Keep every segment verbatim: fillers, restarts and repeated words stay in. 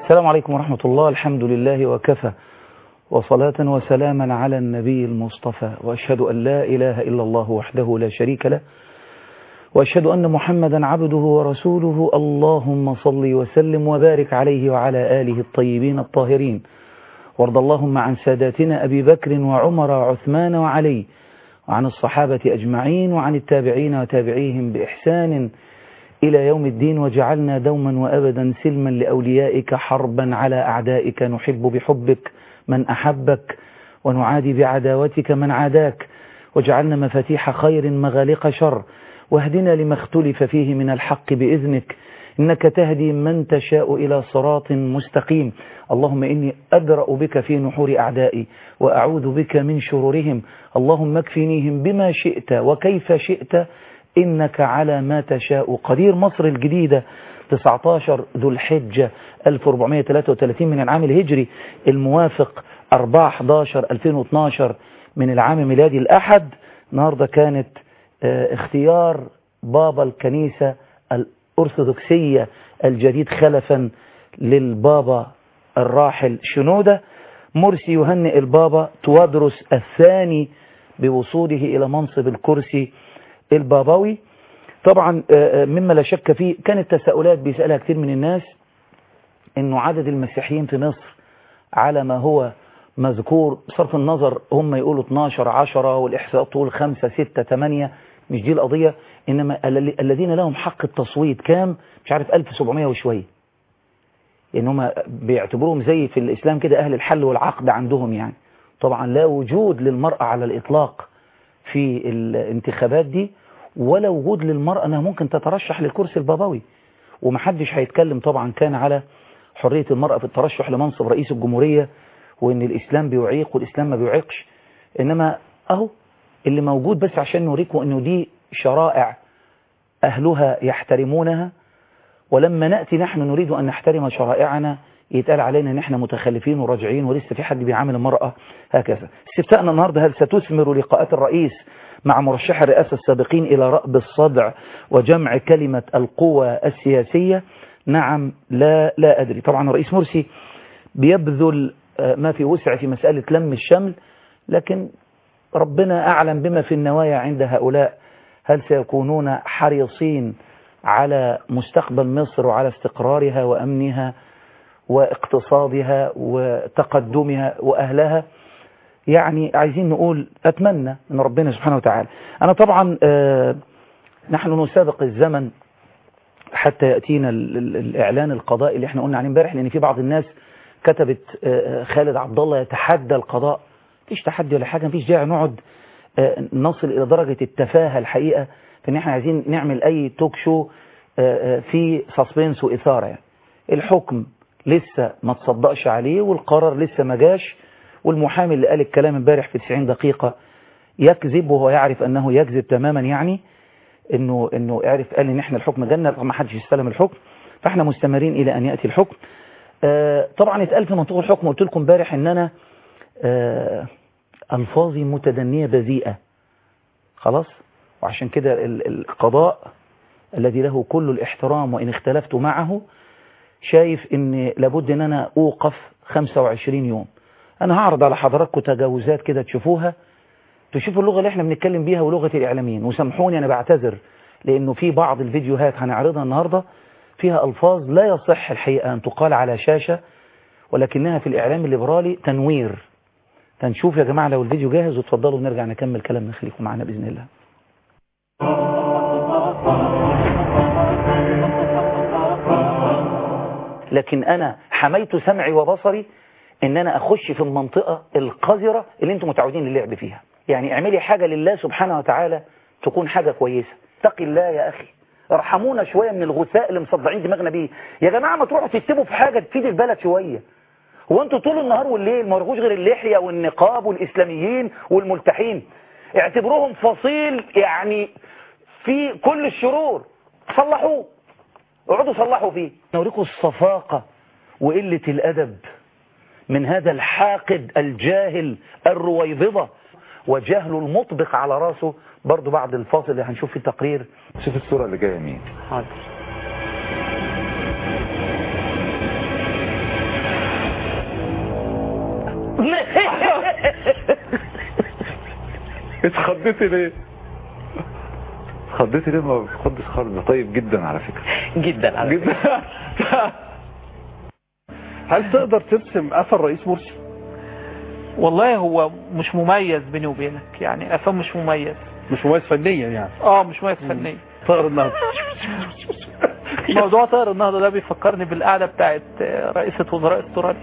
السلام عليكم ورحمة الله. الحمد لله وكفى، وصلاة وسلاما على النبي المصطفى، وأشهد أن لا إله إلا الله وحده لا شريك له، وأشهد أن محمدا عبده ورسوله. اللهم صل وسلم وبارك عليه وعلى آله الطيبين الطاهرين، وارض اللهم عن ساداتنا أبي بكر وعمر وعثمان وعلي، وعن الصحابة أجمعين، وعن التابعين وتابعيهم بإحسان إلى يوم الدين. وجعلنا دوما وأبدا سلما لأوليائك، حربا على أعدائك، نحب بحبك من أحبك، ونعادي بعداوتك من عاداك. وجعلنا مفاتيح خير مغالق شر، واهدنا لما اختلف فيه من الحق بإذنك، إنك تهدي من تشاء إلى صراط مستقيم. اللهم إني أدرأ بك في نحور أعدائي، وأعوذ بك من شرورهم. اللهم اكفنيهم بما شئت وكيف شئت، إنك على ما تشاء قدير. مصر الجديدة تسعة عشر ذو الحجة ألف وأربعمائة وثلاثة وثلاثين من العام الهجري، الموافق أربعة أحد عشر ألفين واثناشر من العام ميلادي الأحد. النهاردة كانت اختيار بابا الكنيسة الأرثوذكسية الجديد خلفا للبابا الراحل شنودة. مرسي يهنئ البابا توادرس الثاني بوصوله إلى منصب الكرسي البابوي. طبعا مما لا شك فيه، كانت تساؤلات بيسألها كثير من الناس، انه عدد المسيحيين في مصر على ما هو مذكور، بصرف النظر هم يقولوا اثناشر عشرة والإحصاء تقول خمسة ستة ثمانية، مش دي القضية، إنما الذين لهم حق التصويت كام؟ مش عارف ألف وسبعمائة وشوية. يعني هم بيعتبروهم زي في الإسلام كده أهل الحل والعقد عندهم. يعني طبعا لا وجود للمرأة على الإطلاق في الانتخابات دي، ولا وجود للمرأة أنها ممكن تترشح للكرسي البابوي. ومحدش هيتكلم طبعا كان على حرية المرأة في الترشح لمنصب رئيس الجمهورية، وإن الإسلام بيعيق والإسلام ما بيعيقش. إنما أهو اللي موجود بس عشان نوريكم إنه دي شرائع أهلها يحترمونها، ولما نأتي نحن نريد أن نحترم شرائعنا يتقال علينا ان احنا متخلفين وراجعين، ولسه في حد بيعامل المرأة هكذا. استفتاءنا النهاردة: هل ستثمر لقاءات الرئيس مع مرشح الرئاسة السابقين إلى رأب الصدع وجمع كلمة القوى السياسية؟ نعم، لا، لا أدري. طبعا الرئيس مرسي بيبذل ما في وسع في مسألة لم الشمل، لكن ربنا أعلم بما في النوايا عند هؤلاء. هل سيكونون حريصين على مستقبل مصر وعلى استقرارها وأمنها واقتصادها وتقدمها وأهلها؟ يعني عايزين نقول أتمنى من ربنا سبحانه وتعالى. أنا طبعا آه نحن نسابق الزمن حتى يأتينا الإعلان القضائي اللي احنا قلنا عليه امبارح، لأن في بعض الناس كتبت آه خالد عبد الله يتحدى القضاء. مفيش تحدي ولا حاجة، مفيش داعي نقعد آه نصل إلى درجة التفاهة الحقيقة، فإن احنا عايزين نعمل أي توك شو آه في سسبنس وإثارة. يعني الحكم لسه ما تصدقش عليه، والقرار لسه ما جاش، والمحامي اللي قال الكلام امبارح في تسعين دقيقة يكذب وهو يعرف أنه يكذب تماما. يعني انه انه يعرف قال ان احنا الحكم جنة، ما حدش يستلم الحكم، فاحنا مستمرين الى ان ياتي الحكم. آه طبعا اتقال في منطوق الحكم، قلت لكم امبارح ان انا آه الفاظي متدنية بذيئة خلاص، وعشان كده القضاء الذي له كل الاحترام وان اختلفت معه شايف ان لابد ان انا اوقف خمسة وعشرين يوم. انا هعرض على حضراتكم تجاوزات كده تشوفوها، تشوفوا اللغة اللي احنا بنتكلم بيها ولغة الاعلاميين. وسامحوني انا بعتذر لانه في بعض الفيديوهات هنعرضها النهاردة فيها الفاظ لا يصح الحقيقة ان تقال على شاشة، ولكنها في الاعلام الليبرالي تنوير. هنشوف يا جماعة لو الفيديو جاهز، وتفضلوا نرجع نكمل كلامنا. خليكم معنا باذن الله. لكن انا حميت سمعي وبصري ان انا اخش في المنطقة القذرة اللي انتم متعودين اللعب فيها. يعني اعملي حاجة لله سبحانه وتعالى تكون حاجة كويسة. اتقي الله يا اخي، ارحمونا شوية من الغثاء اللي مصدعين دماغنا بيه. يا جماعة ما تروحوا تكتبوا في حاجة تفيد البلد شوية. هو انتوا طول النهار والليل ما ورغوش غير اللحية والنقاب والاسلاميين والملتحين؟ اعتبروهم فصيل يعني في كل الشرور، صلحوه، اقعدوا صلحوا فيه. نوريكم الصفاقة وقلة الادب من هذا الحاقد الجاهل الرويبضة، وجهل المطبق على راسه. برضو بعد الفاصل اللي هنشوف فيه تقرير. شوف الصورة اللي جاية مين. حاضر. اتخضيتي ليه؟ اتخضيتي ليه؟ ما بتخضش خالص. طيب جدا على فكرة. جدا على جدا. فكرة. هل تقدر ترسم قفا الرئيس مرسي؟ والله هو مش مميز بيني وبينك، يعني قفا مش مميز. مش مميز فنيا يعني؟ اه مش مميز فنيا. طائر النهضة. موضوع طائر النهضة ده بيفكرني بالقعدة بتاعت رئيسة وزراء استراليا.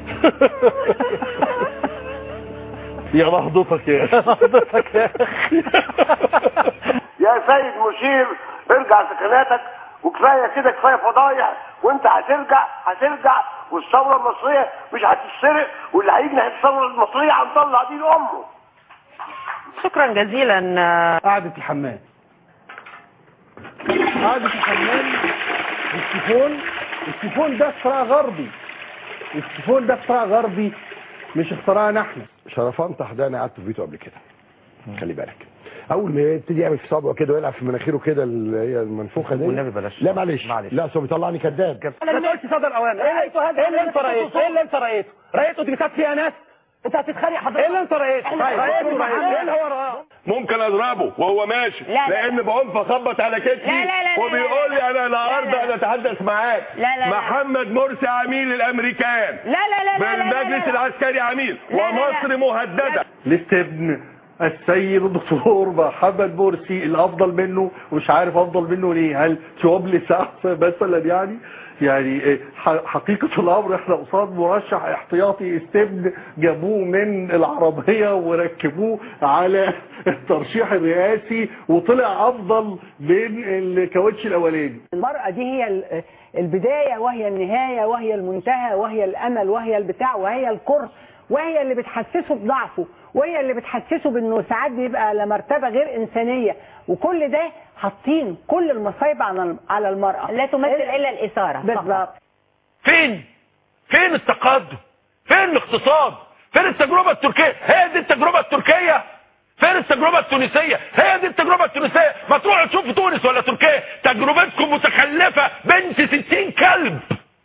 يا نهضتك يا اخي. نهضتك يا اخي. يا سيد مشير ارجع سكناتك، وكفايه كده، كفايه فضايح، وانت هترجع هترجع والثوره المصريه مش هتتسرق، واللي هيجي ناحيه الثوره المصريه هنطلع دين امه. شكرا جزيلا. قعدة الحمام. قعدة الحمام السيفون. السيفون ده اختراع غربي. السيفون ده اختراع غربي مش اختراعنا احنا. شرفان تحداني قعدت في بيته قبل كده. خلي بالك اول ما يبتدي يعمل في صابعه كده ويلعب في مناخيره كده اللي هي المنفوخه دي. والنبي بلاش. لا معلش لا سو بيطلعني كذاب. انا ما قلتش صدر اوامر. ايه اللي انت رأيته؟ ايه اللي انت رأيته؟ رأيته دي بتاعت فيها ناس. انت هتتخانق حضرتك. ايه اللي انت رأيته؟ رأيته ايه اللي هو رأى؟ ممكن اضربه وهو ماشي لا لان بعنف اخبط على كتفي لا لا لا وبيقول لي انا النهارده انا اتحدث معاك. لا لا محمد مرسي عميل الامريكان. لا لا لا بالمجلس العسكري عميل ومصر مهدده. لستبن السيد الدكتور محمد مرسي الافضل منه ومش عارف افضل منه ليه. هل شوبلي ساعه مثلا يعني يعني حقيقة الامر احنا قصاد مرشح احتياطي استبن جابوه من العربية وركبوه على الترشيح الرئاسي وطلع افضل من الكاوتش الاولاني. المرأة دي هي البداية وهي النهاية وهي المنتهى وهي الامل وهي البتاع وهي الكره وهي اللي بتحسسه بضعفه وهي اللي بتحسسه بانه ساعات بيبقى على مرتبه غير انسانيه، وكل ده حاطين كل المصايب على المراه لا تمثل الا الاثاره. بالظبط. فين فين التقدم؟ فين الاقتصاد؟ فين التجربه التركيه؟ هي دي التجربه التركيه؟ فين التجربه التونسيه؟ هي دي التجربه التونسيه؟ ما تروحوا تشوفوا تونس ولا تركيا. تجربتكم متخلفه بنت ستين كلب.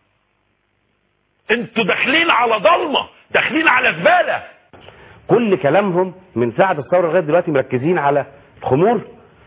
انتوا داخلين على ضلمه، داخلين على زباله. كل كلامهم من ساعه الثوره لغايه دلوقتي مركزين على الخمور،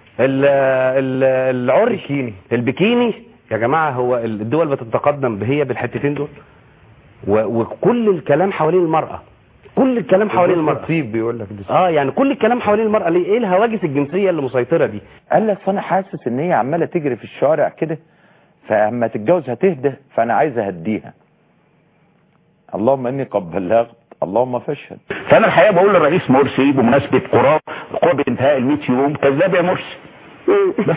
العري، البكيني البكيني يا جماعه. هو الدول بتتقدم هي بالحتتين دول، وكل الكلام حوالين المراه، كل الكلام حوالين المراه. طيب بيقول لك اه يعني كل الكلام حوالين المراه. ليه؟ ايه الهواجس الجنسيه اللي مسيطره دي؟ قال لك انا حاسس ان هي عماله تجري في الشوارع كده، فاما تتجوز هتهدى، فانا عايز اهديها. اللهم اني قد بلغت اللهم فاشهد. فانا الحقيقه بقول للرئيس مرسي بمناسبه قراب قرب انتهاء ال مية يوم كذاب يا مرسي. بس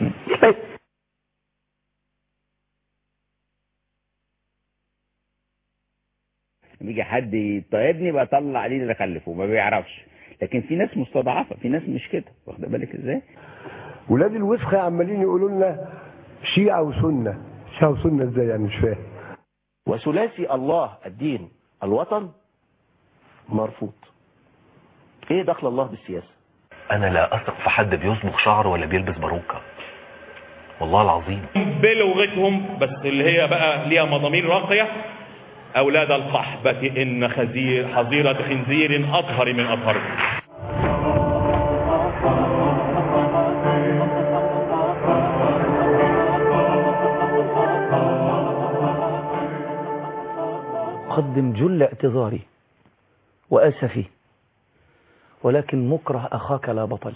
بيجي حد يطيبني بطلع عليه اللي خلفه ما بيعرفش، لكن في ناس مستضعفه، في ناس مش كده، واخد بالك ازاي؟ ولاد الوسخه عمالين يقولوا لنا شيعه وسنه. شيعه وسنه ازاي يعني؟ مش فاهم. وثلاثي الله الدين الوطن مرفوض. ايه دخل الله بالسياسه؟ انا لا اثق في حد بيصبغ شعره ولا بيلبس باروكه، والله العظيم. بلغتهم بس اللي هي بقى ليها مضامير راقيه: اولاد القحبه ان خزير حظيره خنزير اطهر من اطهركم. أقدم جل اعتذاري وأسفي، ولكن مكره أخاك لا بطل.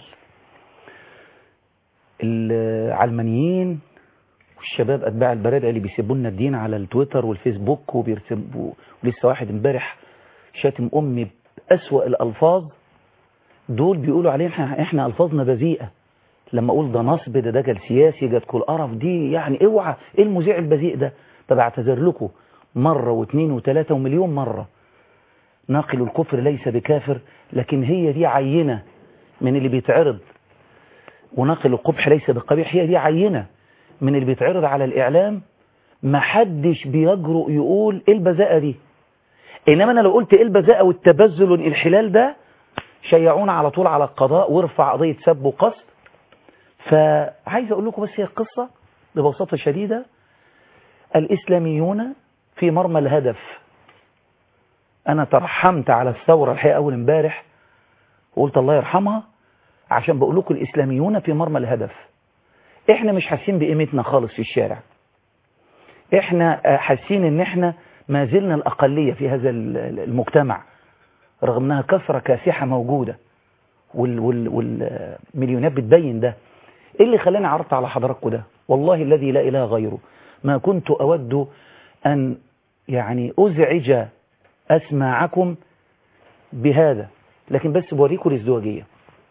العلمانيين والشباب أتباع البرادع اللي بيسيبونا الدين على التويتر والفيسبوك وبيرسبوا، ولسه واحد امبارح شاتم أمي بأسوأ الألفاظ، دول بيقولوا علينا احنا, احنا ألفاظنا بذيئة. لما أقول ده نصب، ده دجل سياسي، جات كل قرف دي، يعني اوعى، ايه المذيع البذيء ده؟ طب اعتذر لكم مرة واثنين وثلاثة ومليون مرة. ناقل الكفر ليس بكافر، لكن هي دي عينة من اللي بيتعرض. وناقل القبح ليس بقبيح، هي دي عينة من اللي بيتعرض على الإعلام. ما حدش بيجرؤ يقول ايه البذاءة دي. إنما أنا لو قلت ايه البذاءة والتبذل والانحلال ده، شيعونا على طول على القضاء وارفع قضية سب وقصد. فعايز أقول لكم بس هي القصة ببساطة شديدة: الإسلاميون في مرمى الهدف، أنا ترحمت على الثورة الحقيقة أول امبارح وقلت الله يرحمها، عشان بقول لكم الإسلاميون في مرمى الهدف. إحنا مش حاسين بقيمتنا خالص في الشارع، إحنا حاسين إن إحنا ما زلنا الأقلية في هذا المجتمع رغم أنها كثرة كاسحة موجودة، والمليونات بتبين ده. إيه اللي خلاني عرضت على حضراتكم ده؟ والله الذي لا إله غيره ما كنت أود أن يعني أزعج أسماعكم بهذا، لكن بس بوريكم الازدواجية.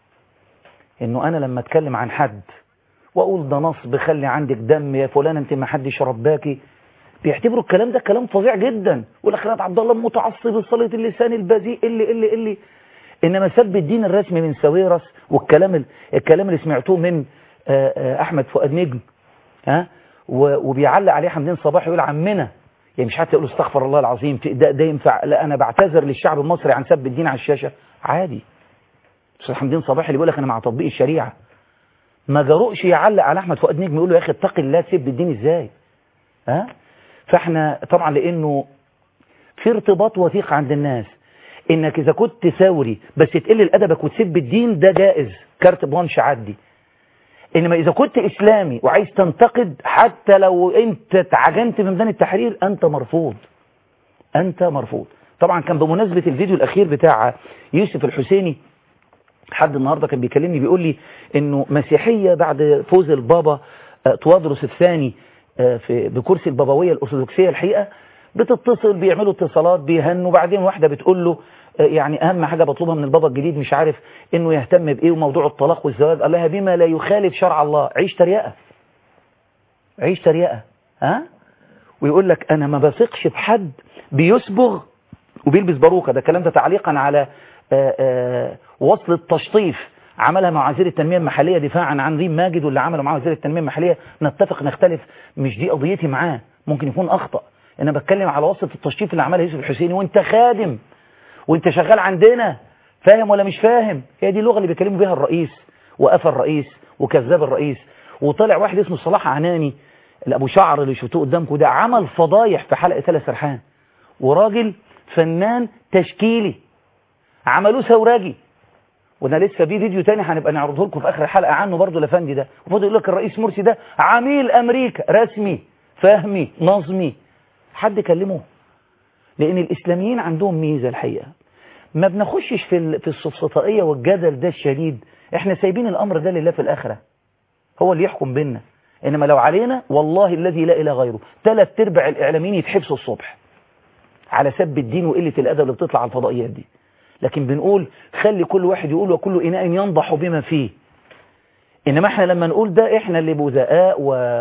إنه أنا لما أتكلم عن حد وأقول ده نصب، خلي عندك دم يا فلان، أنت ما حدش رباكي، بيعتبروا الكلام ده كلام فظيع جدا، ولا خلات عبد الله المتعصب الصليط اللسان البذيء اللي اللي اللي إنما سب الدين الرسمي من ساويرس، والكلام الكلام اللي سمعتوه من أحمد فؤاد نجم، ها، وبيعلق عليه حمدين صباح يقول عمنا، يعني مش حتى يقول استغفر الله العظيم ده, ده ينفع؟ لا، أنا بعتذر للشعب المصري عن سب الدين على الشاشة عادي. أستاذ حمدين صباح اللي بيقول لك أنا مع تطبيق الشريعة ما جرؤش يعلق على أحمد فؤاد نجم يقول له يا أخي اتقي الله تسب الدين إزاي؟ ها؟ فاحنا طبعا لأنه في ارتباط وثيق عند الناس إنك إذا كنت ثوري بس تقل أدبك وتسب الدين ده جائز، كارت بوانش عدي. إنما إذا كنت إسلامي وعايز تنتقد حتى لو أنت اتعجنت في ميدان التحرير أنت مرفوض، أنت مرفوض. طبعا كان بمناسبة الفيديو الأخير بتاع يوسف الحسيني، حد النهاردة كان بيكلمني بيقول لي إنه مسيحية بعد فوز البابا توادرس الثاني في بكرسي البابوية الأرثوذكسية الحقيقة بتتصل، بيعملوا اتصالات، بيهنوا، بعدين واحدة بتقول له يعني أهم حاجة بطلبها من البابا الجديد مش عارف إنه يهتم بإيه وموضوع الطلاق والزواج، قال لها بما لا يخالف شرع الله. عيش تريقة، عيش تريقة، ها؟ ويقول لك أنا ما بثقش بحد بيصبغ وبيلبس باروكة. ده الكلام ده تعليقا على آآ آآ وصل التشطيف عملها مع وزير التنمية المحلية دفاعا عن ريم ماجد واللي عمله مع وزير التنمية المحلية. نتفق نختلف، مش دي قضيتي معاه، ممكن يكون أخطأ. أنا بتكلم على وصلة التشطيف اللي عملها يوسف الحسيني وانت خادم وانت شغال عندنا، فاهم ولا مش فاهم؟ هي دي اللغة اللي بيكلموا بيها الرئيس وقفل الرئيس وكذاب الرئيس. وطلع واحد اسمه صلاح عناني الأبو شعر اللي شفتوه قدامكم ده عمل فضايح في حلقة ثلاث سرحان، وراجل فنان تشكيلي عملوه ثوراجي. وده لسه في فيديو تاني هنبقى نعرضه لكم في اخر الحلقه عنه برضه لفندي ده، وفضل يقول لك الرئيس مرسي ده عميل امريكا رسمي فهمي نظمي. حد كلمه؟ لان الاسلاميين عندهم ميزه الحقيقه، ما بنخشش في في السفسطائيه والجدل ده الشديد، احنا سايبين الامر ده لله في الاخره، هو اللي يحكم بينا. انما لو علينا والله الذي لا اله غيره ثلاث ارباع الاعلاميين يتحبسوا الصبح على سب الدين وقله الادب اللي بتطلع على الفضائيات دي. لكن بنقول خلي كل واحد يقول وكل إناء ينضح بما فيه. إنما احنا لما نقول ده احنا اللي بذاء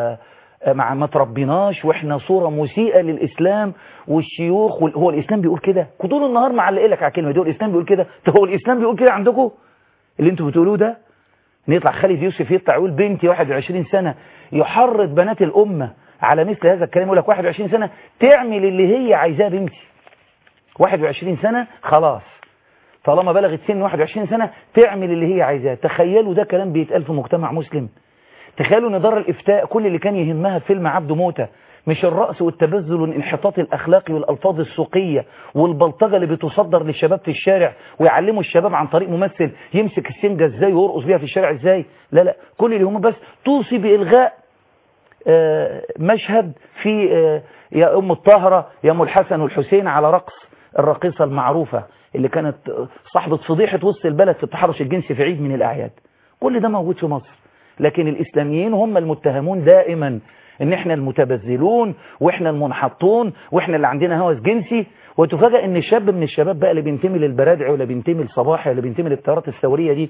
ومع ما تربيناش واحنا صورة مسيئة للإسلام والشيوخ. هو الإسلام بيقول كده؟ طول النهار معلق لك على كلمة دول الإسلام بيقول كده. طب هو الإسلام بيقول كده عندكم اللي انتوا بتقولوه ده؟ نطلع خالد يوسف يطلع يقول بنتي واحد وعشرين سنة، يحرض بنات الأمة على مثل هذا الكلام. يقول لك واحد وعشرين سنة تعمل اللي هي عايزاه بنتي، واحد وعشرين سنة خلاص طالما بلغت سن واحد وعشرين سنة تعمل اللي هي عايزاه. تخيلوا ده كلام بيتقال في مجتمع مسلم. تخيلوا ان دار الافتاء كل اللي كان يهمها في فيلم عبده موتة مش الرأس والتبذل والانحطاط الأخلاقي والألفاظ السوقية والبلطجة اللي بتصدر للشباب في الشارع ويعلموا الشباب عن طريق ممثل يمسك السنجة ازاي ويرقص بيها في الشارع ازاي. لا لا، كل اللي هم بس توصي بإلغاء آه مشهد في آه يا أم الطاهرة يا أم الحسن والحسين على رقص الراقصة المعروفة اللي كانت صاحبة فضيحة وسط البلد في التحرش الجنسي في عيد من الأعياد. كل ده موجود في مصر. لكن الإسلاميين هم المتهمون دائما ان احنا المتبذلون واحنا المنحطون واحنا اللي عندنا هوس جنسي. وتفاجئ ان شاب من الشباب بقى اللي بينتمي للبرادعي ولا بينتمي لصباحي ولا بينتمي للتيارات الثورية دي،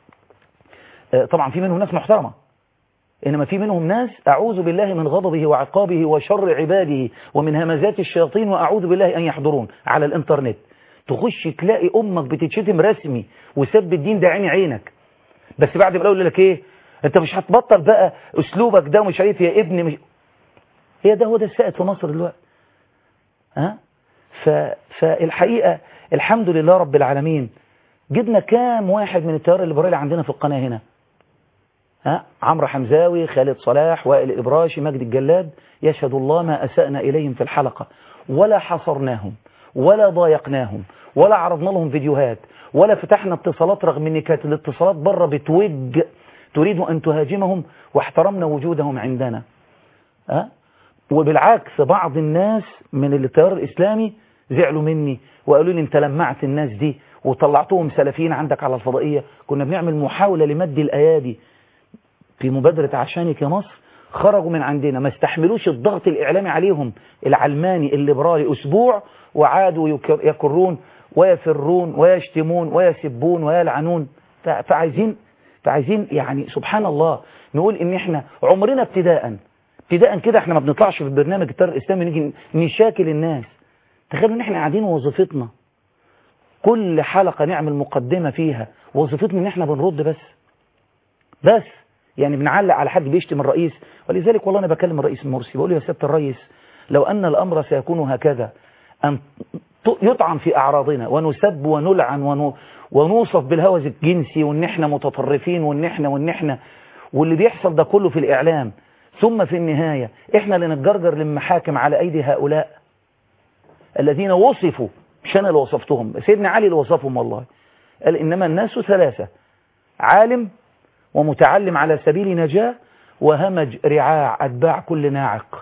طبعا في منهم ناس محترمة، إنما في منهم ناس أعوذ بالله من غضبه وعقابه وشر عباده ومن همزات الشياطين وأعوذ بالله أن يحضرون على الإنترنت. تخش تلاقي أمك بتتشتم رسمي وسب الدين ده عيني عينك، بس بعد ما أقول لك إيه أنت مش هتبطل بقى أسلوبك ده ومش عارف يا ابني مش... هي ده هو ده السائد في مصر دلوقتي. ها ف... فالحقيقة الحمد لله رب العالمين جبنا كام واحد من التيار الليبرالي عندنا في القناة هنا، ها عمرو حمزاوي، خالد صلاح، وائل الإبراشي، مجد الجلاد، يشهد الله ما أسأنا إليهم في الحلقة ولا حصرناهم ولا ضايقناهم ولا عرضنا لهم فيديوهات ولا فتحنا اتصالات، رغم ان كانت الاتصالات بره بتوج تريد ان تهاجمهم، واحترمنا وجودهم عندنا. أه؟ وبالعكس بعض الناس من التيار الاسلامي زعلوا مني وقالوا لي انت لمعت الناس دي وطلعتهم سلفيين عندك على الفضائية. كنا بنعمل محاولة لمد الأيادي في مبادرة عشانك يا مصر، خرجوا من عندنا ما استحملوش الضغط الإعلامي عليهم العلماني الليبرالي أسبوع، وعادوا يكرون ويفرون ويشتمون ويسبون ويلعنون. فعايزين فعايزين يعني سبحان الله نقول ان احنا عمرنا ابتداء ابتداء كده احنا ما بنطلعش في برنامج التيار الاسلامي نيجي نشاكل الناس. تخيلوا ان احنا قاعدين ووظيفتنا كل حلقة نعمل مقدمة فيها وظيفتنا ان احنا بنرد بس بس يعني بنعلق على حد بيشتم الرئيس. ولذلك والله انا بكلم الرئيس مرسي بقول له يا سيادة الرئيس لو ان الامر سيكون هكذا ان يطعن في اعراضنا ونسب ونلعن ونوصف بالهوس الجنسي وان احنا متطرفين وان احنا وان احنا واللي بيحصل ده كله في الاعلام، ثم في النهاية احنا اللي نتجرجر للمحاكم على ايدي هؤلاء الذين وصفوا، مش انا اللي وصفتهم، سيدنا علي اللي وصفهم والله، قال انما الناس ثلاثة: عالم ومتعلم على سبيل نجاة وهمج رعاع اتباع كل ناعق.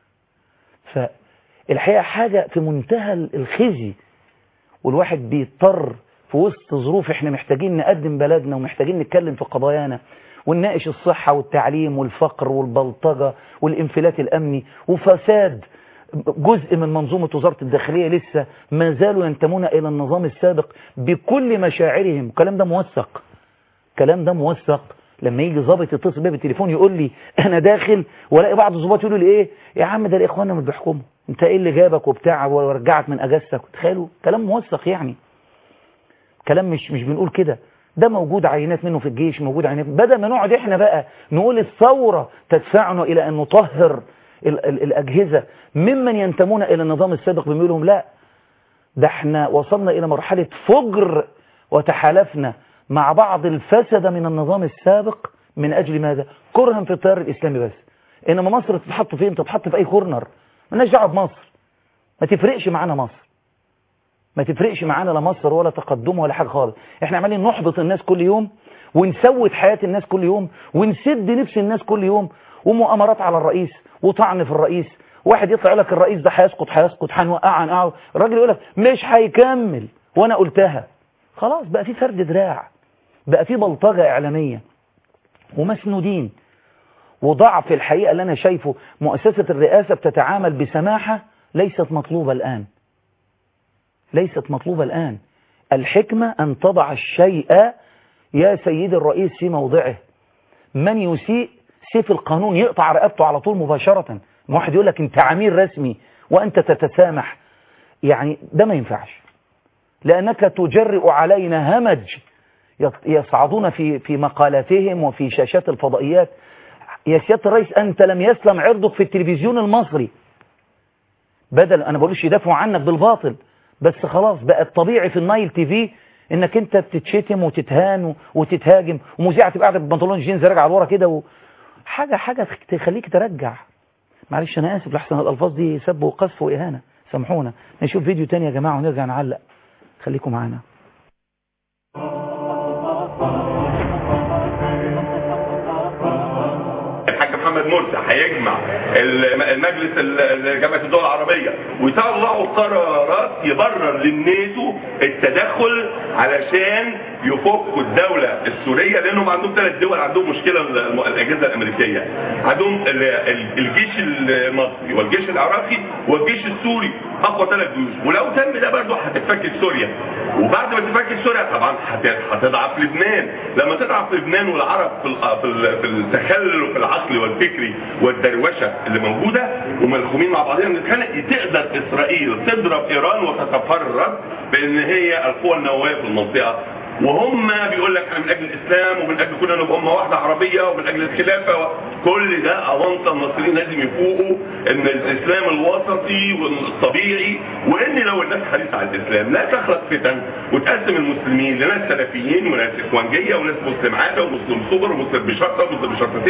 فالحقيقة حاجة في منتهى الخزي، والواحد بيضطر في وسط ظروف احنا محتاجين نقدم بلدنا ومحتاجين نتكلم في قضايانا ونناقش الصحة والتعليم والفقر والبلطجة والانفلات الامني وفساد جزء من منظومة وزارة الداخلية لسه ما زالوا ينتمون إلى النظام السابق بكل مشاعرهم. الكلام ده موثق، الكلام ده موثق. لما يجي ضابط يتصل بيا بالتليفون يقول لي أنا داخل ولاقي بعض الضباط يقولوا لي إيه يا عم ده الإخوان مش بيحكموا، أنت إيه اللي جابك وبتاع ورجعك من أجازتك. تخيلوا كلام موثق، يعني كلام مش مش بنقول كده، ده موجود عينات منه في الجيش، موجود عينات. بدل ما نقعد إحنا بقى نقول الثورة تدفعنا إلى أن نطهر ال ال الأجهزة ممن ينتمون إلى النظام السابق بميولهم، لا ده احنا وصلنا إلى مرحلة فجر وتحالفنا مع بعض الفسد من النظام السابق. من أجل ماذا؟ كرها في التيار الإسلامي بس. إنما مصر تتحط فين؟ تتحط في أي كورنر، مالناش دعوه بمصر، ما تفرقش معانا مصر، ما تفرقش معانا لا مصر ولا تقدم ولا حاجة خالص. احنا عمالين نحبط الناس كل يوم ونسود حياة الناس كل يوم ونسد نفس الناس كل يوم، ومؤامرات على الرئيس وطعن في الرئيس. واحد يطلع لك الرئيس ده هيسقط هيسقط هنوقع هنقعه، الراجل يقول لك مش هيكمل وانا قلتها. خلاص بقى في فرد دراع، بقى في بلطجة إعلامية ومسنودين وضعف. الحقيقة اللي أنا شايفه مؤسسة الرئاسة بتتعامل بسماحة ليست مطلوبة الآن، ليست مطلوبة الآن. الحكمة أن تضع الشيء يا سيد الرئيس في موضعه. من يسيء سيف القانون يقطع رقبته على طول مباشرة. واحد يقول لك أنت عميل رسمي وأنت تتسامح، يعني ده ما ينفعش، لأنك تجرئ علينا همج يصعدون في في مقالاتهم وفي شاشات الفضائيات. يا سيادة الرئيس أنت لم يسلم عرضك في التلفزيون المصري، بدل أنا بقولش يدافعوا عنك بالباطل، بس خلاص بقى الطبيعي في النايل تي في انك انت تتشتم وتتهان وتتهاجم، ومذيعة تبقى قاعده ببنطلون جينز راجعه لورا كده و... حاجه حاجه تخليك ترجع. معلش انا اسف لحسن الالفاظ دي سب وقذف واهانه، سامحونا. نشوف فيديو تاني يا جماعه ونرجع نعلق، خليكم معانا. محمد مرسي هيجمع المجلس جامعة الدول العربية ويطلعوا قرارات يبرر للناتو التدخل علشان يفكوا الدولة السورية، لأنهم عندهم ثلاث دول عندهم مشكلة. الأجهزة الأمريكية عندهم الجيش المصري والجيش العراقي والجيش السوري، أقوى ثلاث جيوش. ولو تم ده برضه هتتفكك سوريا، وبعد ما تتفكك سوريا طبعا هتضعف لبنان. لما تضعف لبنان والعرب في التخلل وفي العقل والفكري والدروشه اللي موجوده وملخومين مع بعضهم نتخانق، تقدر اسرائيل تضرب ايران وتتفرد بان هي القوى النوويه في المنطقه. وهم بيقول لك احنا من اجل الاسلام ومن اجل كلنا نبقى امه واحده عربيه ومن اجل الخلافه. كل ده اوانطه المصريين لازم يفوقوا ان الاسلام الوسطي والطبيعي، وان لو الناس حريصه على الاسلام لا تخلق فتن وتقسم المسلمين لناس سلفيين وناس اخوانجيه وناس مسلم عاده ومسلم صغر ومسلم بشرطه ومسلم بشرطتين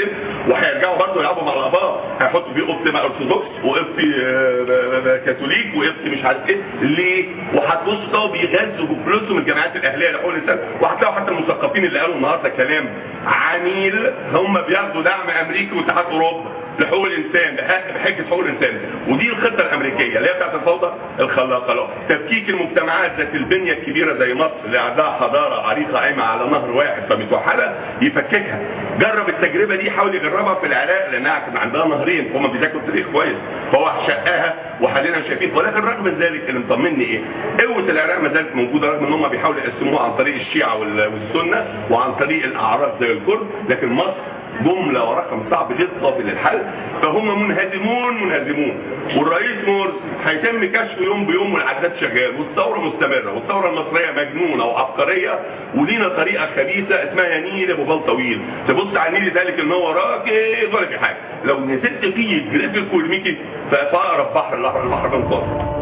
وهيرجعوا برضه يلعبوا مع الاباء، هيحطوا فيه قبط بقى ارثوذكس وقبط كاثوليك وقبط مش عارف ايه ليه، وهتبصوا تلاقوا بيغذوا بفلوسهم الجامعات الاهليه لحقوق الانسان، وهتلاقوا حتى المثقفين اللي قالوا النهارده كلام عميل هم بياخدوا دعم امريكي واتحاد اوروبا لحقوق الانسان بحجه حقوق الانسان، ودي الخطه الامريكيه اللي هي بتاعت الفوضى الخلاقه، تفكيك المجتمعات ذات البنيه الكبيره زي مصر اللي عندها حضاره عريقه قايمه على نهر واحد فمتوحده يفككها. جرب التجربه دي، حاول يجربها في العراق لانها كان عندها نهرين هم بيذاكروا التاريخ كويس، فهو شقها وحاليا شايفين. ولكن رغم ذلك اللي مطمني ايه؟ قوه العراق ما زالت موجوده رغم ان هم بيحاولوا يقسموها عن طريق الشيعه والسنه وعن طريق الاعراق زي الكرد، لكن مصر جملة ورقم صعب جدا في الحل، فهم منهزمون منهزمون. والرئيس مرسي هيتم كشفه يوم بيوم والعداد شغال والثورة مستمرة، والثورة المصرية مجنونة وعبقرية ولينا طريقة خبيثة اسمها يا نيل ابو بال طويل، تبص على النيل ذلك ان هو راكد ولا في حاجة، لو نزلت فيه جريت كولميكي فأقرب بحر البحر البحر بين قاصر.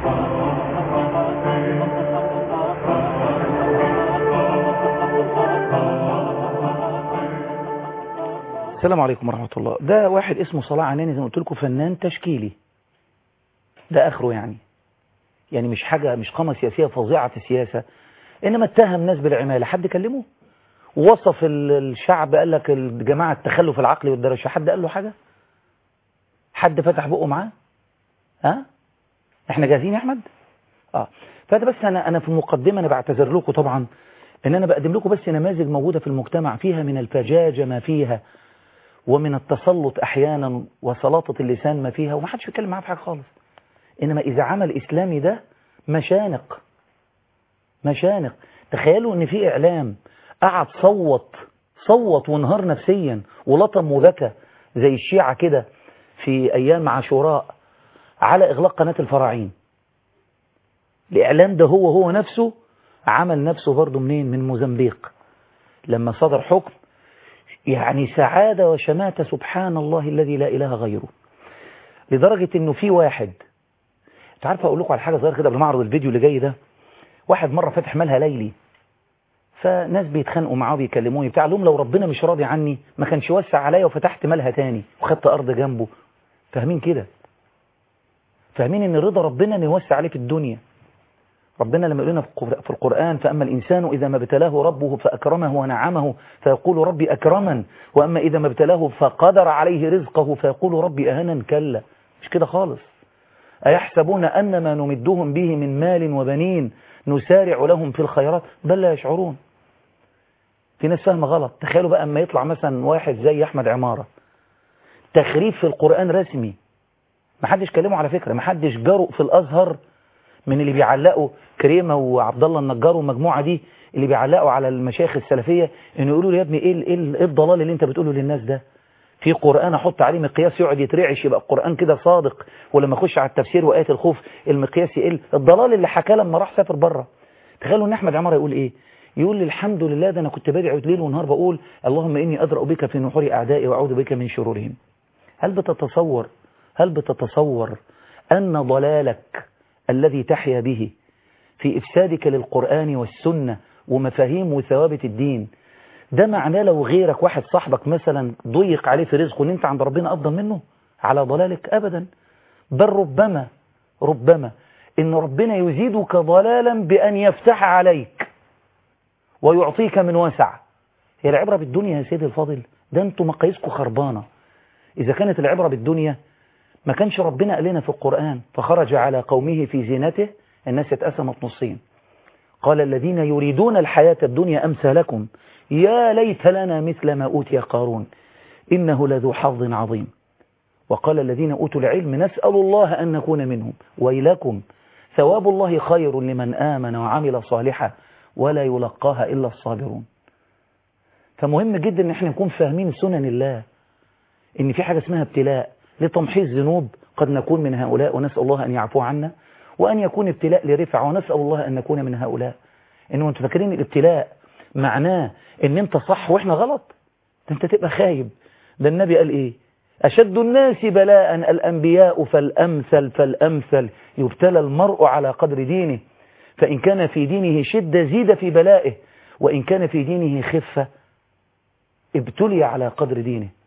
السلام عليكم ورحمة الله. ده واحد اسمه صلاح عناني زي ما قلت لكم، فنان تشكيلي، ده آخره يعني يعني مش حاجة، مش قامة سياسية فظيعة السياسة، إنما اتهم ناس بالعمالة. حد كلمه ووصف الشعب قال لك الجماعة التخلف العقلي والدرجة، حد قال له حاجة؟ حد فتح بقه معاه؟ ها؟ احنا جاهزين يا أحمد؟ اه فهذا بس أنا أنا في المقدمة أنا بعتذر لكم طبعا إن أنا بقدم لكم بس نماذج موجودة في المجتمع فيها من الفجاجة ما فيها، ومن التسلط أحيانا وسلاطة اللسان ما فيها، وما حدش يتكلم معاه في حاجة خالص. إنما إذا عمل إسلامي ده مشانق مشانق. تخيلوا إن في إعلام قعد صوت صوت وانهار نفسيا ولطم وبكى زي الشيعة كده في أيام عاشوراء على إغلاق قناة الفراعين. الإعلام ده هو هو نفسه عمل نفسه برضه منين؟ من موزمبيق، لما صدر حكم يعني سعادة وشماتة سبحان الله الذي لا إله غيره، لدرجة إنه في واحد تعرف أقول لكم على حاجة صغيرة كده قبل ما أعرض الفيديو اللي جاي ده. واحد مرة فاتح مالها ليلي، فناس بيتخانقوا معاه بيكلموني بتاع لهم لو ربنا مش راضي عني ما كانش وسع عليا وفتحت مالها تاني وخدت أرض جنبه. فاهمين كده؟ فاهمين إن رضا ربنا إنه يوسع عليه في الدنيا. ربنا لما يقول لنا في القرآن فأما الإنسان إذا ما ابتلاه ربه فأكرمه ونعمه فيقول ربي أكرمن، وأما إذا ما ابتلاه فقدر عليه رزقه فيقول ربي أهنن. كلا، مش كده خالص. أيحسبون أن ما نمدهم به من مال وبنين نسارع لهم في الخيرات بل لا يشعرون. في ناس فاهمة غلط. تخيلوا بقى أما يطلع مثلا واحد زي أحمد عمارة تخريف في القرآن رسمي، ما حدش كلمه على فكرة، ما حدش جرؤ في الأزهر من اللي بيعلقوا كريمة وعبد الله النجار والمجموعة دي اللي بيعلقوا على المشايخ السلفية انه يقولوا له يا ابني ايه ايه الضلال اللي انت بتقوله للناس ده؟ في قرآن احط عليه مقياس يقعد يترعش يبقى القرآن كده صادق، ولما اخش على التفسير وآيات الخوف المقياس يقل. الضلال اللي حكاه لما راح سافر بره. تخيلوا ان احمد عمارة يقول ايه؟ يقول لي الحمد لله ده انا كنت بدعي ليل ونهار بقول اللهم اني ادرأ بك في نحور اعدائي واعوذ بك من شرورهم. هل بتتصور هل بتتصور ان ضلالك الذي تحيا به في إفسادك للقرآن والسنة ومفاهيم وثوابت الدين ده معناه لو غيرك واحد صاحبك مثلا ضيق عليه في رزقه ان انت عند ربنا أفضل منه على ضلالك؟ أبدا، بل ربما ربما إن ربنا يزيدك ضلالا بأن يفتح عليك ويعطيك من وسع. هي العبرة بالدنيا يا سيدي الفاضل، ده انتم مقاييسكم خربانة. إذا كانت العبرة بالدنيا ما كانش ربنا قال لنا في القرآن فخرج على قومه في زينته. الناس اتقسمت نصين، قال الذين يريدون الحياة الدنيا أمثالكم يا ليت لنا مثل ما أوتي قارون إنه لذو حظ عظيم، وقال الذين أوتوا العلم نسأل الله أن نكون منهم ويلكم ثواب الله خير لمن آمن وعمل صالحا ولا يلقاها إلا الصابرون. فمهم جدا ان احنا نكون فاهمين سنن الله، ان في حاجة اسمها ابتلاء لتمحيص ذنوب قد نكون من هؤلاء ونسأل الله أن يعفو عنا، وأن يكون ابتلاء لرفع ونسأل الله أن نكون من هؤلاء. إنه أنتوا فاكرين الابتلاء معناه إن أنت صح وإحنا غلط، أنت تبقى خايب. ده النبي قال إيه؟ أشد الناس بلاء الأنبياء فالأمثل فالأمثل يبتلى المرء على قدر دينه، فإن كان في دينه شدة زيد في بلائه، وإن كان في دينه خفة ابتلي على قدر دينه.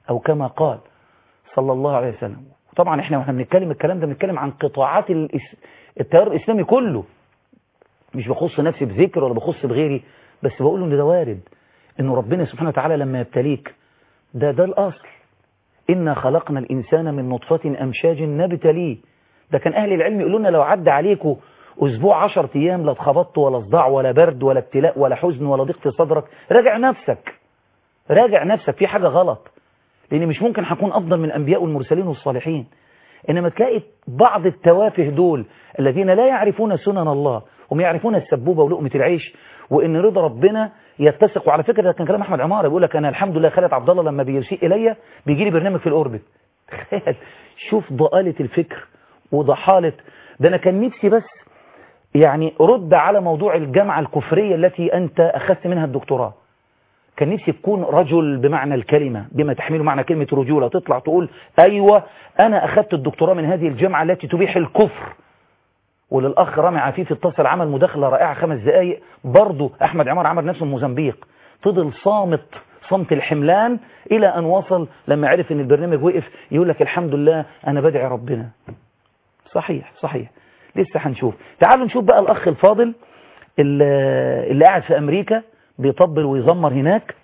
أو كما قال صلى الله عليه وسلم. طبعا احنا واحنا بنتكلم الكلام ده بنتكلم عن قطاعات التيار الإسلامي كله، مش بخص نفسي بذكر ولا بخص بغيري، بس بقول له ان ده وارد، انه ربنا سبحانه وتعالى لما يبتليك ده ده الأصل. إنا خلقنا الإنسان من نطفة أمشاج نبتليه. ده كان أهل العلم يقولوا لنا لو عدى عليكم أسبوع عشر أيام لا اتخبطت ولا صداع ولا برد ولا ابتلاء ولا حزن ولا ضيق في صدرك، راجع نفسك راجع نفسك في حاجة غلط، لأن مش ممكن هكون أفضل من الأنبياء والمرسلين والصالحين. إنما تلاقي بعض التوافه دول الذين لا يعرفون سنن الله، هم يعرفون السبوبة ولقمة العيش، وإن رضا ربنا يتسق. وعلى فكرة ده كان كلام أحمد عمارة، بيقول لك أنا الحمد لله خالد عبد الله لما بيسيء إليا بيجي لي برنامج في الأوربت. تخيل، شوف ضآلة الفكر وضحالة ده. أنا كان نفسي بس يعني رد على موضوع الجامعة الكفرية التي أنت أخذت منها الدكتوراه. كان نفسي تكون رجل بمعنى الكلمة، بما تحمله معنى كلمة رجولة، تطلع تقول أيوة أنا أخذت الدكتوراه من هذه الجامعة التي تبيح الكفر. وللأخ رامي عفيف اتصل عمل مداخلة رائعة خمس دقايق، برضه أحمد عمار عمل نفسه موزمبيق، فضل صامت صمت الحملان إلى أن وصل لما عرف أن البرنامج وقف يقول لك الحمد لله أنا بدعي ربنا. صحيح صحيح، لسه هنشوف. تعالوا نشوف بقى الأخ الفاضل اللي, اللي قاعد في أمريكا بيطبل ويزمر هناك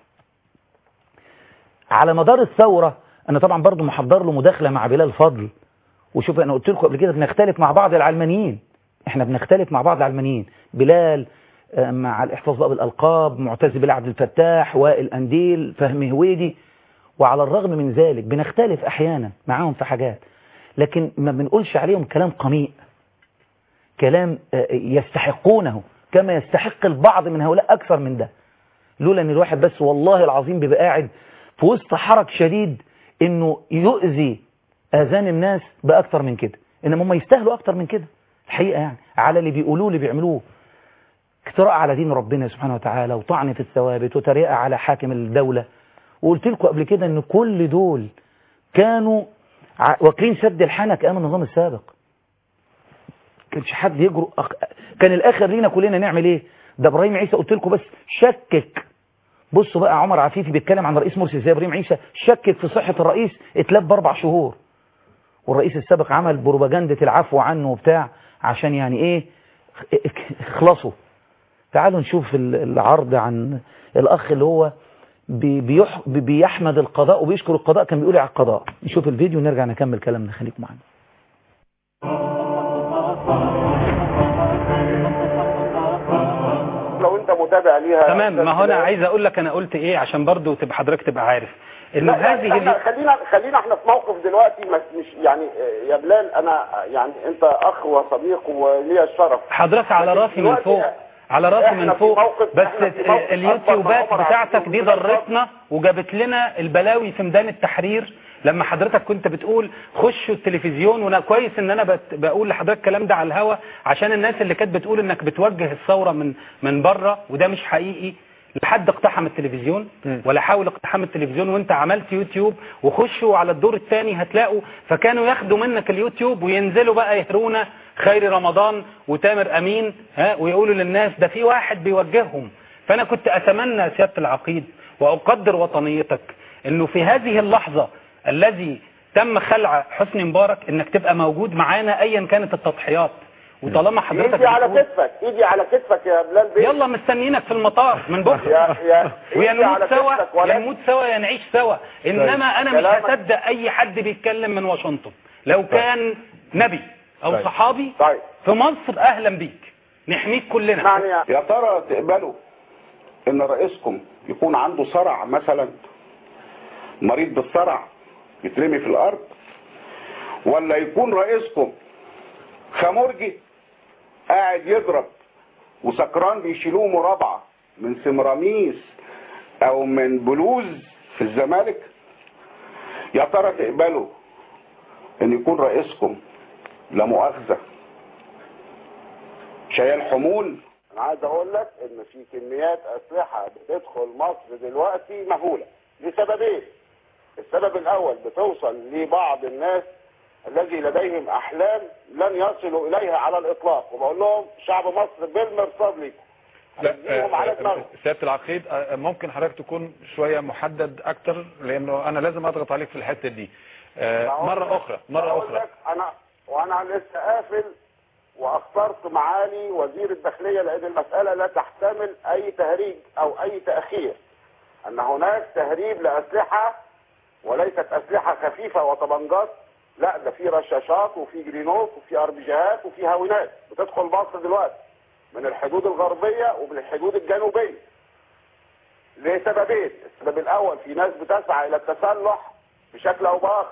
على مدار الثورة. أنا طبعا برضه محضر له مداخلة مع بلال فضل. وشوف أنا قلت لكم قبل كده بنختلف مع بعض العلمانيين، احنا بنختلف مع بعض العلمانيين، بلال مع الاحتفاظ بقى بالألقاب، معتز بالله عبد الفتاح، وائل أنديل، فهمي هويدي، وعلى الرغم من ذلك بنختلف أحيانا معاهم في حاجات، لكن ما بنقولش عليهم كلام قميء، كلام يستحقونه كما يستحق البعض من هؤلاء أكثر من ده. لولا أن الواحد بس والله العظيم بيبقى قاعد في وسط حرج شديد أنه يؤذي آذان الناس بأكثر من كده، إنما هم يستاهلوا أكثر من كده الحقيقة، يعني على اللي بيقولوه اللي بيعملوه، اختراء على دين ربنا سبحانه وتعالى، وطعن في الثوابت، وتريقة على حاكم الدولة. وقلت لكم قبل كده ان كل دول كانوا واكلين سد الحنك ايام النظام السابق، كانش حد يجرؤ. كان الاخر لينا كلنا نعمل ايه؟ ده ابراهيم عيسى قلت لكم بس شكك. بصوا بقى عمر عفيفي بيتكلم عن رئيس مرسي ازاي. ابراهيم عيسى شكك في صحة الرئيس، اتلب باربع شهور، والرئيس السابق عمل بروباجندة العفو عنه وبتاع عشان يعني ايه اخلصوا. تعالوا نشوف العرض عن الأخ اللي هو بيح بيحمد القضاء وبيشكر القضاء، كان بيقول على القضاء. نشوف الفيديو ونرجع نكمل كلامنا، خليكم معنا. لو انت متابع ليها تمام. ما هو انا عايز اقول لك انا قلت ايه عشان برضو تبقى حضرتك تبقى عارف ان هذه احنا خلينا خلينا احنا في موقف دلوقتي مش يعني يا بلال، انا يعني انت اخ وصديق وليا الشرف، حضرتك على راسي من فوق، على راسي من فوق، بس اليوتيوبات بتاعتك دي ضرتنا وجابت لنا البلاوي في ميدان التحرير لما حضرتك كنت بتقول خشوا التلفزيون. وانا كويس ان انا بقول لحضرتك الكلام ده على الهوا عشان الناس اللي كانت بتقول انك بتوجه الثوره من من بره، وده مش حقيقي. لحد اقتحم التلفزيون ولا حاول اقتحام التلفزيون، وانت عملت يوتيوب وخشوا على الدور الثاني هتلاقوا، فكانوا ياخدوا منك اليوتيوب وينزلوا بقى يهرونا خير رمضان وتامر امين ها ويقولوا للناس ده في واحد بيوجههم. فانا كنت اتمنى سيادة العقيد واقدر وطنيتك انه في هذه اللحظة الذي تم خلع حسني مبارك انك تبقى موجود معانا ايا كانت التضحيات. وطالما حضرتك ايدي على كتفك، ايدي على كتفك يا بلال بيه. يلا مستنيينك في المطار من بكره يا يا ويا نموت سوا يا نموت سوا يا نعيش سوا. انما انا مش كلامك. هصدق اي حد بيتكلم من واشنطن لو كان نبي او طيب. صحابي طيب. في مصر. اهلا بيك، نحميك كلنا. معني يا ترى تقبلوا ان رئيسكم يكون عنده صرع مثلا، مريض بالصرع يترمي في الارض، ولا يكون رئيسكم خمرجي قاعد يضرب وسكران بيشيلوه مرابعة من سمراميس او من بلوز في الزمالك؟ يا ترى تقبلوا ان يكون رئيسكم لا مؤاخذة شايل حمول؟ انا عايز اقول لك ان في كميات اسلحة بتدخل مصر دلوقتي مهولة لسببين. السبب الاول بتوصل لبعض الناس الذي لديهم احلام لن يصلوا اليها على الاطلاق، وبقول لهم شعب مصر بالمرصاد لكم. هيديهم على دماغهم. سيادة العقيد ممكن حضرتك تكون شوية محدد أكتر لأنه أنا لازم أضغط عليك في الحتة دي مرة أخرى مرة أخرى. أنا وأنا لسه قافل واخترت معالي وزير الداخلية لأن المسألة لا تحتمل أي تهريج أو أي تأخير. أن هناك تهريب لأسلحة وليست أسلحة خفيفة وطبنجات، لا ده في رشاشات وفي جرينوت وفي أربجيهات وفي هاوينات بتدخل مصر دلوقتي من الحدود الغربية ومن الحدود الجنوبية لسببين. السبب الأول في ناس بتسعى إلى التسلح بشكل أو بآخر،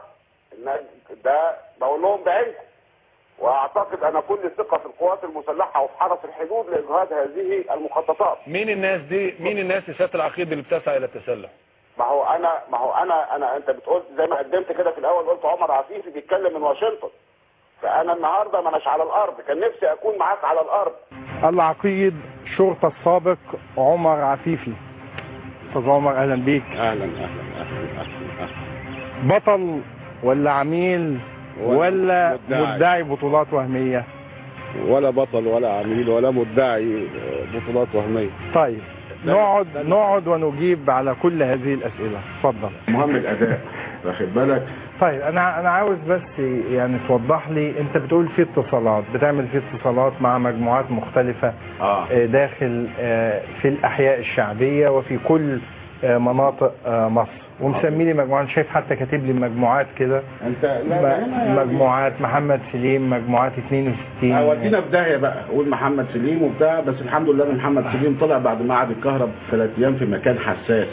ده بقول لهم بعينكم، واعتقد انا كل ثقه في القوات المسلحه وفي حرس الحدود لاجهاض هذه المخططات. مين الناس دي؟ مين الناس سيادة العقيد اللي بتسعى الى التسلح؟ ما هو انا ما هو انا انا انت بتقول زي ما قدمت كده في الاول، قلت عمر عفيفي بيتكلم من واشنطن، فانا النهارده ما اناش على الارض، كان نفسي اكون معاك على الارض. العقيد شرطه السابق عمر عفيفي. استاذ عمر اهلا بيك. اهلا اهلا اهلا اهلا. بطل ولا عميل ولا مدعي, مدعي بطولات وهمية؟ ولا بطل ولا عميل ولا مدعي بطولات وهمية. طيب نقعد نقعد ونجيب على كل هذه الأسئلة. اتفضل. مهم الأداء، واخد بالك؟ طيب انا انا عاوز بس يعني توضح لي، انت بتقول في اتصالات، بتعمل في اتصالات مع مجموعات مختلفة آه. داخل في الأحياء الشعبية وفي كل مناطق مصر، ومسمي لي مجموعات، شايف حتى كاتب لي مجموعات كده. انت لا مجموعات محمد سليم، مجموعات اثنين وستين. ودينا في داهيه بقى، قول محمد سليم وبتاع، بس الحمد لله ان محمد سليم طلع بعد ما قعد الكهرب ثلاث ايام في مكان حساس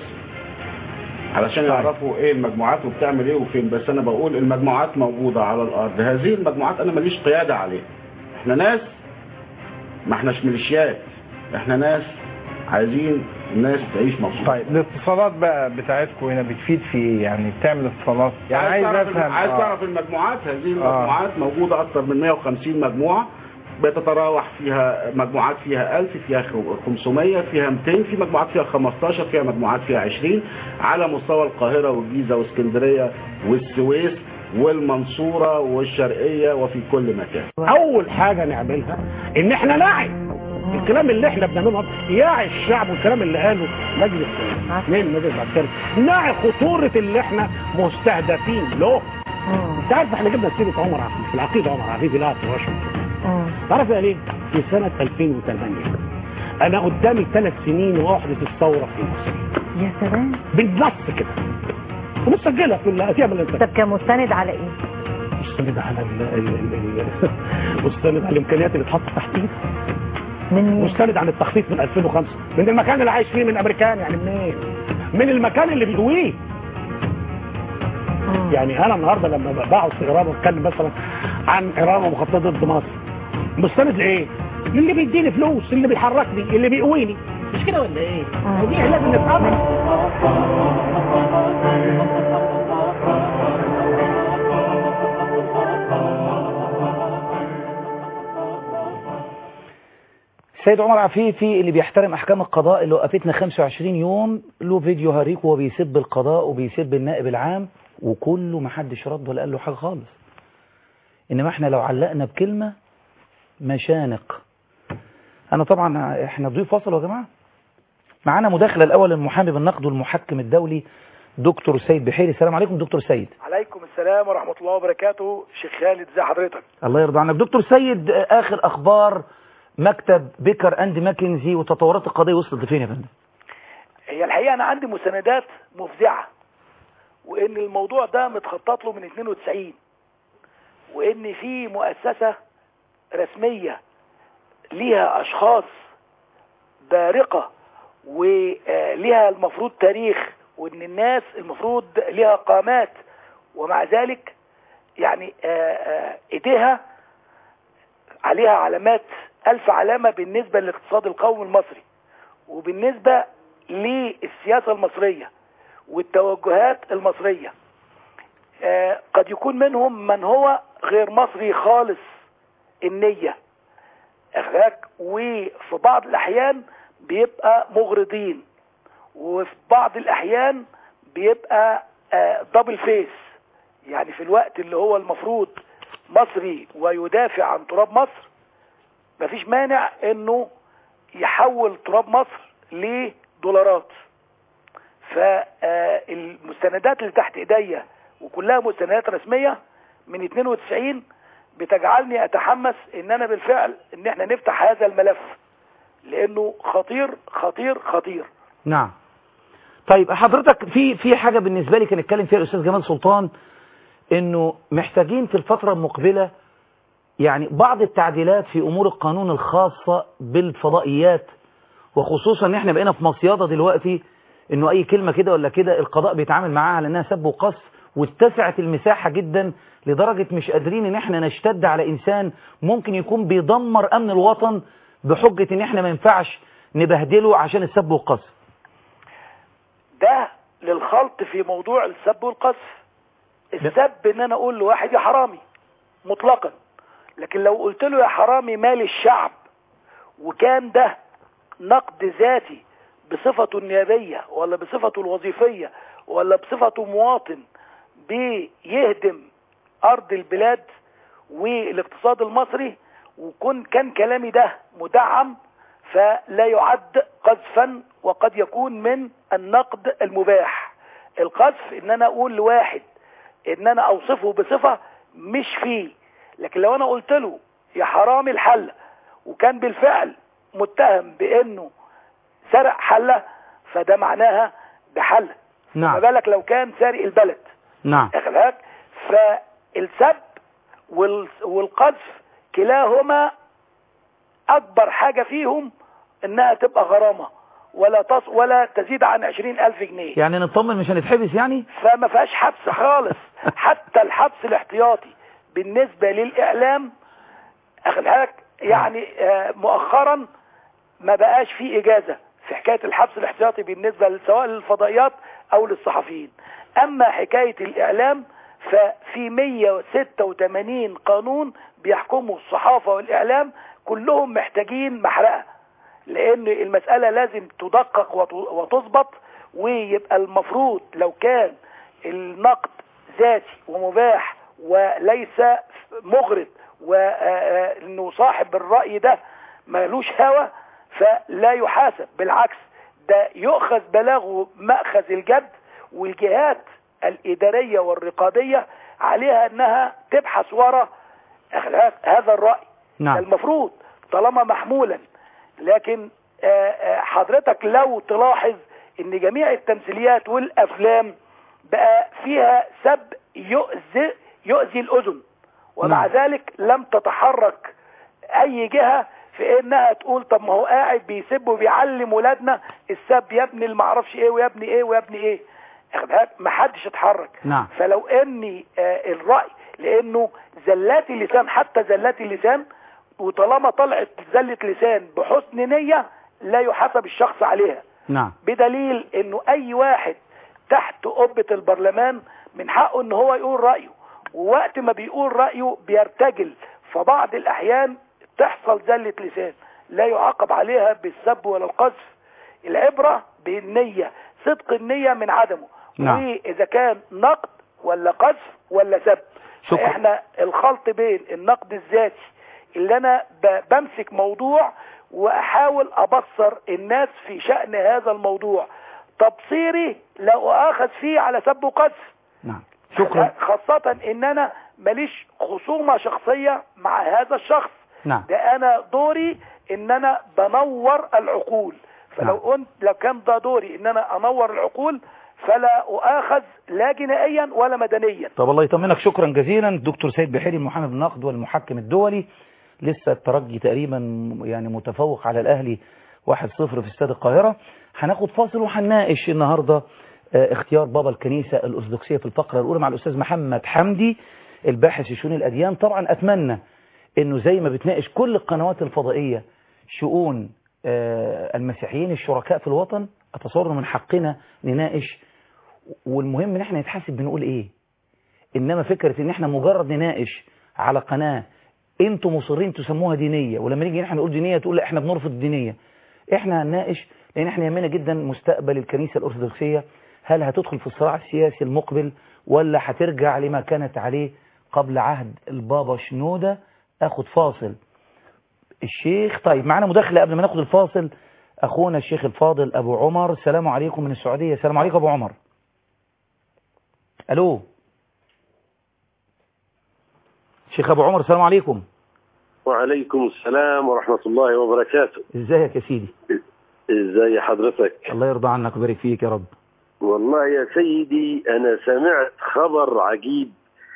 علشان يعرفوا ايه المجموعات وبتعمل ايه وفين. بس انا بقول المجموعات موجوده على الارض، هذه المجموعات انا ماليش قياده عليها. احنا ناس ما احناش ميليشيات، احنا ناس عايزين الناس تعيش مبسوطه. طيب الاتصالات بقى بتاعتكم هنا بتفيد في ايه؟ يعني بتعمل اتصالات يعني عايز عايز افهم عايز آه. تعرف المجموعات. هذه المجموعات آه. موجوده اكثر من مئة وخمسين مجموعه، بتتراوح فيها مجموعات فيها ألف، فيها خمسمئة، فيها مئتين، في مجموعات فيها خمستاشر، فيها مجموعات فيها عشرين على مستوى القاهره والجيزه واسكندريه والسويس والمنصوره والشرقيه وفي كل مكان. اول حاجه نعملها ان احنا نعي الكلام اللي احنا بنعمله، يعي الشعب والكلام اللي قاله مجلس اثنين مجلس عسكري، نعي خطوره اللي احنا مستهدفين له. انت عارف احنا جبنا سيره عمر عفيفي في العقيده، عمر عفيفي لها في واشنطن. تعرف قال ايه؟ في سنه ألفين وثمانية انا قدامي ثلاث سنين واحدث الثوره في مصر. يا سلام. بالنص كده ومسجله في الاتيام الانسان. طب كان مستند على ايه؟ مستند على ال ال ال مستند على الامكانيات اللي اتحطت تحتيه. من مستند عن التخطيط من ألفين وخمسة، من المكان اللي عايش فيه، من امريكان يعني منين؟ من المكان اللي بيدويه. يعني انا النهارده لما بقعد في ايران واتكلم مثلا عن ايران ومخططات ضد مصر، مستند لايه؟ اللي بيديني فلوس، اللي بيحركني، اللي بيقويني، مش كده ولا ايه؟ ودي لازم نفهمها. السيد عمر عفيفي اللي بيحترم احكام القضاء، اللي وقفتنا خمسة وعشرين يوم، له فيديو هريك وهو بيسب القضاء وبيسب النائب العام، وكله ما حدش رد ولا قال له حاجه خالص. انما احنا لو علقنا بكلمه مشانق. انا طبعا احنا ضيوف وصلوا يا جماعه. معانا مداخله الاول المحامي بالنقد والمحكم الدولي دكتور سيد بحيري. السلام عليكم دكتور سيد. عليكم السلام ورحمه الله وبركاته. شيخ خالد ازي حضرتك؟ الله يرضى عنك دكتور سيد. اخر اخبار مكتب بيكر اند ماكنزي وتطورات القضيه وصلت لفين يا فندم؟ هي الحقيقه انا عندي مساندات مفزعه، وان الموضوع ده متخطط له من اثنين وتسعين، وان في مؤسسه رسميه ليها اشخاص بارقه وليها المفروض تاريخ، وان الناس المفروض ليها قامات، ومع ذلك يعني ايديها عليها علامات ألف علامة بالنسبة للاقتصاد القومي المصري، وبالنسبة للسياسة المصرية والتوجهات المصرية. آه قد يكون منهم من هو غير مصري خالص النية، وفي بعض الأحيان بيبقى مغرضين، وفي بعض الأحيان بيبقى آه دبل فيس، يعني في الوقت اللي هو المفروض مصري ويدافع عن تراب مصر مفيش مانع انه يحول تراب مصر لدولارات. فالمستندات اللي تحت ايديا وكلها مستندات رسمية من اتنين وتسعين بتجعلني اتحمس ان انا بالفعل ان احنا نفتح هذا الملف، لانه خطير خطير خطير. نعم. طيب حضرتك في في حاجة بالنسبة لي كان اتكلم فيها الأستاذ جمال سلطان، انه محتاجين في الفترة المقبلة يعني بعض التعديلات في امور القانون الخاصة بالفضائيات، وخصوصا ان احنا بقينا في مصيادة دلوقتي انه اي كلمة كده ولا كده القضاء بيتعامل معاها على انها سب وقصف، واتسعت المساحة جدا لدرجة مش قادرين ان احنا نشتد على انسان ممكن يكون بيدمر امن الوطن بحجة ان احنا ما ينفعش نبهدله عشان السب والقصف. ده للخلط في موضوع السب والقذف. السب ان انا اقول لواحد يا حرامي مطلقا، لكن لو قلت له يا حرامي مال الشعب وكان ده نقد ذاتي بصفته النيابية ولا بصفته الوظيفية ولا بصفته مواطن بيهدم ارض البلاد والاقتصاد المصري، وكن كان كلامي ده مدعم، فلا يعد قذفا وقد يكون من النقد المباح. القذف ان انا اقول لواحد ان انا اوصفه بصفة مش فيه، لكن لو انا قلت له يا حرامي الحلة وكان بالفعل متهم بانه سرق حلة، فده معناها ده حلة. نعم. ما بالك لو كان سارق البلد. نعم. اخذ فالسب والقذف كلاهما اكبر حاجة فيهم انها تبقى غرامة ولا تص ولا تزيد عن عشرين الف جنيه. يعني نطمن مش هنتحبس يعني؟ فما فيهاش حبس خالص. حتى الحبس الاحتياطي بالنسبة للاعلام اخذ يعني مؤخرا ما بقاش فيه اجازة في حكاية الحبس الاحتياطي بالنسبة سواء للفضائيات او للصحفيين. اما حكاية الاعلام ففي مية وستة وثمانين قانون بيحكموا الصحافة والاعلام، كلهم محتاجين محرقة، لان المسألة لازم تدقق وتظبط، ويبقى المفروض لو كان النقد ذاتي ومباح وليس مغرض وانه صاحب الرأي ده مالوش هوى فلا يحاسب، بالعكس ده يؤخذ بلاغه مأخذ الجد، والجهات الإدارية والرقابية عليها انها تبحث وراء هذا الرأي. نعم. المفروض طالما محمولا. لكن حضرتك لو تلاحظ ان جميع التمثيليات والافلام بقى فيها سب يؤذي يؤذي الاذن، ومع نعم. ذلك لم تتحرك اي جهة في انها تقول طب ما هو قاعد بيسب وبيعلم ولادنا السب يا ابني اللي معرفش ايه ويا ابني ايه ويا ابني ايه. ما حدش اتحرك. نعم. فلو اني آه الرأي لانه زلات اللسان، حتى زلات اللسان، وطالما طلعت زلة لسان بحسن نية لا يحاسب الشخص عليها. نعم. بدليل انه اي واحد تحت قبة البرلمان من حقه ان هو يقول رأيه، ووقت ما بيقول رأيه بيرتجل، فبعض الاحيان تحصل زلة لسان لا يعاقب عليها بالسب ولا القذف. العبرة بالنية، صدق النية من عدمه. نعم. واذا كان نقد ولا قذف ولا سب. شكرا. احنا الخلط بين النقد الذاتي اللي انا بمسك موضوع واحاول ابصر الناس في شأن هذا الموضوع، تبصيري لا اخذ فيه على سب وقذف. نعم. شكرا. خاصة ان انا ماليش خصومة شخصية مع هذا الشخص. نعم. ده انا دوري ان انا بنور العقول، فلو نعم. قلت لو كان ده دوري ان انا انور العقول فلا اؤاخذ لا جنائيا ولا مدنيا. طب الله يطمنك، شكرا جزيلا دكتور سيد بحيري المحامي بالنقد والمحكم الدولي. لسه الترجي تقريبا يعني متفوق على الاهلي واحد صفر في استاد القاهرة. هناخد فاصل وهنناقش النهارده اختيار بابا الكنيسة الأرثوذكسية في الفقرة الأولى مع الأستاذ محمد حمدي الباحث في شؤون الأديان. طبعا أتمنى إنه زي ما بتناقش كل القنوات الفضائية شؤون المسيحيين الشركاء في الوطن، أتصور من حقنا نناقش، والمهم إن احنا نتحاسب بنقول إيه. إنما فكرة إن احنا مجرد نناقش على قناة انتوا مصرين تسموها دينية، ولما نيجي احنا نقول دينية تقول لا احنا بنرفض الدينية. احنا هنناقش لان احنا يهمنا جدا مستقبل الكنيسة الأرثوذكسية، هل هتدخل في الصراع السياسي المقبل ولا هترجع لما كانت عليه قبل عهد البابا شنودة. اخد فاصل. الشيخ. طيب معنا مداخلة قبل ما ناخد الفاصل، أخونا الشيخ الفاضل أبو عمر. السلام عليكم من السعودية. السلام عليكم أبو عمر. ألو شيخ أبو عمر، السلام عليكم. وعليكم السلام ورحمة الله وبركاته. ازيك يا سيدي؟ ازاي حضرتك؟ الله يرضى عنك ويبارك فيك يا رب. والله يا سيدي أنا سمعت خبر عجيب،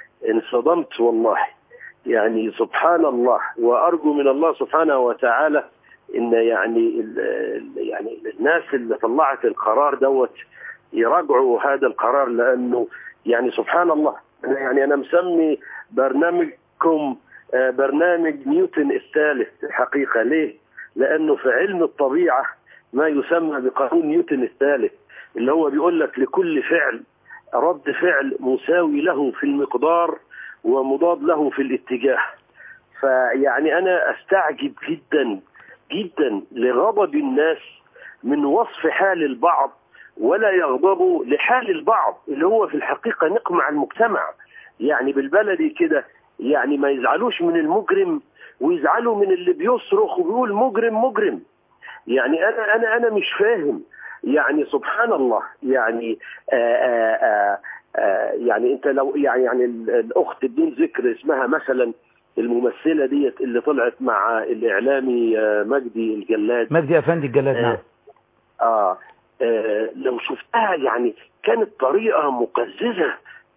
انصدمت والله. يعني سبحان الله، وأرجو من الله سبحانه وتعالى إن يعني يعني الناس اللي طلعت القرار دوت يراجعوا هذا القرار، لأنه يعني سبحان الله. أنا يعني أنا مسمي برنامجكم برنامج نيوتن الثالث حقيقة. ليه؟ لأنه في علم الطبيعة ما يسمى بقانون نيوتن الثالث، اللي هو بيقول لك لكل فعل رد فعل مساوي له في المقدار ومضاد له في الاتجاه. فيعني أنا أستعجب جدا جدا لغضب الناس من وصف حال البعض ولا يغضبوا لحال البعض اللي هو في الحقيقة نقمع المجتمع. يعني بالبلدي كده، يعني ما يزعلوش من المجرم ويزعلوا من اللي بيصرخ وبيقول مجرم مجرم. يعني أنا أنا أنا مش فاهم. يعني سبحان الله. يعني آآ آآ آآ يعني أنت لو يعني يعني الأخت بدون ذكر اسمها مثلا، الممثلة ديت اللي طلعت مع الإعلامي مجدي الجلاد، مجدي أفندي الجلاد. نعم. آه, آه لو شفتها يعني كانت طريقة مقززة.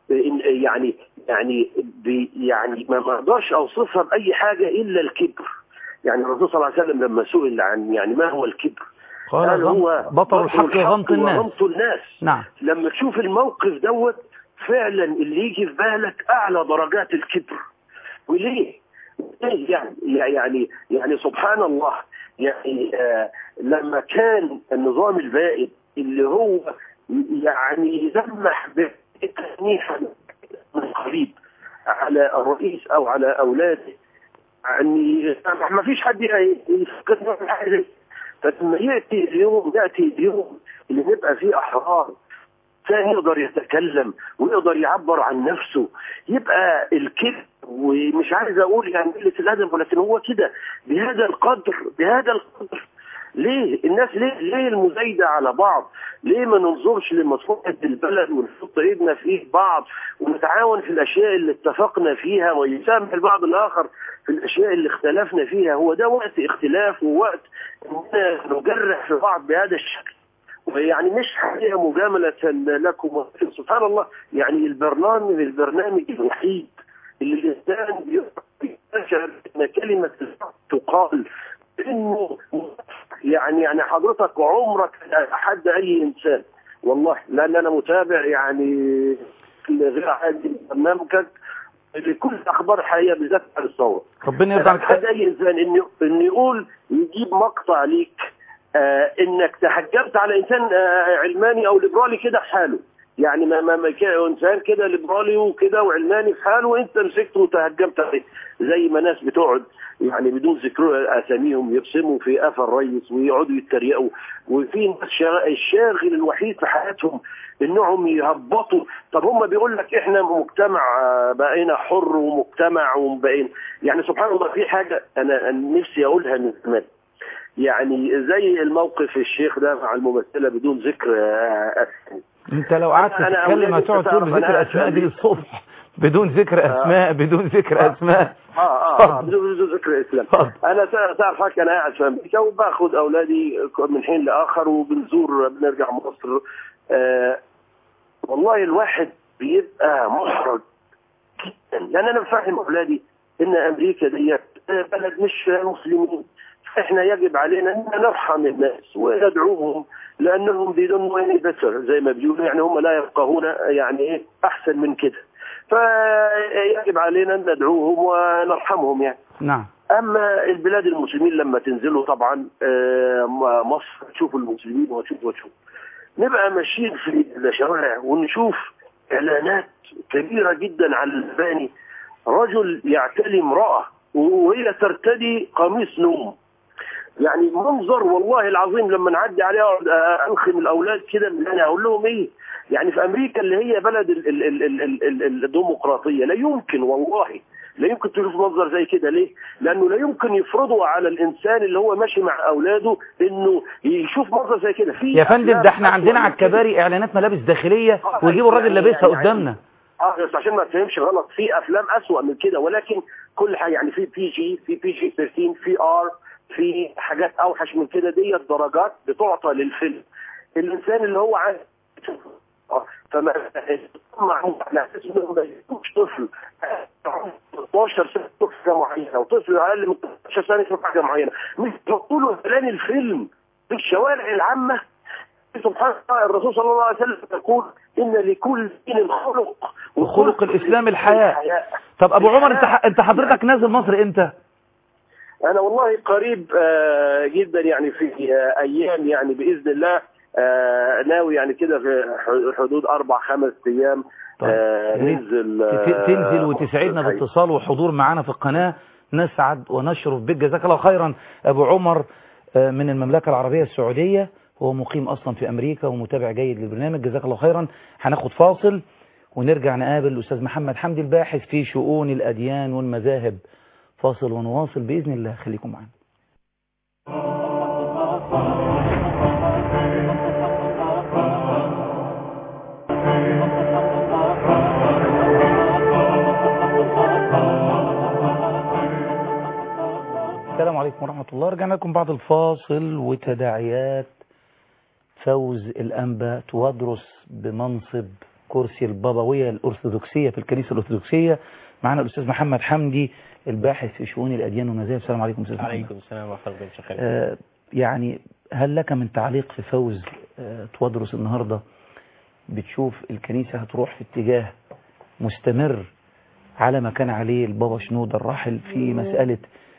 يعني يعني يعني ما اقدرش اوصفها باي حاجه الا الكبر. يعني الرسول صلى الله عليه وسلم لما سئل عن يعني ما هو الكبر قال, قال هو بطر الحق وغمط الناس. وغمط الناس. نعم. لما تشوف الموقف دوت فعلا اللي يجي في بالك اعلى درجات الكبر. وليه؟ يعني يعني يعني سبحان الله. يعني آه لما كان النظام البائد اللي هو يعني يلمح به تسميحا من قريب على الرئيس او على اولاده، يعني ما فيش حد يفكر في حاجه. فلما ياتي اليوم ياتي اليوم اللي نبقى فيه احرار، كان يقدر يتكلم ويقدر يعبر عن نفسه، يبقى الكذب ومش عايز اقول يعني قله الادب، ولكن هو كده بهذا القدر بهذا القدر. ليه الناس ليه ليه المزايدة على بعض؟ ليه ما ننظرش لمصلحة البلد ونحط ايدنا في ايد بعض ونتعاون في الاشياء اللي اتفقنا فيها ويسامح البعض الاخر في الاشياء اللي اختلفنا فيها؟ هو ده وقت اختلاف ووقت نجرح في بعض بهذا الشكل. ويعني مش حقيقة مجاملة لكم. سبحان الله. يعني البرنامج البرنامج الوحيد اللي الانسان يشعر ان كلمة تقال انه يعني يعني حضرتك عمرك حد اي انسان والله، لان انا متابع يعني غير عادي برنامجك لكل اخبار حقيقيه بالذات على الثوره. ربنا يرضى عنك. حد اي انسان انه انه يقول يجيب مقطع ليك آه انك تحجبت على انسان آه علماني او ليبرالي كده في حاله. يعني ما ما انسان كده ليبرالي وكده وعلماني في حاله وانت مسكته وتهجمت عليه، زي ما ناس بتقعد يعني بدون ذكر اساميهم يرسموا في قفا الرئيس ويقعدوا يتريقوا، وفي ناس الشاغل الوحيد في حياتهم انهم يهبطوا. طب هم بيقول لك احنا مجتمع بقينا حر ومجتمع وبقينا يعني سبحان الله. في حاجه انا نفسي اقولها من زمان، يعني زي الموقف الشيخ ده مع الممثله بدون ذكر اسماء. انت لو قعدت تتكلم هتقعد تقول ذكر اسماء دي الصبح بدون ذكر اسماء آه. بدون ذكر آه. اسماء اه اه, آه. بدون ذكر اسلام. انا تعرف حضرتك انا قاعد في امريكا وباخد اولادي من حين لاخر وبنزور بنرجع مصر. آه والله الواحد بيبقى محرج جدا، لان انا بفهم اولادي ان امريكا ديت بلد مش مسلمين. احنا يجب علينا ان نرحم الناس وندعوهم لانهم بدون وين بتر زي ما بيقولوا، يعني هم لا يفقهون يعني ايه احسن من كده، فيجب علينا ان ندعوهم ونرحمهم يعني. نعم. اما البلاد المسلمين لما تنزلوا طبعا مصر تشوفوا المسلمين وتشوفوا وتشوفوا نبقى ماشيين في الشوارع ونشوف اعلانات كبيره جدا على المباني، رجل يعتلي امراه وهي ترتدي قميص نوم. يعني منظر والله العظيم لما نعدي عليها اقعد الخم الاولاد كده، انا اقول لهم ايه؟ يعني في امريكا اللي هي بلد ال ال ال ال ال الديمقراطيه لا يمكن والله لا يمكن تشوف منظر زي كده. ليه؟ لانه لا يمكن يفرضوا على الانسان اللي هو ماشي مع اولاده انه يشوف منظر زي كده. في يا فندم ده احنا عندنا على الكباري اعلانات ملابس داخليه ويجيبوا الراجل لابسها قدامنا. اه بس عشان ما تفهمش غلط، في افلام اسوأ من كده، ولكن كل حاجه يعني في بي جي، في بي جي ثلاثة عشر، في ار، في حاجات اوحش من كده. دي درجات بتعطى للفيلم. الانسان اللي هو عايز فما على اساس انه ما يكونش طفل ستاشر سنه يشوف حاجه معينه، وطفل اقل من ستاشر سنه يشوف حاجه معينه، مش يحطوا له اعلان الفيلم في الشوارع العامه. سبحان الله، الرسول صلى الله عليه وسلم يقول ان لكل دين خلق، وخلق الاسلام الحياء. طب ابو عمر انت انت حضرتك نازل مصر امتى؟ انا والله قريب آه جدا يعني في آه ايام يعني باذن الله، آه ناوي يعني كده في حدود اربع خمس ايام آه ننزل آه تنزل وتسعدنا باتصال وحضور معانا في القناه، نسعد ونشرف بك. جزاك الله خيرا. ابو عمر آه من المملكه العربيه السعوديه، هو مقيم اصلا في امريكا ومتابع جيد للبرنامج. جزاك الله خيرا. هناخد فاصل ونرجع نقابل الاستاذ محمد حمدي الباحث في شؤون الاديان والمذاهب. فاصل ونواصل باذن الله، خليكم معنا. السلام عليكم ورحمة الله. رجعنا لكم بعد الفاصل وتداعيات فوز الأنبا توادرس بمنصب كرسي البابوية الأرثوذكسية في الكنيسة الأرثوذكسية. معنا الأستاذ محمد حمدي الباحث في شؤون الأديان والمذاهب. السلام عليكم أستاذ محمد. عليكم السلام ورحمة الله وبركاته. آه يعني هل لك من تعليق في فوز آه توادرس النهاردة؟ بتشوف الكنيسة هتروح في اتجاه مستمر على ما كان عليه البابا شنودة الراحل في مسألة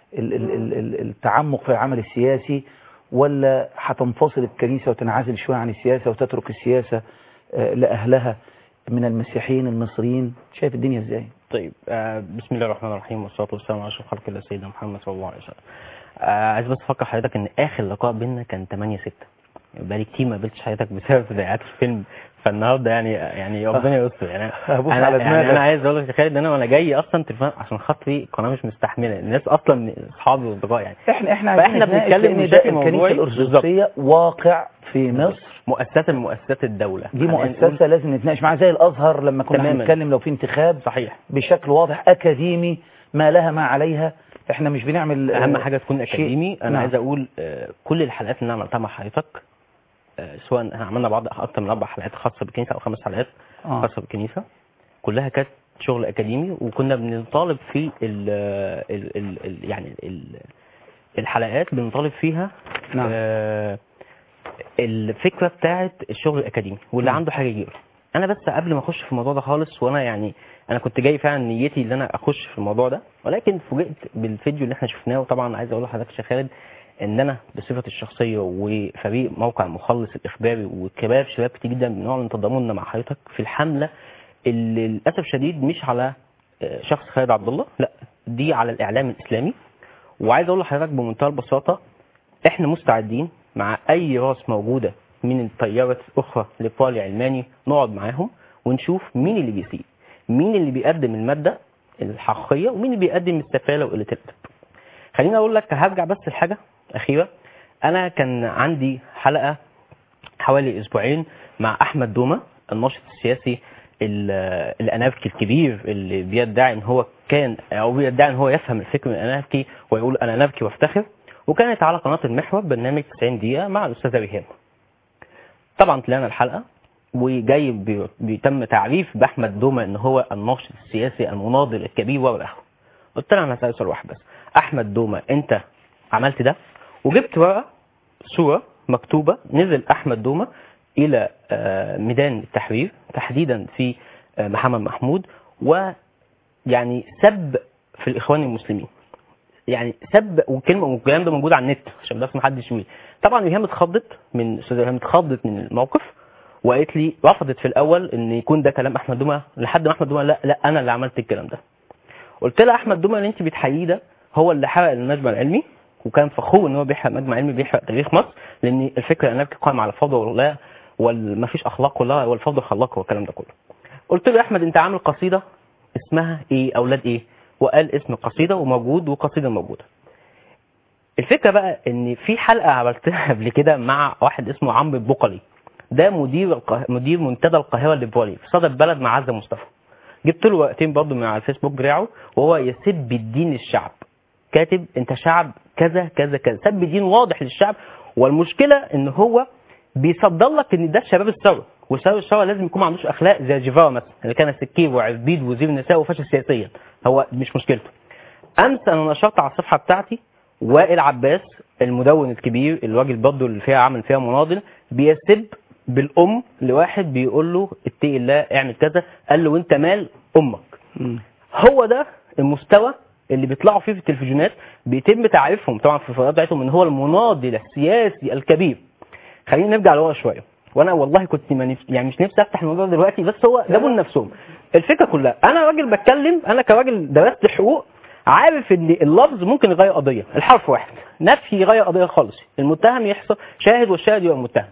التعمق في العمل السياسي، ولا هتنفصل الكنيسة وتنعزل شوية عن السياسة وتترك السياسة لأهلها من المسيحيين المصريين؟ شايف الدنيا ازاي؟ طيب آه بسم الله الرحمن الرحيم، والصلاة والسلام على أشرف خلق الله سيدنا محمد صلى الله عليه وسلم. آه عايز بس افكر حضرتك ان اخر لقاء بيننا كان ثمانية ستة، بقالي كتير ما قابلتش حضرتك بسبب تداعيات الفيلم، فالنهارده يعني يعني ربنا يستر. يعني انا على يعني انا عايز اقول لك يا خالد ان انا وانا جاي اصلا تليفون عشان خاطري القناه مش مستحمله، الناس اصلا اصحابي واصدقائي يعني احنا احنا فاحنا بنتكلم مشاكل الكنيسه الارثوذكسيه واقع في مصر، مؤسسه من مؤسسات الدوله، دي مؤسسه لازم نتناقش معاها زي الازهر لما كنا بنتكلم لو في انتخاب صحيح بشكل واضح اكاديمي ما لها ما عليها. احنا مش بنعمل اهم حاجه تكون اكاديمي. انا نعم. عايز اقول كل الحلقات اللي انا عملتها مع حضرتك سواء احنا عملنا بعض اكتر من اربع حلقات خاصه بالكنيسه او خمس حلقات آه. خاصه بالكنيسه، كلها كانت شغل اكاديمي، وكنا بنطالب في ال ال ال ال يعني ال الحلقات بنطالب فيها نعم. آه الفكره بتاعه الشغل الاكاديمي، واللي نعم. عنده حاجه يجيبها. انا بس قبل ما اخش في الموضوع ده خالص، وانا يعني انا كنت جاي فعلا نيتي ان انا اخش في الموضوع ده، ولكن فوجئت بالفيديو اللي احنا شفناه. وطبعا عايز اقول لحضرتك يا خالد ان انا بصفتي الشخصيه وفريق موقع المخلص الاخباري وكباب شباب كتير جدا بنعلن تضامننا مع حضرتك في الحمله اللي للاسف شديد مش على شخص خالد عبد الله، لا دي على الاعلام الاسلامي. وعايز اقول لحضرتك بمنتهى البساطه احنا مستعدين مع اي راس موجوده من التيارات الاخرى للطالع علماني نقعد معاهم ونشوف مين اللي بيسيء، مين اللي بيقدم الماده الحقيقيه، ومين اللي بيقدم السفاله وقله الادب. خليني اقول لك هرجع بس لحاجه اخيره. انا كان عندي حلقه حوالي اسبوعين مع احمد دومه الناشط السياسي الاناركي الكبير اللي بيدعي ان هو كان او بيدعي ان هو يفهم الفكر الاناركي ويقول انا اناركي وافتخر، وكانت على قناه المحور برنامج تسعين دقيقه مع الاستاذه ريهام. طبعا طلعنا الحلقه وجاي بيتم تعريف باحمد دومه ان هو الناشط السياسي المناضل الكبير والاخر. قلت لها انا هسال سؤال واحد بس، احمد دومه انت عملت ده؟ وجبت ورقه صوره مكتوبه نزل احمد دومه الى ميدان التحرير تحديدا في محمد محمود، ويعني سب في الاخوان المسلمين، يعني سب، وكلمه والكلام ده موجود على النت عشان بس ما حدش يقول. طبعا ريهام اتخضت من استاذه ريهام اتخضت من الموقف وقالت لي رفضت في الاول ان يكون ده كلام احمد دومه، لحد ما احمد دومه لا لا انا اللي عملت الكلام ده. قلت لها احمد دومه اللي انت بتحييه ده هو اللي حرق المجمع العلمي، وكان فخور ان هو بيحرق مجمع علمي بيحرق تاريخ مصر، لان الفكره الاناركي قائم على الفوضى ولا وما فيش اخلاق ولا والفوضى خلاقه والكلام ده كله. قلت له يا احمد انت عامل قصيده اسمها ايه اولاد ايه، وقال اسم القصيده وموجود والقصيده موجوده. الفكره بقى ان في حلقه عملتها قبل كده مع واحد اسمه عمرو البقلي، ده مدير القه... مدير منتدى القاهره الليبرالي في صدى البلد مع عزه مصطفى. جبت له وقتين برضه من على الفيسبوك بتاعه وهو يسب الدين الشعب، كاتب انت شعب كذا كذا كذا، سب الدين واضح للشعب. والمشكله ان هو بيصدر لك ان ده شباب الثوره، وشباب الثوره لازم يكون ما عندوش اخلاق زي جيفارا مثلا اللي كان سكير وعزبيد وزير النساء وفاشل سياسيا، هو مش مشكلته. امس انا نشرت على الصفحه بتاعتي وائل عباس المدون الكبير الراجل برضه اللي فيها عامل فيها مناضل بيسب بالام لواحد بيقول له اتقي الله اعمل كذا، قال له وانت مال امك. م. هو ده المستوى اللي بيطلعوا فيه في التلفزيونات، بيتم تعريفهم طبعا في الفضائيات بتاعتهم ان هو المناضل السياسي الكبير. خلينا نرجع لورا شويه، وانا والله كنت يعني مش نفسي افتح الموضوع دلوقتي، بس هو جابوا لنفسهم. الفكره كلها انا راجل بتكلم، انا كراجل درست حقوق عارف ان اللفظ ممكن يغير قضيه، الحرف واحد نفي يغير قضيه خالص، المتهم يحصل شاهد والشاهد يبقى متهم.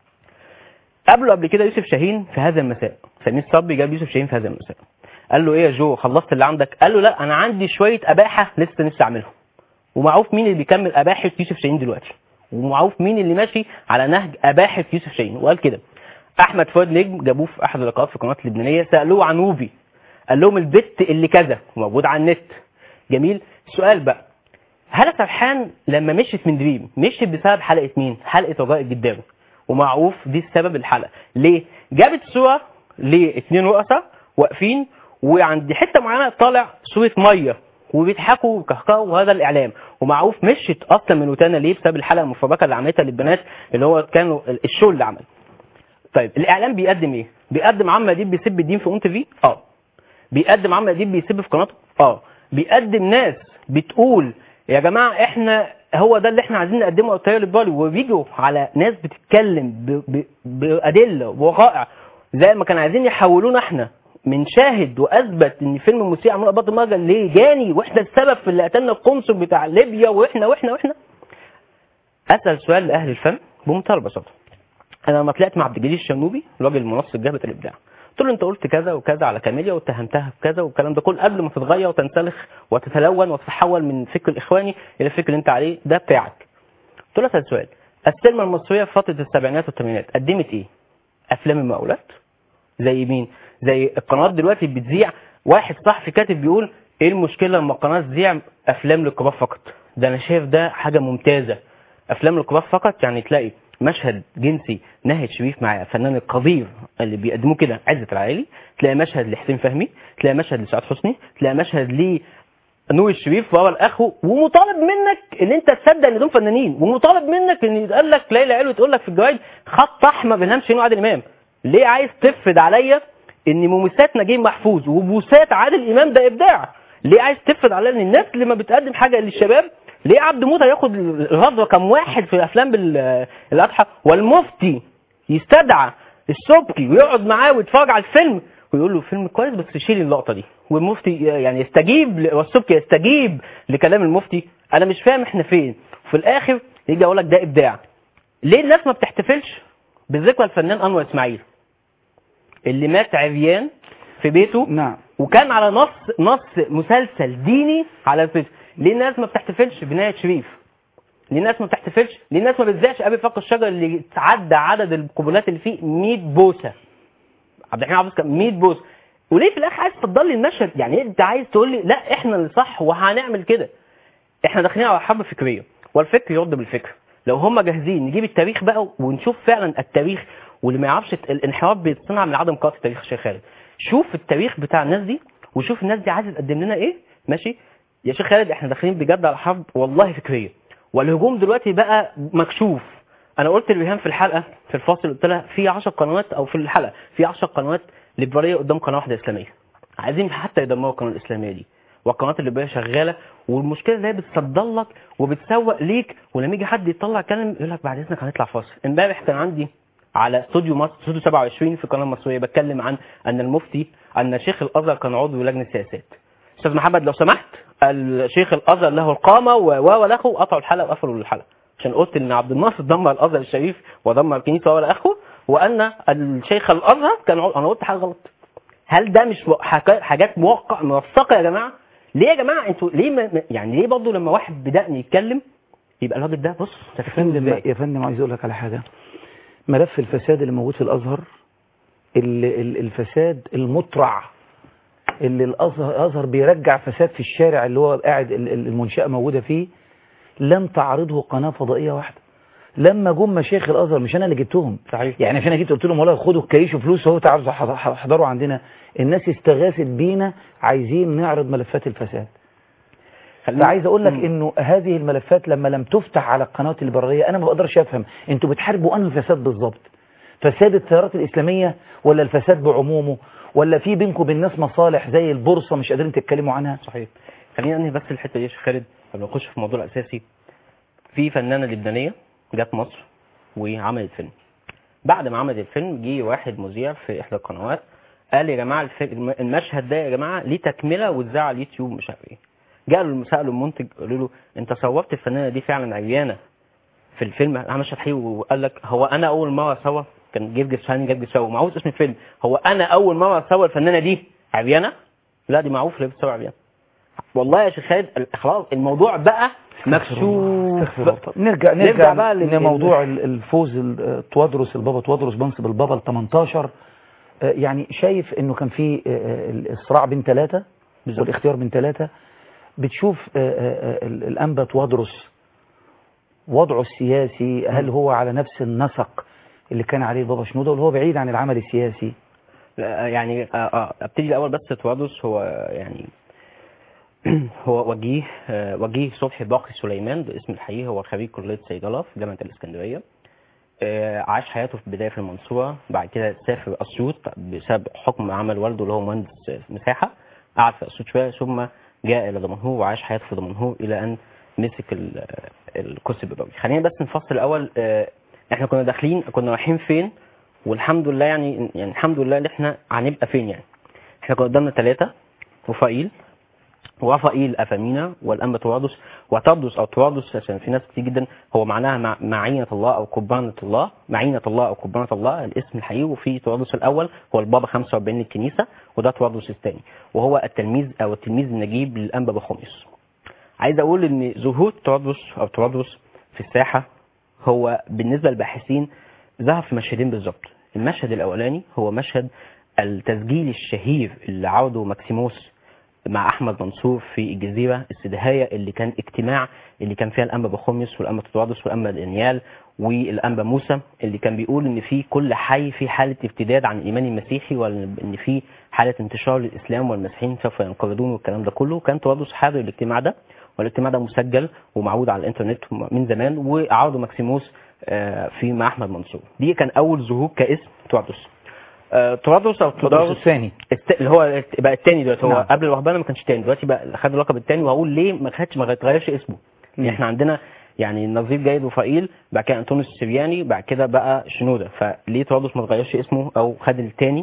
قبله قبل كده يوسف شاهين في هذا المساء، سمير صبري جاب يوسف شاهين في هذا المساء قال له ايه يا جو خلصت اللي عندك؟ قال له لا انا عندي شويه اباحه لسه نفسي اعملهم. ومعروف مين اللي بيكمل اباحه يوسف شاهين دلوقتي، ومعروف مين اللي ماشي على نهج اباحه يوسف شاهين. وقال كده احمد فؤاد نجم جابوه في احد اللقاءات في القناه اللبنانيه، سالوه عن روبي قال لهم البت اللي كذا وموجود على النت. جميل. السؤال بقى، هلا سرحان لما مشيت من دريم مشيت بسبب حلقه مين؟ حلقه رجاء الجداوي، ومعروف دي السبب الحلقه ليه؟ جابت صوره لاثنين رؤساء واقفين وعند حته معينه طالع صوره ميه وبيضحكوا وكهكهوا وهذا الاعلام، ومعروف مشيت اصلا من روتانا ليه؟ بسبب الحلقه المفبركه اللي عملتها للبنات اللي هو كانوا الشو اللي عمل. طيب الاعلام بيقدم ايه؟ بيقدم عم اديب بيسب الدين في اون تي في؟ اه. بيقدم عم اديب بيسب في قناته؟ اه. بيقدم ناس بتقول يا جماعه احنا هو ده اللي احنا عايزين نقدمه التيار الليبرالي، وبيجوا على ناس بتتكلم بادله ووقائع زي ما كانوا عايزين يحولونا احنا من شاهد واثبت ان فيلم مسيء عملوا اباط المهجر ليه جاني واحنا السبب في اللي قتلنا القنصل بتاع ليبيا واحنا واحنا واحنا. اسال سؤال لاهل الفن بمنتهى البساطه. انا لما طلعت مع عبد الجليل الشنوبي راجل منصه جبهه الابداع، قلت له انت قلت كذا وكذا على كاميليا واتهمتها بكذا والكلام ده كله قبل ما تتغير وتنسلخ وتتلون وتتحول من الفكر الاخواني الى الفكر اللي انت عليه ده بتاعك. قلت له اسال سؤال، السينما المصريه في فتره السبعينات والثمانينات قدمت ايه؟ افلام المقاولات زي مين؟ زي القنوات دلوقتي بتذيع، واحد صحفي كاتب بيقول ايه المشكله لما القناه تذيع افلام للكبار فقط؟ ده انا شايف ده حاجه ممتازه. افلام للكبار فقط يعني تلاقي مشهد جنسي ناهد شريف مع فنان القدير اللي بيقدموه كده عزت العائلي، تلاقي مشهد لحسين فهمي، تلاقي مشهد لسعاد حسني، تلاقي مشهد ل نور الشريف وهو الاخو، ومطالب منك ان انت تصدق ان دول فنانين، ومطالب منك ان يتقال لك ليلى علوي تقول لك في الجوائز خط احمر بإلهام شاهين وعادل امام. ليه عايز تفرض عليا ان ممثلات نجيب محفوظ وبوسات عادل امام ده ابداع؟ ليه عايز تفرض عليا ان الناس اللي ما بتقدم حاجه للشباب؟ ليه عبد موته ياخد الرضوه كم واحد في افلام بالاضحى والمفتي يستدعى السبكي ويقعد معاه ويتفرج على الفيلم ويقول له فيلم كويس بس شيل اللقطه دي، والمفتي يعني يستجيب والسبكي يستجيب لكلام المفتي؟ انا مش فاهم احنا فين. في الاخر يجي اقول لك ده ابداع. ليه الناس ما بتحتفلش بذكرى الفنان انور اسماعيل اللي مات عريان في بيته؟ نعم. وكان على نص نص مسلسل ديني على الفيسبوك. ليه الناس ما بتحتفلش بنهاية شريف؟ ليه الناس ما بتحتفلش؟ ليه الناس ما بتذاعش ابي فق الشجر اللي تعدى عدد القبلات اللي فيه مية بوسه؟ عبد الحليم عبد الكريم مية بوسه. وليه في الاخر عايز تفضل لي المشهد؟ يعني انت عايز تقول لي لا احنا اللي صح وهنعمل كده؟ احنا داخلين على حرب فكريه، والفكر يرد بالفكر. لو هم جاهزين نجيب التاريخ بقى ونشوف فعلا التاريخ، واللي ما يعرفش الانحراف بيتصنع من عدم قراءه التاريخ. الشيخ خالد شوف التاريخ بتاع الناس دي وشوف الناس دي عايزه تقدم لنا ايه. ماشي يا شيخ خالد، احنا داخلين بجد على حرب والله فكريه، والهجوم دلوقتي بقى مكشوف. انا قلت لريهام في الحلقه في الفاصل، قلت لها في عشر قنوات او في الحلقه في عشر قنوات ليبراليه قدام قناه واحده اسلاميه، عايزين حتى يدمروا القناه الاسلاميه دي، والقنوات الليبراليه شغاله. والمشكله ان هي بتصدر لك وبتسوق ليك، ولما يجي حد يطلع كلام يقول لك بعد اذنك هنطلع فاصل. امبارح كان عندي على استوديو مصر استوديو سبعة وعشرين في القناه المصريه بتكلم عن ان المفتي ان شيخ الازهر كان عضو لجنه سياسات. استاذ محمد لو سمحت، الشيخ الازهر له القامه و وله قطعوا الحلقه وقفلوا الحلقه عشان قلت ان عبد الناصر دمر الازهر الشريف ودمر الكنيسه ولا اخوه، وان الشيخ الازهر كان عضو. انا قلت حاجه غلط؟ هل ده مش حاجات موقع موثقه يا جماعه؟ ليه يا جماعه انتوا ليه ما يعني ليه برضه لما واحد بدأني يتكلم يبقى الراجل ده بص يا فندم يا فندم عايز اقول لك على حاجه. ملف الفساد اللي موجود في الازهر، الفساد المطرع اللي الازهر بيرجع فساد في الشارع اللي هو قاعد المنشأة موجودة فيه، لم تعرضه قناة فضائية واحدة. لما جم مشايخ الازهر، مش انا اللي جبتهم صحيح، يعني عشان انا جيت قلت لهم والله خدوا كيشوا فلوس اهو تعالوا احضروا عندنا، الناس استغاثت بينا عايزين نعرض ملفات الفساد. فعايز اقول لك انه هذه الملفات لما لم تفتح على القنوات الليبراليه انا ما بقدرش افهم انتوا بتحاربوا انهي فساد بالظبط؟ فساد التيارات الاسلاميه ولا الفساد بعمومه، ولا في بينكم وبين الناس مصالح زي البورصه مش قادرين تتكلموا عنها؟ صحيح. خلينا انهي بس الحته دي يا شيخ خالد قبل ما نخش في الموضوع الاساسي. في فنانه لبنانيه جت مصر وعملت فيلم. بعد ما عملت الفيلم جه واحد مذيع في احدى القنوات قال يا جماعه المشهد ده يا جماعه ليه تكمله واتذاع على اليوتيوب مش عارف ايه. جاء سالوا المنتج قالوا له انت صورت الفنانه دي فعلا عريانه في الفيلم عمل شرحي؟ وقال لك هو انا اول مره اصور، كان جرجس فهمي جرجس فهمي معروف اسم الفيلم، هو انا اول مره اصور الفنانه دي عريانه؟ لا دي معروف اللي بتصور عريانه. والله يا شيخ خالد خلاص الموضوع بقى مكشوف. نرجع نرجع بقى لموضوع الفوز توادرس البابا توادرس منصب البابا ال ثمانية عشر. يعني شايف انه كان في الصراع بين ثلاثه والاختيار بين ثلاثه. بتشوف الانبا توادرس وضعه السياسي هل هو على نفس النسق اللي كان عليه البابا شنودة ولا هو بعيد عن العمل السياسي؟ يعني ابتدي الاول بس توادرس هو يعني هو وجيه وجيه صبحي باقي سليمان باسم الحقيقي، هو خريج كليه صيدله في جامعه الاسكندريه. عاش حياته في البدايه في المنصوره، بعد كده سافر اسيوط بسبب حكم عمل والده اللي هو مهندس مساحه، قعد في اسيوط شويه ثم جاء الى دمنهور وعاش حياته في دمنهور الى ان مسك الكرسي البابوي. خلينا بس نفصل الاول احنا كنا داخلين كنا رايحين فين، والحمد لله يعني يعني الحمد لله ان احنا هنبقى فين. يعني احنا كنا قدامنا ثلاثه، رفائيل ورفائيل افامينا والانبا توادرس. وتردس او توادرس عشان في ناس كتير جدا هو معناها معينه الله او قربانه الله، معينه الله او قربانه الله الاسم الحقيقي. وفي توادرس الاول هو البابا خمسة وأربعين للكنيسه، وده توادرس الثاني وهو التلميذ او التلميذ النجيب للانبا بخوميوس. عايز اقول ان ظهور توادرس او توادرس في الساحه هو بالنسبه للباحثين ظهر في مشهدين بالظبط. المشهد الاولاني هو مشهد التسجيل الشهير اللي عرضه ماكسيموس مع احمد منصور في الجزيره السدهايه، اللي كان اجتماع اللي كان فيها الانبا بخوميوس والانبا توادرس والانبا دانيال والانبا موسى، اللي كان بيقول ان في كل حي في حاله ارتداد عن الايمان المسيحي، وان في حاله انتشار للاسلام والمسيحيين سوف ينقرضون والكلام ده كله. كان توادرس حاضر الاجتماع ده، والاجتماع ده مسجل ومعروض على الانترنت من زمان، وعرضه ماكسيموس في مع احمد منصور. دي كان اول ظهور كاسم توادرس. توادرس او توادرس الثاني اللي هو بقى الثاني دلوقتي. هو نعم. قبل الوهبانه ما كانش ثاني، دلوقتي بقى خد اللقب الثاني. وهقول ليه ما خدش ما اتغيرش اسمه. يعني احنا عندنا يعني نظيف جيد رفائيل، بعد كده انطونيوس السرياني، بعد كده بقى شنودة. فليه توادرس ما اتغيرش اسمه او خد الثاني؟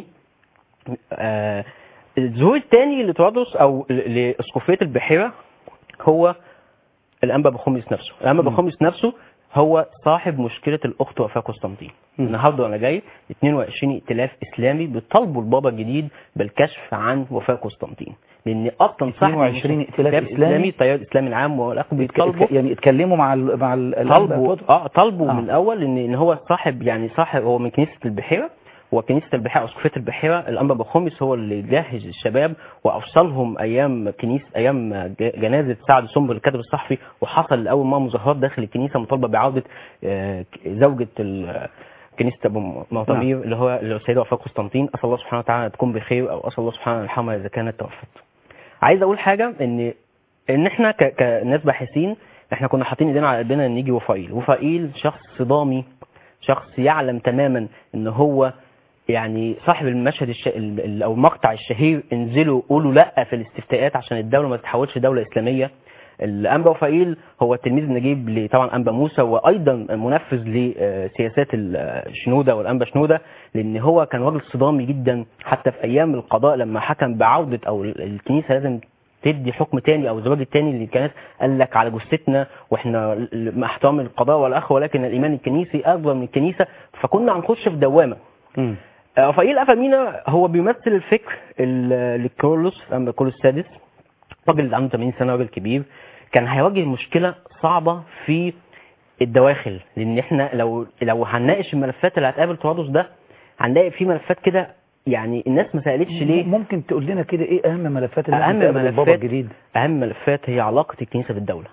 آه الظهور الثاني لتوادرس او لاسقفيه البحيره هو الانبا بخوميوس نفسه. الانبا بخوميوس نفسه هو صاحب مشكله الاخت وفاه قسطنطين. النهارده انا جاي اثنين وعشرين ائتلاف اسلامي بيطالبوا البابا الجديد بالكشف عن وفاه قسطنطين، لان اصلا صاحب اثنين وعشرين ائتلاف اسلامي التيار الاسلامي العام والاخوه بيطالبوا يعني اتكلموا مع ال مع ال طالبوا اه طالبوا آه. من الاول ان ان هو صاحب يعني صاحب هو من كنيسه البحيره، وكنيسه البحيره اسقفيه البحيره الانبا بخوميوس هو اللي جهز الشباب واوصلهم ايام كنيسه ايام جنازه سعد سنبل الكاتب الصحفي، وحصل لاول مره مظاهرات داخل الكنيسه مطالبه بعوده زوجه كنيسه ابو معتمير اللي هو السيده وفاه قسطنطين. اسال الله سبحانه وتعالى تكون بخير، او اسال الله سبحانه يرحمها اذا كانت توفت. عايز اقول حاجه ان ان احنا كناس باحثين احنا كنا حاطين ايدينا على قلبنا ان نيجي رفائيل. رفائيل شخص صدامي، شخص يعلم تماما ان هو يعني صاحب المشهد الش... او المقطع الشهير انزلوا قولوا لا في الاستفتاءات عشان الدوله ما تتحولش دوله اسلاميه. الانبا رفائيل هو التلميذ النجيب طبعا انبا موسى، وايضا منفذ لسياسات الشنوده والانبا شنوده، لان هو كان راجل صدامي جدا. حتى في ايام القضاء لما حكم بعوده او الكنيسه لازم تدي حكم تاني او الزواج التاني للكنائس، قال لك على جثتنا واحنا مع احترام القضاء والاخوه ولكن الايمان الكنيسي افضل من الكنيسه. فكنا هنخش في دوامه. رفائيل افامينا هو بيمثل الفكر لكيرلس الانبا كيرلس السادس، راجل اللي عنده ثمانين سنه راجل كبير، كان هيواجه مشكله صعبه في الدواخل، لان احنا لو لو هنناقش الملفات اللي هتقابل تواضع ده هنلاقي في ملفات كده يعني الناس ما سالتش ليه. ممكن تقول لنا كده ايه اهم ملفات اللي اهم هتقابل البابا ملفات الجديد؟ اهم ملفات هي علاقه الكنيسه بالدوله.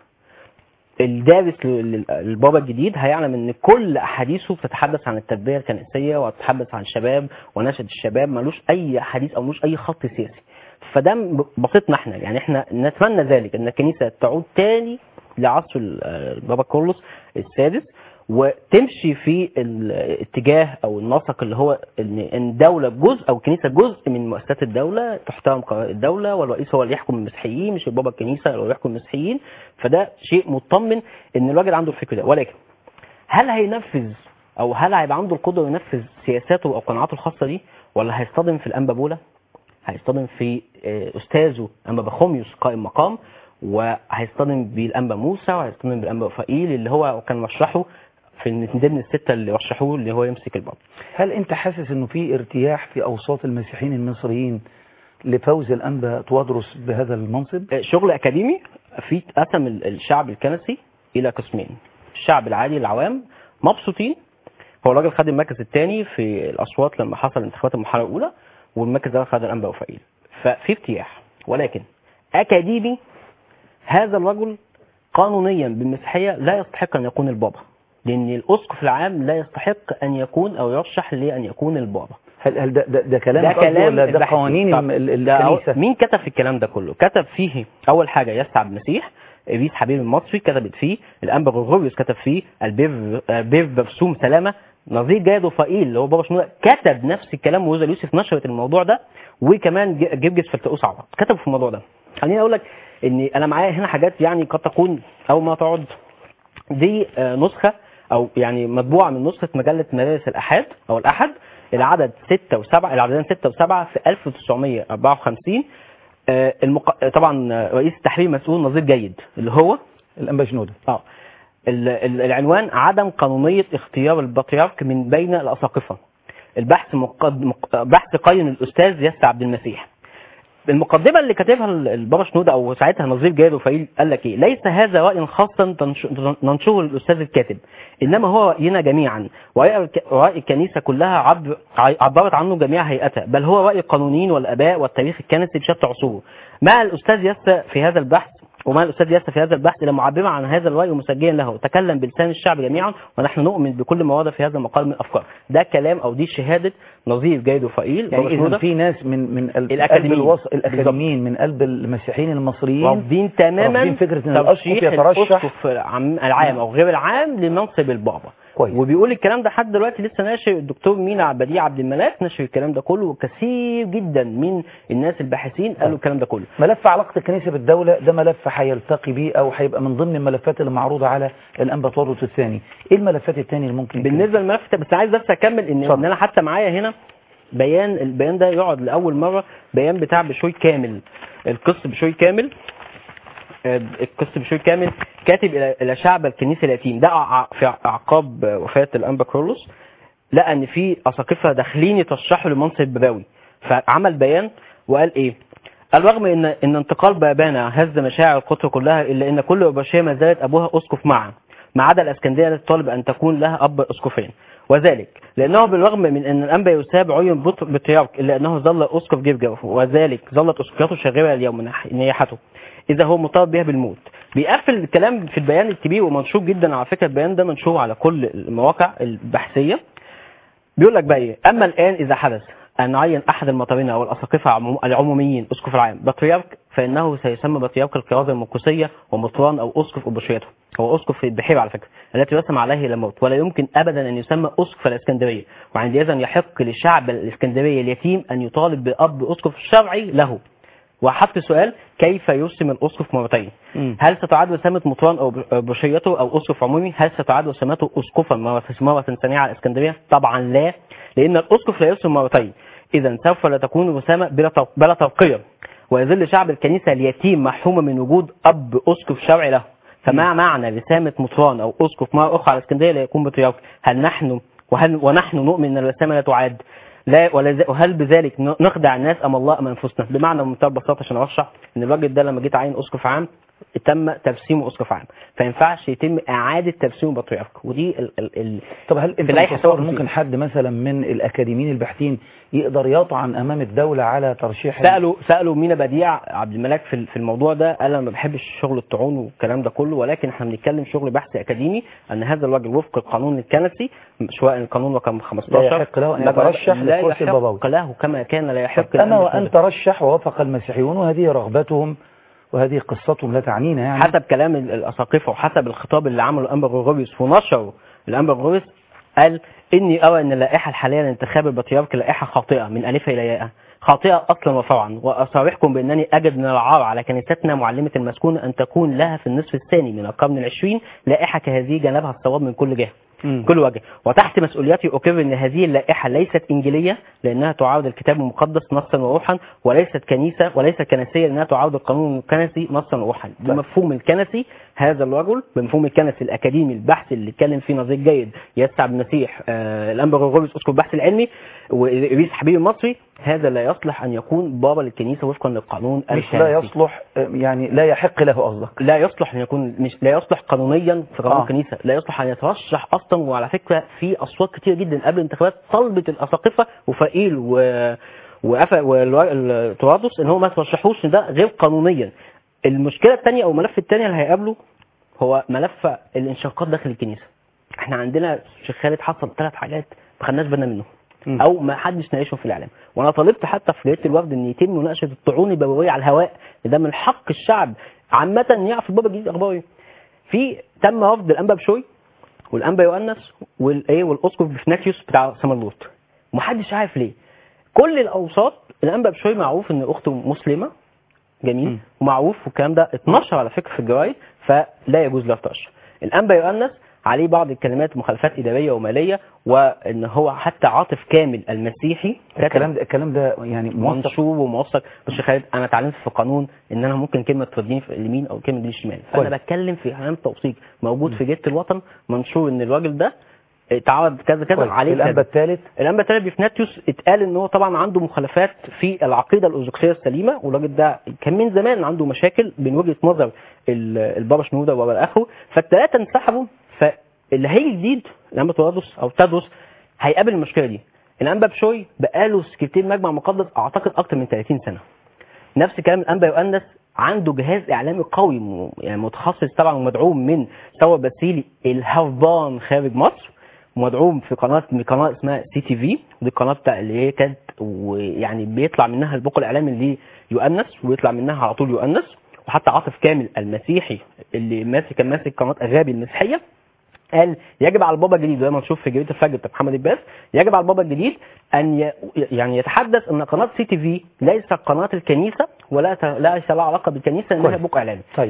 الدارس للبابا الجديد هيعلم ان كل احاديثه بتتحدث عن التربيه الكنسيه وتتحدث عن الشباب ونشد الشباب، ملوش اي حديث او ملوش اي خط سياسي. فده بسيطنا احنا، يعني احنا نتمنى ذلك ان الكنيسه تعود تاني لعصر البابا كارلوس السادس وتمشي في الاتجاه او النسق اللي هو ان الدوله جزء او الكنيسه جزء من مؤسسات الدوله، تحترم قرارات الدوله والرئيس هو اللي يحكم المسيحيين مش البابا الكنيسه اللي يحكم المسيحيين. فده شيء مطمن ان الراجل عنده الفكر ده، ولكن هل هينفذ او هل هيبقى عنده القدره ينفذ سياساته او قناعاته الخاصه دي، ولا هيصطدم في الانبا بولا، هيصطدم في استاذه انبا بخوميوس قائم مقام، وهيصطدم بالانبا موسى، وهيصطدم بالانبا رفائيل اللي هو كان مرشحه في من ضمن السته اللي رشحوه اللي هو يمسك البابا. هل انت حاسس انه في ارتياح في اوساط المسيحيين المصريين لفوز الانبا توادرس بهذا المنصب؟ شغل اكاديمي. في قسم الشعب الكنسي الى قسمين، الشعب العادي العوام مبسوطين، هو الراجل خد المركز الثاني في الاصوات لما حصل انتخابات المرحله الاولى، والمركز ده خد الانبا رفائيل، ففي ارتياح. ولكن اكاديمي هذا الرجل قانونيا بالمسيحيه لا يستحق ان يكون البابا، لان الاسقف العام لا يستحق ان يكون او يرشح لان يكون البابا. هل هل ده ده, ده كلام ده كلام ولا ده قوانين الكنيسه؟ مين كتب في الكلام ده كله؟ كتب فيه اول حاجه يسع المسيح، ابيس حبيب المصري كتبت فيه، الانبا غرغوريوس كتب فيه، البيف برسوم سلامه، نظير جاد رفائيل اللي هو بابا شنودة كتب نفس الكلام، ووزا يوسف نشرت الموضوع ده، وكمان جرجس فلتقوس عوض كتبوا في الموضوع ده. خليني اقول لك ان انا معايا هنا حاجات يعني قد تكون او ما تعد دي نسخه او يعني مطبوعه من نسخه مجله مدارس الاحاد او الاحد، العدد ستة وسبعة، العددين ستة وسبعة في ألف وتسعمائة وأربعة وخمسين. المق... طبعا رئيس التحرير مسؤول نظير جيد اللي هو الانبا شنودة. اه العنوان عدم قانونيه اختيار البطريرك من بين الاساقفه. البحث مقد... بحث قيم الاستاذ ياسر عبد المسيح. المقدمه اللي كاتبها البابا شنودة او ساعتها نظير جاد رفائيل قال لك ايه؟ ليس هذا راي خاصا ننشره الاستاذ الكاتب، انما هو راينا جميعا، وراي الكنيسه كلها عبر عبرت عنه جميع هيئتها، بل هو راي القانونيين والاباء والتاريخ الكنسي بشتى عصوره. مع الاستاذ ياسر في هذا البحث وما الاستاذ ياسر في هذا البحث الى معبرا عن هذا الراي ومسجلا له، تكلم بلسان الشعب جميعا ونحن نؤمن بكل ما ورد في هذا المقال من افكار. ده كلام او دي شهاده نظير جاد رفائيل. يعني اذا في ناس من من قلب الاكاديميين من قلب المسيحيين المصريين رافضين تماما رافضين فكره ان الاسقف يترشح العام او غير العام لمنصب البابا. كويس. وبيقول الكلام ده لحد دلوقتي لسه ناشر الدكتور مينا بديع عبد الملاك نشر الكلام ده كله، وكثير جدا من الناس الباحثين قالوا الكلام ده كله. ملف علاقه الكنيسه بالدوله ده ملف هيلتقي بيه او هيبقى من ضمن الملفات اللي معروضه على الانبا توادرس الثاني. ايه الملفات الثانيه اللي ممكن بالنسبه للملف؟ بس عايز بس اكمل ان, إن انا حتى معايا هنا بيان، البيان ده يقعد لاول مره بيان بتاع بشوي كامل، القس بشوي كامل القس بشوي كامل كاتب الى شعب الكنيسه اليتيم ده في اعقاب وفاه الانبا كارلوس، لقى ان في اساقفه داخلين يترشحوا لمنصب بابوي، فعمل بيان وقال ايه؟ قال رغم ان ان انتقال بابانا هز مشاعر القطر كلها، الا ان كل اباشيه ما زالت ابوها اسقف معا، ما عدا الاسكندريه التي تطالب ان تكون لها اب اسقفين، وذلك لانه بالرغم من ان الانبا يساب عين بطريرك الا انه ظل اسقف جرجر، وذلك ظلت اسقفيته شاغره اليوم نياحته اذا هو مطالب بها بالموت. بيقفل الكلام في البيان الكبير ومنشور جدا، على فكره البيان ده منشور على كل المواقع البحثيه. بيقول لك بقى ايه؟ اما الان اذا حدث ان نعين احد المطارين او الاساقفه العموميين اسقف العام بطريرك، فانه سيسمى بطريرك الكرازه المقدسيه ومطران او اسقف ابوشيته، هو اسقف البحيره على فكره التي يسمى عليه للموت، ولا يمكن ابدا ان يسمى اسقف الاسكندريه، وعندئذ يحق للشعب الاسكندريه اليتيم ان يطالب باب اسقف شرعي له. وحط سؤال: كيف يرسم الاسقف مرتين؟ هل ستعاد وسامه مطران او بشيته او اسقف عمومي؟ هل ستعاد وسامته اسقفا مره ثانيه على الاسكندريه؟ طبعا لا، لان الاسقف لا يرسم مرتين، اذا سوف لا تكون وسامه بلا بلا ترقيه، ويظل شعب الكنيسه اليتيم محروما من وجود اب اسقف شرعي له. فما معنى وسامه مطران او اسقف مره اخرى على الاسكندريه لا يكون بطريرك؟ هل نحن وهل ونحن نؤمن ان الوسامه لا تعاد؟ لا ولا وهل بذلك نخدع الناس ام الله ام انفسنا؟ بمعنى بمنتهى البساطه عشان اوضح ان الراجل ده لما جيت اعين اسقف عام تم تبسيمه اسقف عام، فينفعش يتم اعاده تبسيمه بطريقك. ودي ال ال ال طب هل انت متصور ممكن حد مثلا من الاكاديميين الباحثين يقدر يطعن امام الدوله على ترشيح؟ سالوا سالوا مينا بديع عبد الملاك في في الموضوع ده، قال انا ما بحبش شغل الطعون والكلام ده كله، ولكن احنا بنتكلم شغل بحث اكاديمي ان هذا الراجل وفق القانون الكنسي، سواء القانون رقم خمستاشر لا يحق له ان يترشح لكرسي البابوي، لا يحق له كما كان لا يحق اما وان ترشح ووافق المسيحيون وهذه رغبتهم وهذه قصتهم لا تعنينا يعني. حسب كلام الاساقفه وحسب الخطاب اللي عمله الانبا غريغوريوس ونشره الانبا غريغوريوس، قال اني ارى ان اللائحه الحاليه لانتخاب البطريرك لائحه خاطئه من الفها الى ياءها، خاطئه اصلا وفرعا، واصارحكم بانني اجد من العار على كنيستنا معلمه المسكون ان تكون لها في النصف الثاني من القرن العشرين لائحه كهذه جانبها الصواب من كل جهه. كل وجه، وتحت مسؤوليتي أقر أن هذه اللائحة ليست إنجيلية لأنها تعارض الكتاب المقدس نصا وروحا، وليست كنيسة وليست كنسية لأنها تعارض القانون الكنسي نصا وروحا. بمفهوم الكنسي هذا الرجل، بمفهوم الكنسي الأكاديمي البحث اللي اتكلم فيه نظير جيد يسع بالمسيح آه الأنبا غريغوريوس أسقف البحث العلمي وإريس حبيب المصري، هذا لا يصلح أن يكون بابا للكنيسة وفقا للقانون الكنسي. مش لا يصلح يعني لا يحق له قصدك؟ لا يصلح أن يكون، مش لا يصلح قانونيا في قانون آه. الكنيسة، لا يصلح أن يترشح أصلا. وعلى فكرة في أصوات كتير جدا قبل الانتخابات طلبت الأساقفة وفائيل و وأفا والتوادس ان هو ما ترشحوش، ده غير قانونيا. المشكله الثانيه او الملف الثاني اللي هيقابله هو ملف الانشقاقات داخل الكنيسه. احنا عندنا شيخ خالد حصل ثلاث حاجات ما خدناش بالنا منهم او ما حدش ناقشهم في الاعلام، وانا طالبت حتى في رئاسه الوفد ان يتم مناقشه الطعون البابويه على الهواء، ده من حق الشعب عامه يعرف البابا الجديد اخباره ايه. في تم وفد الانبا بشوي والانبا يؤنس والايه والاسقف بفناكيوس بتاع سمرلوط، ومحدش عارف ليه. كل الاوساط الانبا بشوي معروف ان اخته مسلمه جميل م. ومعروف والكلام ده اتنشر على فكره في الجرايد، فلا يجوز له الترشح. الانبا يؤنس عليه بعض الكلمات مخالفات اداريه وماليه، وان هو حتى عاطف كامل المسيحي الكلام ده الكلام ده يعني منشور وموثق. بس خالد انا اتعلمت في القانون ان انا ممكن كلمه توديني في اليمين او كلمه توديني الشمال، فانا بتكلم في علامه توثيق موجود م. في جريده الوطن منشور ان الراجل ده تعرض كذا كذا عليه. الانبا الثالث الانبا الثالث بفناتيوس اتقال ان هو طبعا عنده مخالفات في العقيده الارثوذكسيه السليمه، والراجل ده كان من زمان عنده مشاكل من وجهه نظر البابا شنوده وبابا اخره، فالثلاثه انسحبوا. فاللي هيجي جديد الانبا تودس او تدرس هيقابل المشكله دي. الانبا بشوي بقاله سكرتير مجمع مقدس اعتقد اكتر من ثلاثين سنه. نفس كلام الانبا يؤنس عنده جهاز اعلامي قوي يعني متخصص طبعا ومدعوم من ثور باسيلي الهربان خارج مصر، مدعوم في قناه من قناه اسمها سي تي في، ودي القناه بتاع اللي هي كانت ويعني بيطلع منها البوق الاعلامي اللي يؤنس ويطلع منها على طول يؤنس. وحتى عاطف كامل المسيحي اللي ماسك كان ماسك قناه اغابي المسيحيه قال يجب على البابا الجديد، زي ما نشوف في جريده الفجر بتاع محمد الباس، يجب على البابا الجديد ان ي... يعني يتحدث ان قناه سي تي في ليست قناه الكنيسه ولا ت... لا لها علاقه بالكنيسه، انها بوق اعلامي. طيب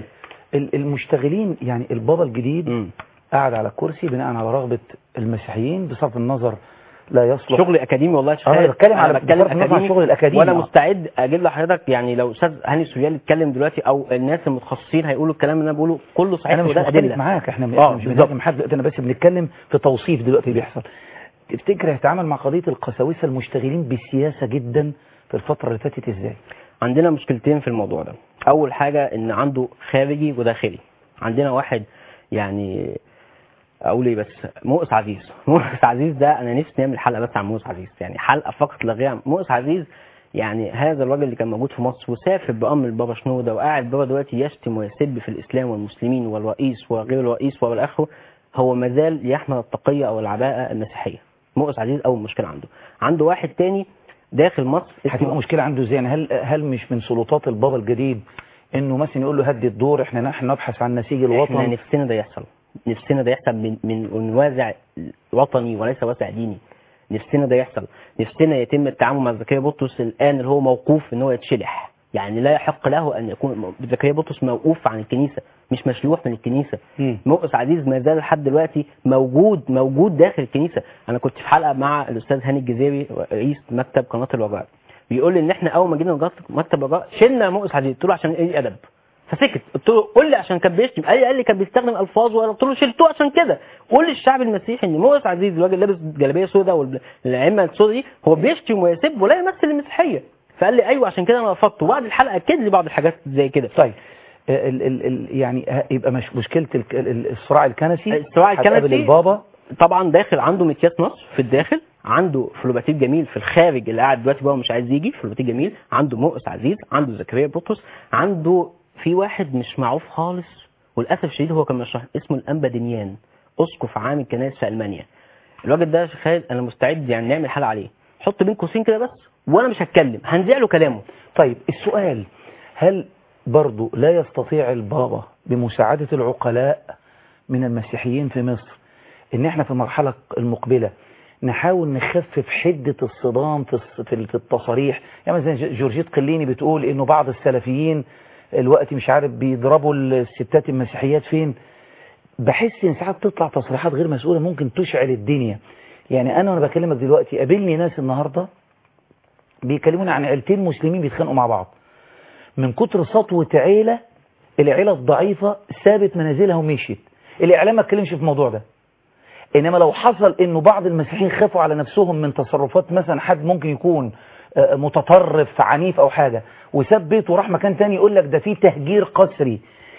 المشتغلين يعني البابا الجديد م. قاعد على كرسي بناء على رغبه المسيحيين بصرف النظر لا يصلح شغل اكاديمي. والله انا بتكلم على بتكلم أكاديمي شغل الاكاديمي، وانا مستعد اجيب لحضرتك يعني لو استاذ هاني سوريال يتكلم دلوقتي او الناس المتخصصين هيقولوا الكلام اللي انا بقوله كله صحيح. انا مش مختلف معاك، احنا آه مش بنتكلم حد دلوقتي، انا بس بنتكلم في توصيف دلوقتي بيحصل. تفتكر هيتعامل مع قضيه القساوسه المشتغلين بسياسه جدا في الفتره اللي فاتت ازاي؟ عندنا مشكلتين في الموضوع ده. اول حاجه ان عنده خارجي وداخلي. عندنا واحد يعني اقول ايه بس مؤس عزيز مؤس عزيز ده انا نفسي نعمل حلقه بس عن مؤس عزيز، يعني حلقه فقط لا غير. مؤس عزيز يعني هذا الراجل اللي كان موجود في مصر وسافر بامر البابا شنوده وقاعد بابا دلوقتي يشتم ويسب في الاسلام والمسلمين والرئيس وغير الرئيس والى هو مازال يحمل التقيه او العباءه المسيحيه. مؤس عزيز اول مشكله عنده. عنده واحد تاني داخل مصر هتبقى مشكله عنده ازاي؟ يعني هل هل مش من سلطات البابا الجديد انه مثلا يقول له هدي الدور، احنا نحن نبحث عن نسيج الوطن؟ احنا نفسنا ده يحصل، نفسنا ده يحصل من من وازع وطني وليس واسع ديني. نفسنا ده يحصل، نفسنا يتم التعامل مع زكريا بطرس الان اللي هو موقوف ان هو يتشلح، يعني لا يحق له ان يكون زكريا بطرس موقوف عن الكنيسه، مش مشلوح من الكنيسه. مؤس عزيز ما زال لحد دلوقتي موجود موجود داخل الكنيسه. انا كنت في حلقه مع الاستاذ هاني الجزيري رئيس مكتب قناه الوجع، بيقول لي ان احنا اول ما جينا نغطي مكتب الوجع شلنا مؤس عزيز، قلت له عشان ايه ادب؟ فسكت. قلت له قول لي عشان كان بيشتم، قال لي قال لي كان بيستخدم الفاظ، وانا قلت له شلتوه عشان كده. قول للشعب المسيحي ان مؤيس عزيز الراجل لابس جلابيه سوداء والعمه السوداء دي هو بيشتم ويسب ولا يمثل المسيحيه. فقال لي ايوه عشان كده انا رفضت، وبعد الحلقه اكد لي بعض الحاجات زي كده. طيب ال ال ال يعني يبقى مش مشكله الصراع الكنسي، الصراع الكنسي البابا طبعا داخل عنده متياس نصر في الداخل، عنده فلوباتيل جميل في الخارج اللي قاعد دلوقتي بقى مش عايز يجي، فلوباتيل جميل، عنده مؤس عزيز، عنده زكريا بطرس، عنده في واحد مش معروف خالص وللاسف الشديد هو كان مشروع اسمه الانبا دينيان، اسقف عام الكنائس في المانيا. الراجل ده خالد انا مستعد يعني نعمل حلقه عليه، حط بين قوسين كده بس وانا مش هتكلم هنذيع له كلامه. طيب السؤال، هل برضو لا يستطيع البابا بمساعده العقلاء من المسيحيين في مصر ان احنا في المرحله المقبله نحاول نخفف حده الصدام في في التصاريح؟ يعني مثلا جورجيت قليني بتقول انه بعض السلفيين الوقت مش عارف بيضربوا الستات المسيحيات فين. بحس ان ساعات تطلع تصريحات غير مسؤوله ممكن تشعل الدنيا. يعني انا وانا بكلمك دلوقتي قابلني ناس النهارده بيكلموني عن عيلتين مسلمين بيتخانقوا مع بعض، من كتر سطوه عيله العيله الضعيفه سابت منازلها ومشيت. الاعلام ما اتكلمش في الموضوع ده، انما لو حصل انه بعض المسيحيين خافوا على نفسهم من تصرفات مثلا حد ممكن يكون متطرف عنيف او حاجه وساب بيته وراح مكان تاني يقول لك ده فيه تهجير قسري.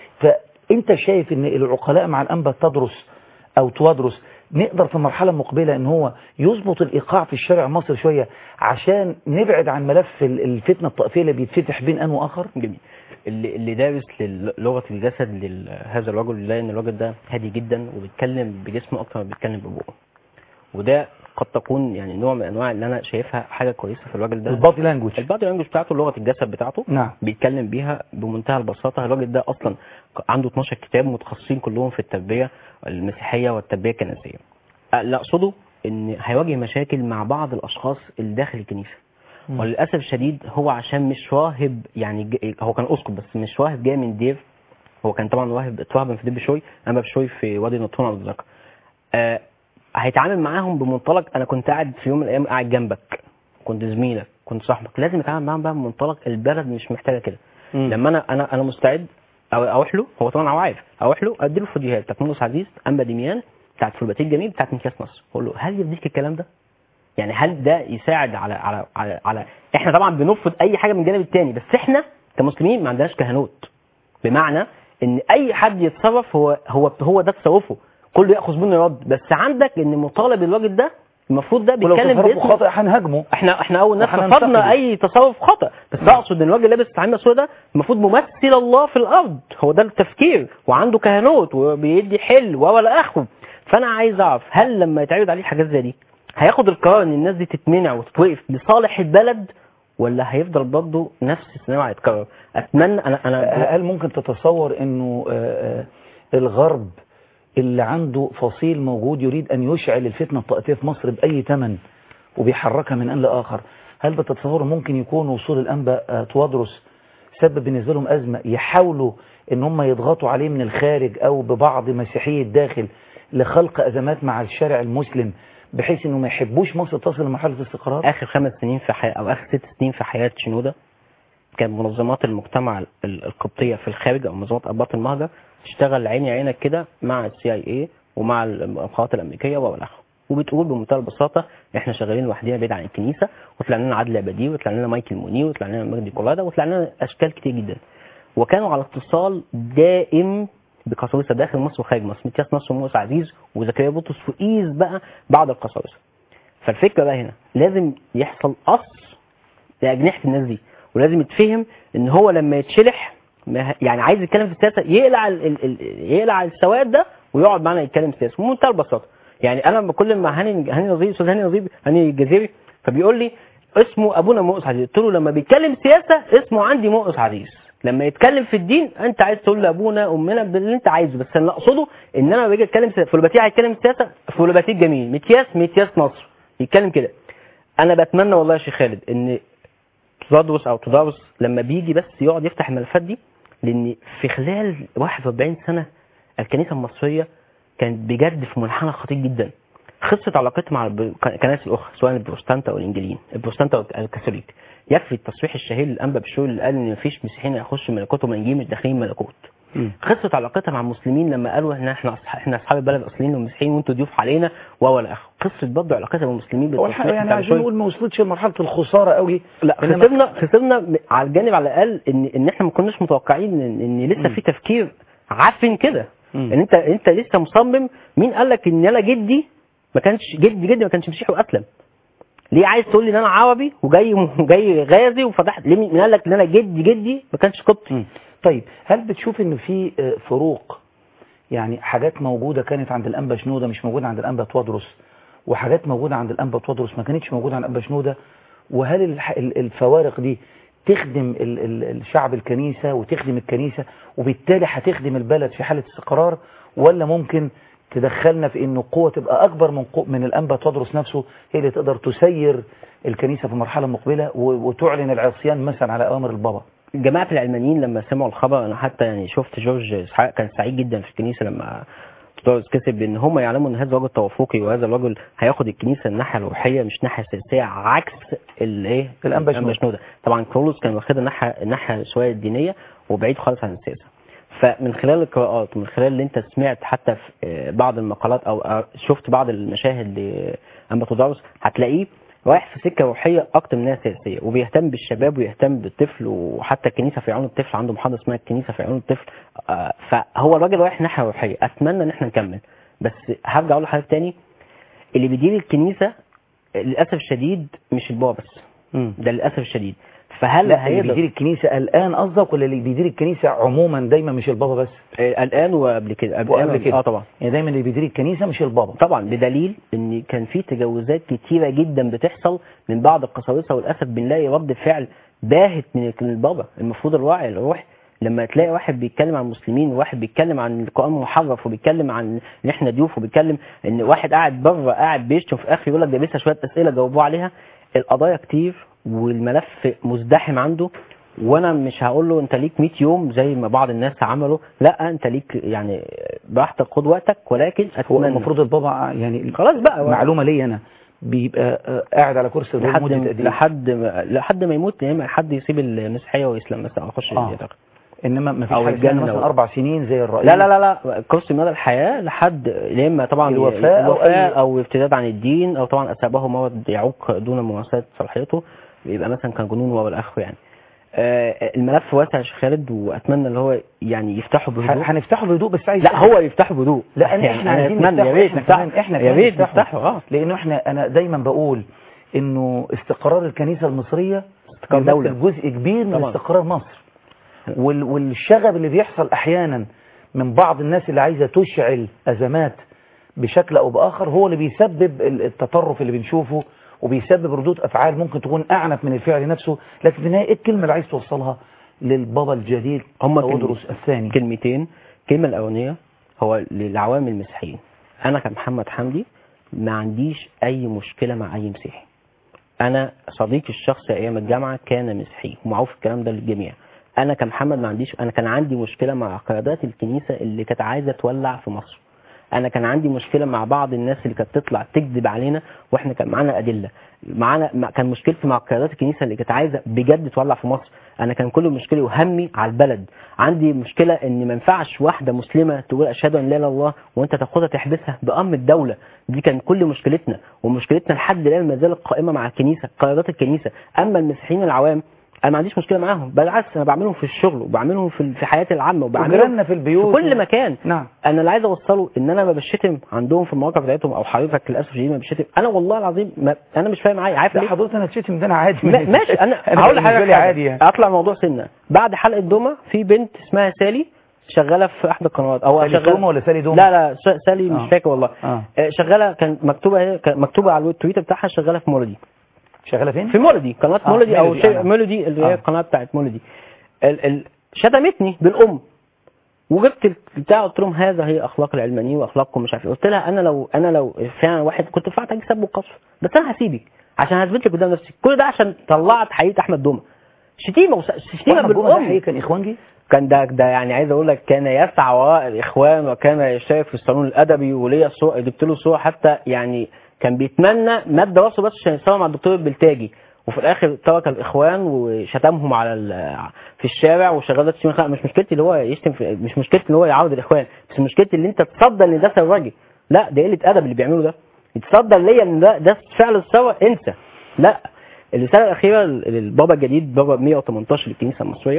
فانت شايف ان العقلاء مع الانبا تدرس او تودرس نقدر في المرحله المقبله ان هو يظبط الايقاع في الشارع المصري شويه عشان نبعد عن ملف الفتنه الطائفيه اللي بيتفتح بين ان واخر؟ جميل. اللي اللي دارس للغه الجسد لهذا الرجل يلاقي ان الراجل ده هادي جدا وبيتكلم بجسمه اكتر ما بيتكلم ببقه، وده قد تكون يعني نوع من انواع اللي انا شايفها حاجه كويسه في الراجل ده. البادي لانجوج البادي لانجوج بتاعته لغه الجسد بتاعته نعم. بيتكلم بيها بمنتهى البساطه. الراجل ده اصلا عنده اتناشر كتاب متخصصين كلهم في التربيه المسيحيه والتربيه الكنسيه. اللي اقصده ان هيواجه مشاكل مع بعض الاشخاص اللي داخل الكنيسه، وللاسف الشديد هو عشان مش راهب، يعني هو كان اسقف بس مش راهب جاي من دير، هو كان طبعا راهب اتوهب في دير بشوي، انا بشوي في وادي النطرون على الذكر. آه هيتعامل معاهم بمنطلق انا كنت قاعد في يوم من الايام قاعد جنبك، كنت زميلك، كنت صاحبك، لازم اتعامل معاهم بقى بمنطلق البلد مش محتاجه كده. لما انا انا انا مستعد اروح له، هو طبعا عارف، اروح له ادي له فيديوهات بتاعت مؤس عزيز، انبا ديميان، بتاعت فلوباتيل جميل، بتاعت متياس نصر، اقول له هل يرضيك الكلام ده؟ يعني هل ده يساعد على على على, على احنا طبعا بنرفض اي حاجه من الجانب الثاني، بس احنا كمسلمين ما عندناش كهنوت، بمعنى ان اي حد يتصرف هو هو هو ده تصرفه، كله ياخذ منه يرد، بس عندك ان مطالب الراجل ده المفروض ده بيتكلم باسم خطأ هنهاجمه. احنا احنا اول ناس رفضنا اي تصرف خطأ، بس اقصد ان الراجل لابس عمه سوداء المفروض ممثل الله في الارض، هو ده التفكير، وعنده كهنوت وبيدي حل ولا اخره. فانا عايز اعرف هل لما يتعرض عليه حاجات زي دي هياخد القرار ان الناس دي تتمنع وتتوقف لصالح البلد، ولا هيفضل برضه نفس السيناريو هيتكرر؟ اتمنى انا انا هل ممكن تتصور انه الغرب اللي عنده فصيل موجود يريد ان يشعل الفتنه الطائفيه في مصر باي ثمن وبيحركها من ان لاخر، هل بتتصور ممكن يكون وصول الانبا توادرس سبب بالنسبه لهم ازمه يحاولوا ان هم يضغطوا عليه من الخارج او ببعض مسيحي الداخل لخلق ازمات مع الشارع المسلم بحيث انه ما يحبوش مصر تصل لمرحله استقرار؟ اخر خمس سنين في حياه او اخر ست سنين في حياه شنوده كان منظمات المجتمع القبطيه في الخارج او منظمات اباط المهجر تشتغل عيني عينك كده مع السي اي اي ومع المخابرات الامريكيه والاخر، وبتقول بمنتهى البساطه احنا شغالين لوحدنا بعيد عن الكنيسه، وطلع لنا عادل عبادي، وطلع لنا مايكل منير، وطلع لنا مجدي كولادا، وطلع لنا اشكال كتير جدا، وكانوا على اتصال دائم بقساوسه داخل مصر وخارج مصر، متياس نصر ومؤس عزيز وزكريا بطرس، وقيس بقى بعض القساوسه. فالفكره بقى هنا لازم يحصل قص لاجنحه الناس دي، ولازم يتفهم ان هو لما يتشلح يعني عايز يتكلم في السياسه يقلع ال ال ال يقلع السواد ده ويقعد معانا يتكلم سياسه بمنتهى البساطه. يعني انا بكلم مع هاني هاني نظيف، استاذ هاني نظيف هاني الجزيري، فبيقول لي اسمه ابونا مؤس عزيز، قلت له لما بيتكلم سياسه اسمه عندي مؤس عزيز، لما يتكلم في الدين انت عايز تقول لابونا امنا باللي انت عايزه، بس انا اقصده ان انا لما باجي اتكلم فلوباتيل هيتكلم سياسه، فلوباتيل جميل، متياس متياس نصر يتكلم كده. انا بتمنى والله يا شيخ خالد ان تدرس او تدرس لما بيجي بس يقعد يفتح الملفات دي، لان في خلال واحد وأربعين سنه الكنيسه المصريه كانت بجد في منحنى خطير جدا، خصة علاقتها مع الكنائس الاخرى سواء البروتستانت او الانجيليين، البروتستانت او الكاثوليك، يكفي التصريح الشهير للانبا بشوي اللي قال ان مفيش مسيحيين هيخشوا ملكوت والانجيل مش داخلين ملكوت. خصة علاقتها مع المسلمين لما قالوا ان احنا أصح... احنا اصحاب البلد الاصليين والمسيحيين وانتوا ضيوف علينا ولا اخر. قصه برضه علاقتها بالمسلمين هو الحقيقه يعني عايزين نقول ما وصلتش لمرحله الخساره قوي. لا خسرنا خسرنا على الجانب على الاقل ان ان احنا ما كناش متوقعين ان, إن لسه في تفكير عفن كده، ان انت انت لسه مصمم. مين قال لك ان انا جدي ما كانش جدي جدي ما كانش مسيحي واسلم؟ ليه عايز تقول لي ان انا عربي وجاي جاي غازي وفتحت؟ ليه مين قال لك ان انا جدي جدي ما كانش قبطي؟ طيب هل بتشوف ان في فروق، يعني حاجات موجوده كانت عند الانبا شنوده مش موجوده عند الانبا توادرس، وحاجات موجوده عند الانبا توادرس ما كانتش موجوده عند الانبا شنوده، وهل الفوارق دي تخدم الشعب الكنيسه وتخدم الكنيسه وبالتالي هتخدم البلد في حاله استقرار، ولا ممكن تدخلنا في انه قوه تبقى اكبر من من الانبا توادرس نفسه هي اللي تقدر تسير الكنيسه في مرحله مقبله وتعلن العصيان مثلا على اوامر البابا؟ جماعه العلمانيين لما سمعوا الخبر، انا حتى يعني شفت جورج اسحاق كان سعيد جدا في الكنيسه لما توادرس كسب، ان هم يعلموا ان هذا رجل توافقي وهذا الرجل هياخد الكنيسه الناحيه الروحيه مش ناحيه سياسيه عكس الايه الانبا شنوده. طبعا كرولوس كان واخدها الناحيه الناحيه شويه الدينيه وبعيد خالص عن السياسه. فمن خلال القراءات ومن خلال اللي انت سمعت حتى في بعض المقالات او شفت بعض المشاهد لانبا توادرس هتلاقيه رايح في سكه روحيه اكتر منها سياسيه، وبيهتم بالشباب ويهتم بالطفل، وحتى الكنيسه في عون الطفل عنده محاضره اسمها الكنيسه في عون الطفل. فهو الراجل رايح ناحيه روحيه. اتمنى ان احنا نكمل، بس هرجع اقول لحضرتك تاني، اللي بيدير الكنيسه للاسف الشديد مش البابا بس، ده للاسف الشديد. فهل لا اللي بيدير الكنيسه الان قصدك، ولا اللي بيدير الكنيسه عموما دايما مش البابا بس؟ الان وقبل كده وقبل كده اه طبعا، يعني دايما اللي بيدير الكنيسه مش البابا طبعا، بدليل ان كان في تجاوزات كتيره جدا بتحصل من بعض القساوسه، وللاسف بنلاقي رد فعل باهت من البابا. المفروض الراعي الروحي لما تلاقي واحد بيتكلم عن المسلمين وواحد بيتكلم عن القرآن محرف وبيتكلم عن ان احنا ضيوف وبيتكلم ان واحد قاعد بره قاعد بيشتم في اخر يقول لك ده لسه شويه اسئله جاوبوه عليها. القضايا كتير والملف مزدحم عنده، وانا مش هقول له انت ليك مية يوم زي ما بعض الناس عملوا، لا انت ليك يعني براحتك خد وقتك، ولكن هو المفروض البابا يعني خلاص بقى معلومه لي انا بيبقى قاعد على كرسي لحد لحد لحد ما يموت، يا اما حد يسيب المسيحيه ويسلم مثلا يخش آه. الجنه، انما ما فيش حاجه مثلا اربع سنين زي الرئيس. لا لا لا لا كرسي مدى الحياه لحد يا اما طبعا الوفاه, الوفاة او, أو ارتداد عن الدين، او طبعا اصابه مرض يعوق دون ممارسه صلاحيته، يبقى مثلا كان جنون والى اخره. يعني آه الملف واسع يا شيخ خالد، واتمنى ان هو يعني يفتحه بهدوء. هنفتحه بهدوء بس عايز لا هو يفتحه بهدوء. لا يعني احنا عايزين نفتحه، يا ريت نفتحه، احنا يا ريت نفتحه اه لانه احنا انا دايما بقول انه استقرار الكنيسه المصريه استقرار دوله جزء كبير من طبعا. استقرار مصر، وال والشغب اللي بيحصل احيانا من بعض الناس اللي عايزه تشعل ازمات بشكل او باخر هو اللي بيسبب التطرف اللي بنشوفه، وبيسبب ردود افعال ممكن تكون اعنف من الفعل نفسه. لكن في النهايه ايه الكلمه اللي عايز توصلها للبابا الجديد توادرس الثاني؟ كلمتين. الكلمه الاولانيه هو للعوام المسيحيين، انا كمحمد حمدي ما عنديش اي مشكله مع اي مسيحي. انا صديقي الشخصي ايام الجامعه كان مسيحي ومعروف الكلام ده للجميع. انا كمحمد ما عنديش، انا كان عندي مشكله مع قيادات الكنيسه اللي كانت عايزه تولع في مصر. انا كان عندي مشكله مع بعض الناس اللي كانت تطلع تكذب علينا واحنا كان معانا ادله. معانا كان مشكلتي مع قيادات الكنيسه اللي كانت عايزه بجد تولع في مصر. انا كان كل مشكلتي وهمي على البلد. عندي مشكله ان ما ينفعش واحده مسلمه تقول اشهد ان لا اله الا الله وانت تاخدها تحبسها بامر الدوله. دي كان كل مشكلتنا، ومشكلتنا لحد الان ما زالت قائمه مع الكنيسه، قيادات الكنيسه. اما المسيحيين العوام انا ما عنديش مشكله معاهم، بالعكس انا بعملهم في الشغل وبعملهم في في حياتي العامه وبعملهم في البيوت في كل مكان. نعم. انا اللي عايز اوصله ان انا ما بشتم عندهم في المواقع بتاعتهم، او حضرتك للاسف الشديد ما بشتم. انا والله العظيم ما انا مش فاهم معايا، عارف ليه حضرتك انا تشتم ده انا عادي ماشي. انا هقول لحضرتك عادي يعني. اطلع موضوع سنه بعد حلقه دوما في بنت اسمها سالي شغاله في احدى القنوات، او شغاله دوما ولا سالي دوما؟ لا لا سالي مش آه. فاكر والله آه. شغاله كان مكتوبه مكتوبه على التويتر بتاعها شغاله في مولودي. شغاله فين؟ في مولودي، قناه آه. مولودي او مولودي, مولودي اللي هي القناه بتاعت مولودي. ال... ال... شتمتني بالام، وجبت بتاع قلت لهم هذا هي اخلاق العلمانيين واخلاقكم مش عارف ايه. قلت لها انا لو انا لو فعلا واحد كنت رفعت عليك سب وقذف، بس انا هسيبك عشان هثبت لك قدام نفسي. كل ده عشان طلعت حقيقه احمد دومه. شتيمه وس- شتيمه وأحمد جمعة ده بالام. حقيقي كان إخوانجي؟ كان ده ده يعني عايز اقول لك كان يسعى وراء الاخوان وكان يشترك في الصالون الادبي وليا صور جبت له صور حتى يعني كان بيتمنى مد راسه بس عشان يصور مع الدكتور البلتاجي وفي الاخر ترك الاخوان وشتمهم على ال- في الشارع وشغال شتيمه. مش مشكلتي اللي هو يشتم في مش مشكلتي ان هو يعارض الاخوان بس مشكلتي اللي انت تصدى ان ده الراجل. لا ده قله ادب اللي بيعمله ده. يتصدى ليا ان ده ده فعل الثوره انسى. لا الرساله الاخيره للبابا الجديد بابا مية وتمنتاشر للكنيسه المصريه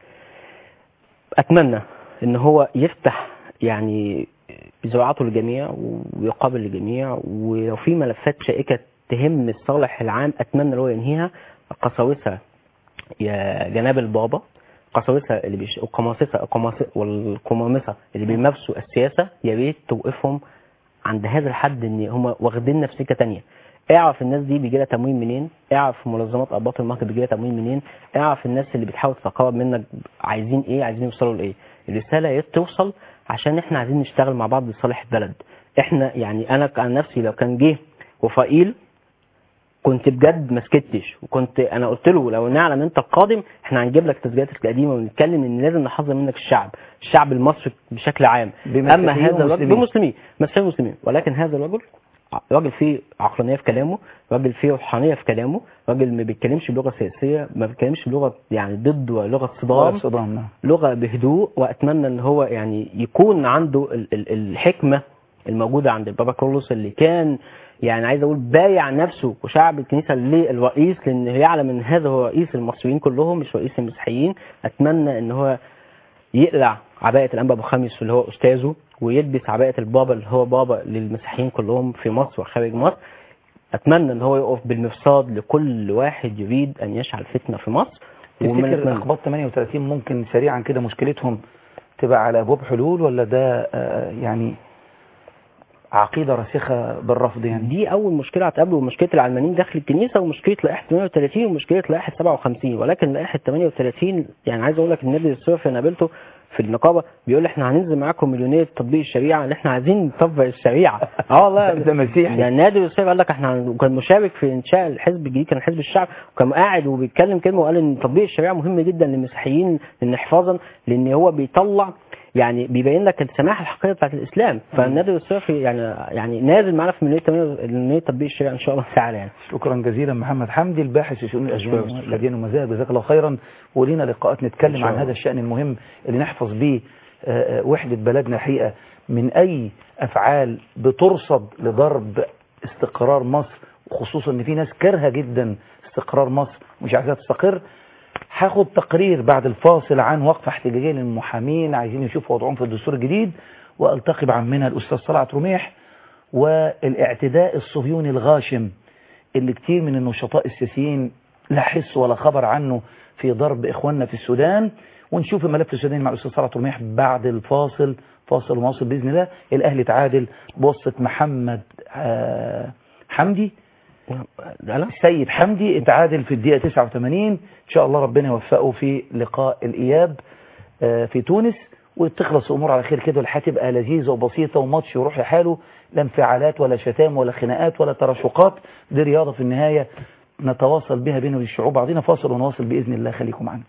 اتمنى ان هو يفتح يعني زراعته للجميع ويقابل الجميع ولو في ملفات شائكه تهم الصالح العام اتمنى ان هو ينهيها. القساوسه يا جناب البابا قساوسه اللي بيش القماصسه القماصسه والقمامسه اللي بيمارسوا السياسه يا ريت توقفهم عند هذا الحد ان هم واخديننا في سكه ثانيه. اعرف الناس دي بيجي لها تموين منين، اعرف منظمات ارباط المهجر بيجي لها تموين منين، اعرف الناس اللي بتحاول تتقرب منك عايزين ايه، عايزين يوصلوا لايه. الرساله يا ريت توصل عشان احنا عايزين نشتغل مع بعض لصالح البلد. احنا يعني انا عن نفسي لو كان جه وفائيل كنت بجد ما سكتش وكنت انا قلت له لو نعلم انت القادم احنا هنجيب لك تسجيلاتك القديمه ونتكلم ان لازم نحذر منك الشعب الشعب المصري بشكل عام. اما هذا الرجل بمسلمين مسيحيين مسلمين ولكن هذا الرجل راجل فيه عقلانيه في كلامه، راجل فيه روحانيه في كلامه، راجل ما بيتكلمش بلغه سياسيه، ما بيتكلمش بلغه يعني ضد ولغه صدام، صدام نعم. لغه بهدوء. واتمنى ان هو يعني يكون عنده ال ال الحكمه الموجوده عند البابا كارلوس اللي كان يعني عايز اقول بايع نفسه وشعب الكنيسه للرئيس لان يعلم ان هذا هو رئيس المصريين كلهم مش رئيس المسيحيين. اتمنى ان هو يقلع عباءه الانبا ابو خميس اللي هو استاذه ويلبس عباءه البابا اللي هو بابا للمسيحيين كلهم في مصر وخارج مصر. اتمنى ان هو يقف بالمرصاد لكل واحد يريد ان يشعل فتنه في مصر. تفتكر اخبار ثمانية وثلاثين ممكن سريعا كده مشكلتهم تبقى على ابواب حلول ولا ده آه يعني عقيدة راسخة بالرفض؟ يعني دي أول مشكلة هتقابله مشكلة العلمانيين داخل الكنيسة ومشكلة لائحة ثمانية وثلاثين ومشكلة لائحة سبعة وخمسين. ولكن لائحة ثمانية وثلاثين يعني عايز أقول لك النادي الصرفي أنا قابلته في النقابة بيقول احنا هننزل معاكم مليونية تطبيق الشريعة اللي احنا عايزين نطبق الشريعة. اه والله ده مسيحي يعني النادي الصرفي قال لك احنا كان مشارك في انشاء الحزب الجديد كان حزب الشعب وكان قاعد وبيتكلم كلمة وقال ان تطبيق الشريعة مهم جدا للمسيحيين لان حفاظا لان هو بيطلع يعني بيبين لك السماحه الحقيقيه بتاعت الاسلام. فالنادي الصرفي يعني يعني نازل معانا في مليونيه تطبيق الشريعه ان شاء الله تعالى. يعني شكرا جزيلا محمد حمدي الباحث في شؤون الاديان والمذاهب جزاك الله خيرا. ولينا لقاءات نتكلم عن هذا الشان المهم اللي نحفظ به وحده بلدنا الحقيقه من اي افعال بترصد لضرب استقرار مصر وخصوصا ان في ناس كارهه جدا استقرار مصر مش عايزاها تستقر. هاخد تقرير بعد الفاصل عن وقفة احتجاجية للمحامين عايزين يشوفوا وضعهم في الدستور الجديد والتقي بعمنا الاستاذ صلعت رميح والاعتداء الصهيوني الغاشم اللي كتير من النشطاء السياسيين لا حس ولا خبر عنه في ضرب اخواننا في السودان. ونشوف الملف السوداني مع الاستاذ صلعت رميح بعد الفاصل. فاصل ونواصل باذن الله. الاهلي تعادل بواسطة محمد حمدي السيد حمدي اتعادل في الدقيقة تسعة وثمانين. ان شاء الله ربنا يوفقه في لقاء الاياب في تونس وتخلص الامور على خير كده والحياة تبقى لذيذة وبسيطة وماتش يروح لحاله لا انفعالات ولا شتام ولا خناقات ولا تراشقات. دي رياضة في النهاية نتواصل بها بين الشعوب بعضنا. فاصل ونواصل بإذن الله. خليكم معنا.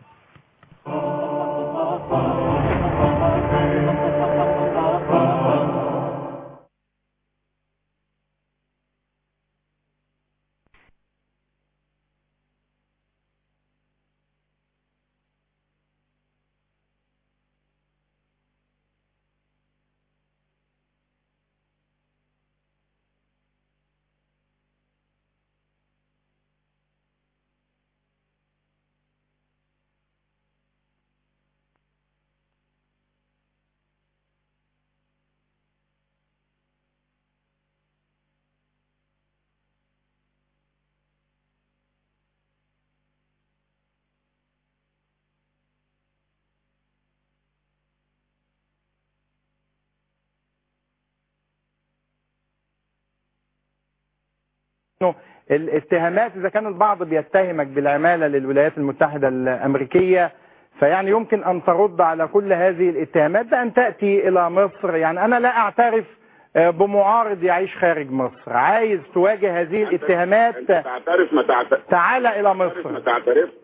الاتهامات إذا كان البعض بيتهمك بالعمالة للولايات المتحدة الأمريكية فيعني يمكن أن ترد على كل هذه الاتهامات بأن تأتي إلى مصر. يعني أنا لا أعترف بمعارض يعيش خارج مصر. عايز تواجه هذه الاتهامات تعترف ما تعترف تعال إلى مصر. ما تعترف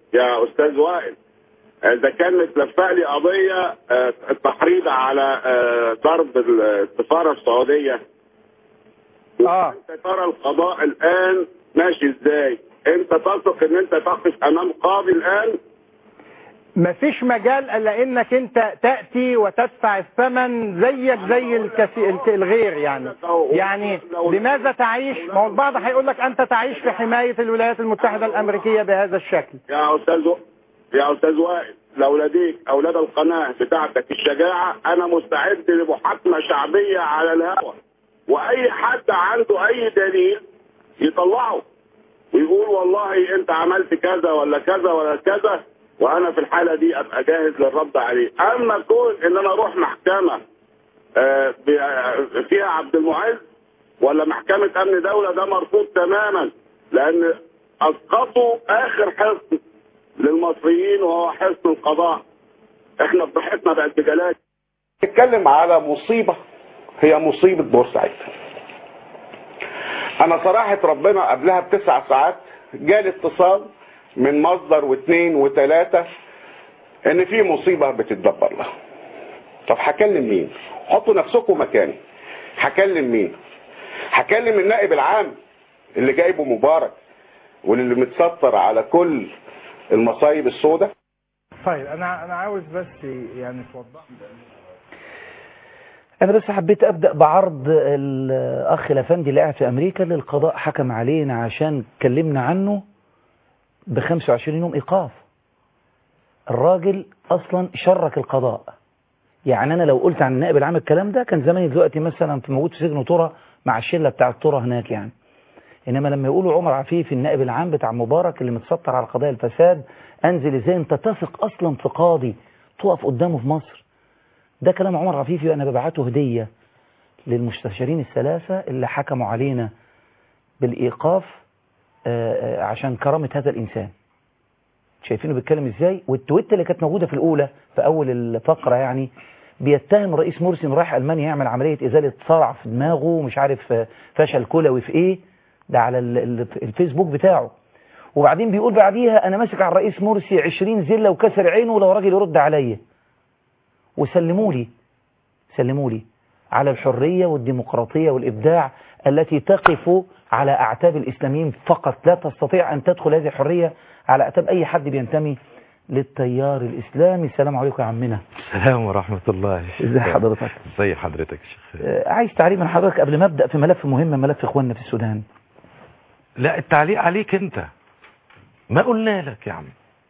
يا استاذ وائل، اذا كان متلفق لي قضيه آه، التحريض على آه، ضرب السفاره السعوديه، اه انت ترى القضاء الان ماشي ازاي؟ انت تثق ان انت تقف امام قاضي الان؟ مفيش مجال الا انك انت تاتي وتدفع الثمن زيك زي الكثير الغير يعني يعني لماذا تعيش؟ ما هو البعض هيقول لك انت تعيش في حمايه الولايات المتحده الامريكيه بهذا الشكل. يا استاذ يا استاذ وائل، لو لديك اولاد القناه بتاعتك الشجاعه انا مستعد لمحاكمه شعبيه على الهواء، واي حد عنده اي دليل يطلعه ويقول والله انت عملت كذا ولا كذا ولا كذا، وانا في الحاله دي ابقى جاهز للرد عليه. اما كون ان انا اروح محكمه آه، فيها عبد المعز ولا محكمه امن دوله، ده مرفوض تماما، لان اسقطوا اخر حصن للمصريين وهو حصن القضاء. احنا براحتنا بقت بجلاله. نتكلم على مصيبه هي مصيبه بورسعيد. انا صراحه ربنا قبلها بتسع ساعات جالي اتصال من مصدر واثنين وثلاثة ان في مصيبة بتتدبر لها. طب هكلم مين؟ حطوا نفسكم مكاني. هكلم مين؟ هكلم النائب العام اللي جايبه مبارك واللي متستر على كل المصايب السوداء. طيب انا انا عاوز بس يعني توضح. أنا بس حبيت أبدأ بعرض الأخ الأفندي اللي قاعد في أمريكا اللي القضاء حكم علينا عشان كلمنا عنه ب خمسة وعشرين يوم إيقاف. الراجل أصلا شرك القضاء. يعني أنا لو قلت عن النائب العام الكلام ده كان زماني دلوقتي مثلا في موجود في سجن طرة مع الشلة بتاع الطرة هناك يعني. إنما لما يقولوا عمر عفيف النائب العام بتاع مبارك اللي متستر على قضايا الفساد، أنزل إزاي أنت تثق أصلا في قاضي تقف قدامه في مصر؟ ده كلام عمر عفيفي، وأنا ببعته هدية للمستشارين الثلاثة اللي حكموا علينا بالإيقاف عشان كرامة هذا الإنسان. شايفينه بيتكلم إزاي؟ والتويت اللي كانت موجودة في الأولى في أول الفقرة يعني بيتهم الرئيس مرسي إنه رايح ألمانيا يعمل عملية إزالة صرع في دماغه ومش عارف فشل كلوي في إيه، ده على الفيسبوك بتاعه. وبعدين بيقول بعديها أنا ماسك على الرئيس مرسي عشرين زلة وكسر عينه لو راجل يرد عليا. وسلموا لي سلموا لي على الحرية والديمقراطية والإبداع التي تقف على أعتاب الإسلاميين فقط، لا تستطيع أن تدخل هذه الحرية على أعتاب أي حد بينتمي للتيار الإسلامي. السلام عليكم يا عمنا. السلام ورحمة الله. ازي حضرتك؟ ازي حضرتك يا شيخ؟ آه عايز تعليق من حضرتك قبل ما أبدأ في ملف مهم، ملف إخواننا في السودان. لا التعليق عليك أنت، ما قلنا لك يا عم.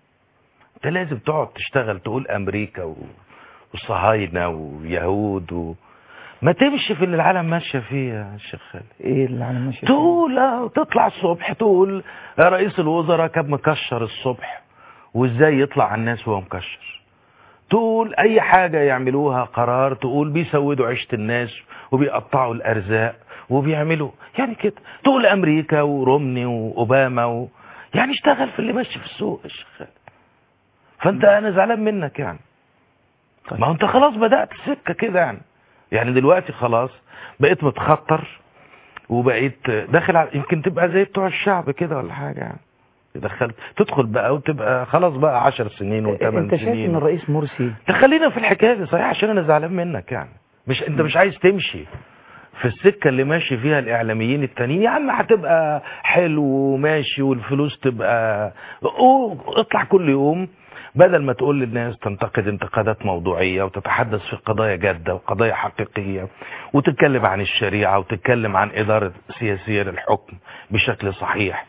أنت لازم تقعد تشتغل تقول أمريكا و... وصهاينة ويهود و... ما تمشي في اللي العالم ماشيه فيه يا شيخ خالد. ايه اللي العالم ماشيه فيه؟ تقول اه تطلع الصبح تقول رئيس الوزراء كان مكشر الصبح وازاي يطلع على الناس وهو مكشر. تقول اي حاجه يعملوها قرار تقول بيسودوا عيشه الناس وبيقطعوا الارزاق وبيعملوا يعني كده. تقول امريكا ورومني واوباما و... يعني اشتغل في اللي ماشي في السوق يا شيخ خالد. فانت انا زعلان منك يعني. طيب. ما انت خلاص بدأت السكة كده يعني. يعني دلوقتي خلاص بقيت متخطر وبقيت داخل على يمكن تبقى زي بتوع الشعب كده ولا حاجة يعني. دخلت تدخل بقى وتبقى خلاص بقى عشر سنين وثمان سنين. انت شايف ان الرئيس مرسي تخلينا في الحكاية دي صحيح عشان انا زعلان منك يعني. مش انت مش عايز تمشي في السكة اللي ماشي فيها الاعلاميين التانيين يا عم. هتبقى حلو وماشي والفلوس تبقى اطلع كل يوم بدل ما تقول للناس تنتقد انتقادات موضوعية وتتحدث في قضايا جادة وقضايا حقيقية وتتكلم عن الشريعة وتتكلم عن إدارة سياسية للحكم بشكل صحيح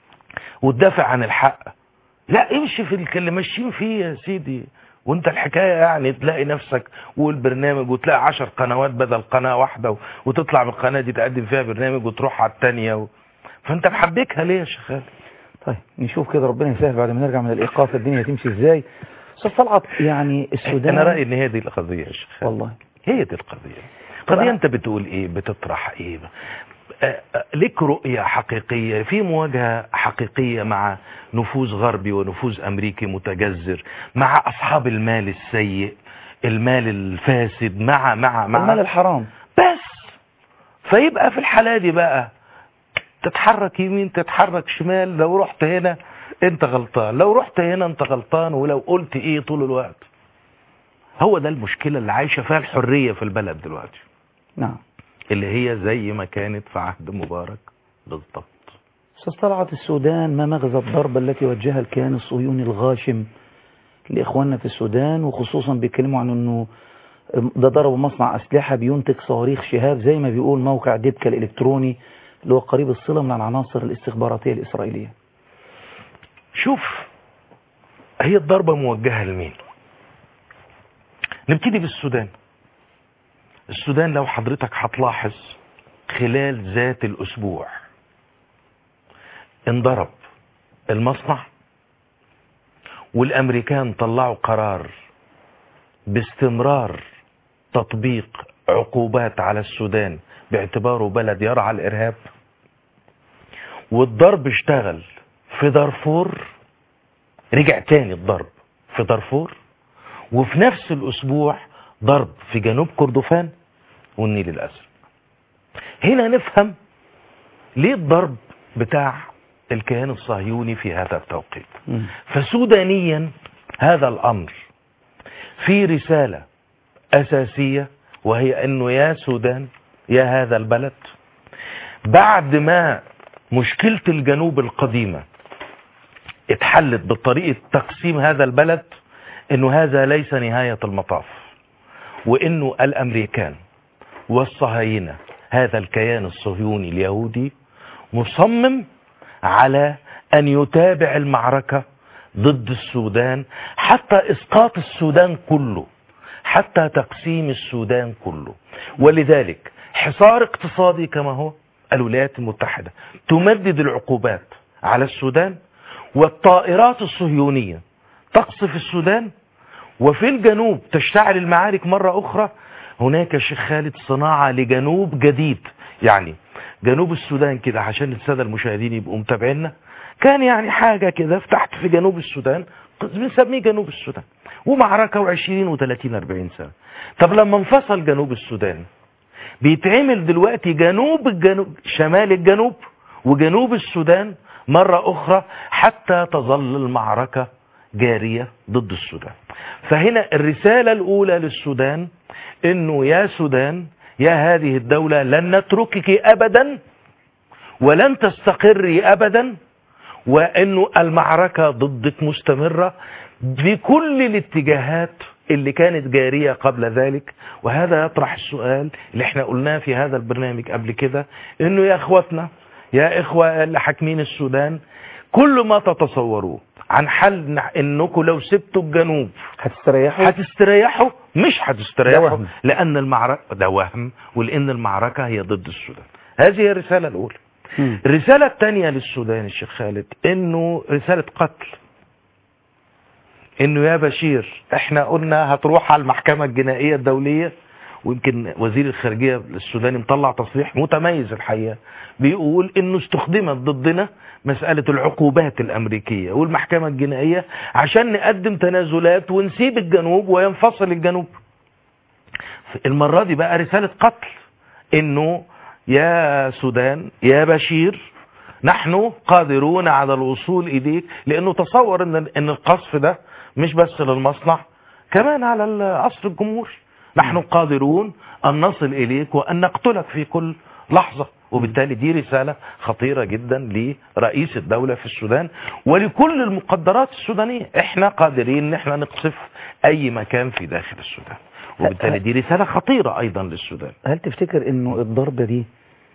وتدافع عن الحق. لا امشي في اللي ماشيين فيه يا سيدي. وانت الحكاية يعني تلاقي نفسك والبرنامج وتلاقي عشر قنوات بدل قناة واحدة وتطلع من القناة دي تقدم فيها برنامج وتروح على التانية و... فانت محبكها ليه يا شيخ خالد؟ طيب نشوف كده ربنا يسهل بعد ما نرجع من الإيقاف الدنيا تمشي ازاي. استاذ طلعت يعني السودان انا رأيي ان هي دي القضية يا شيخ والله هي دي القضية. قضية انت بتقول ايه بتطرح ايه لك رؤية حقيقية في مواجهة حقيقية مع نفوذ غربي ونفوذ امريكي متجذر مع اصحاب المال السيء المال الفاسد مع مع مع المال الحرام بس. فيبقى في الحالة دي بقى تتحرك يمين تتحرك شمال. لو رحت هنا انت غلطان، لو رحت هنا انت غلطان، ولو قلت ايه طول الوقت. هو ده المشكلة اللي عايشة فيها الحرية في البلد دلوقتي. نعم. اللي هي زي ما كانت في عهد مبارك بالضبط. أستاذ طلعت، السودان ما مغزى الضربة التي وجهها الكيان الصهيوني الغاشم لإخواننا في السودان، وخصوصا بيتكلموا عن أنه ده ضربوا مصنع أسلحة بينتج صواريخ شهاب زي ما بيقول موقع ديبكا الإلكتروني اللي هو قريب الصلة من العناصر الاستخباراتية الإسرائيلية. شوف، هي الضربة موجهة لمين؟ نبتدي بالسودان. السودان لو حضرتك هتلاحظ خلال ذات الأسبوع انضرب المصنع، والأمريكان طلعوا قرار باستمرار تطبيق عقوبات على السودان باعتباره بلد يرعى الإرهاب، والضرب اشتغل في دارفور، رجع تاني الضرب في دارفور، وفي نفس الأسبوع ضرب في جنوب كردفان والنيل الأزرق. هنا نفهم ليه الضرب بتاع الكيان الصهيوني في هذا التوقيت. فسودانيا هذا الأمر في رسالة أساسية، وهي أنه يا سودان يا هذا البلد، بعد ما مشكلة الجنوب القديمة اتحلت بطريقة تقسيم هذا البلد، أنه هذا ليس نهاية المطاف، وأنه الأمريكان والصهاينة هذا الكيان الصهيوني اليهودي مصمم على أن يتابع المعركة ضد السودان حتى إسقاط السودان كله، حتى تقسيم السودان كله. ولذلك حصار اقتصادي كما هو، الولايات المتحدة تمدد العقوبات على السودان، والطائرات الصهيونية تقصف السودان، وفي الجنوب تشتعل المعارك مرة أخرى. هناك شيخ خالد صناعة لجنوب جديد، يعني جنوب السودان كده عشان السادة المشاهدين يبقوا متابعيننا، كان يعني حاجة كده تحت في جنوب السودان بنسميه جنوب السودان، ومعركة وعشرين وثلاثين أربعين سنة. طب لما انفصل جنوب السودان بيتعمل دلوقتي جنوب الجنوب شمال الجنوب وجنوب السودان مرة أخرى حتى تظل المعركة جارية ضد السودان. فهنا الرسالة الأولى للسودان إنه يا سودان يا هذه الدولة لن نتركك أبدا ولن تستقري أبدا، وإنه المعركة ضدك مستمرة بكل الاتجاهات اللي كانت جارية قبل ذلك. وهذا يطرح السؤال اللي احنا قلناه في هذا البرنامج قبل كده، إنه يا إخوتنا يا إخوة اللي حاكمين السودان، كل ما تتصوروه عن حل انكم لو سبتوا الجنوب هتستريحوا هتستريحوا مش هتستريحوا، لان المعركه ده وهم، ولان المعركه هي ضد السودان. هذه هي الرساله الاولى. م. الرساله الثانيه للسودان الشيخ خالد انه رساله قتل، انه يا بشير احنا قلنا هتروح على المحكمه الجنائيه الدوليه، ويمكن وزير الخارجيه السوداني مطلع تصريح متميز الحقيقه بيقول انه استخدمت ضدنا مسألة العقوبات الأمريكية والمحكمة الجنائية عشان نقدم تنازلات ونسيب الجنوب وينفصل الجنوب. المرة دي بقى رسالة قتل، إنه يا سودان يا بشير نحن قادرون على الوصول إليك، لأنه تصور إن إن القصف ده مش بس للمصنع، كمان على القصر الجمهوري. نحن قادرون أن نصل إليك وأن نقتلك في كل لحظة. وبالتالي دي رسالة خطيرة جدا لرئيس الدولة في السودان ولكل المقدرات السودانية. احنا قادرين ان احنا نقصف اي مكان في داخل السودان، وبالتالي دي رسالة خطيرة ايضا للسودان. هل تفتكر انه الضربة دي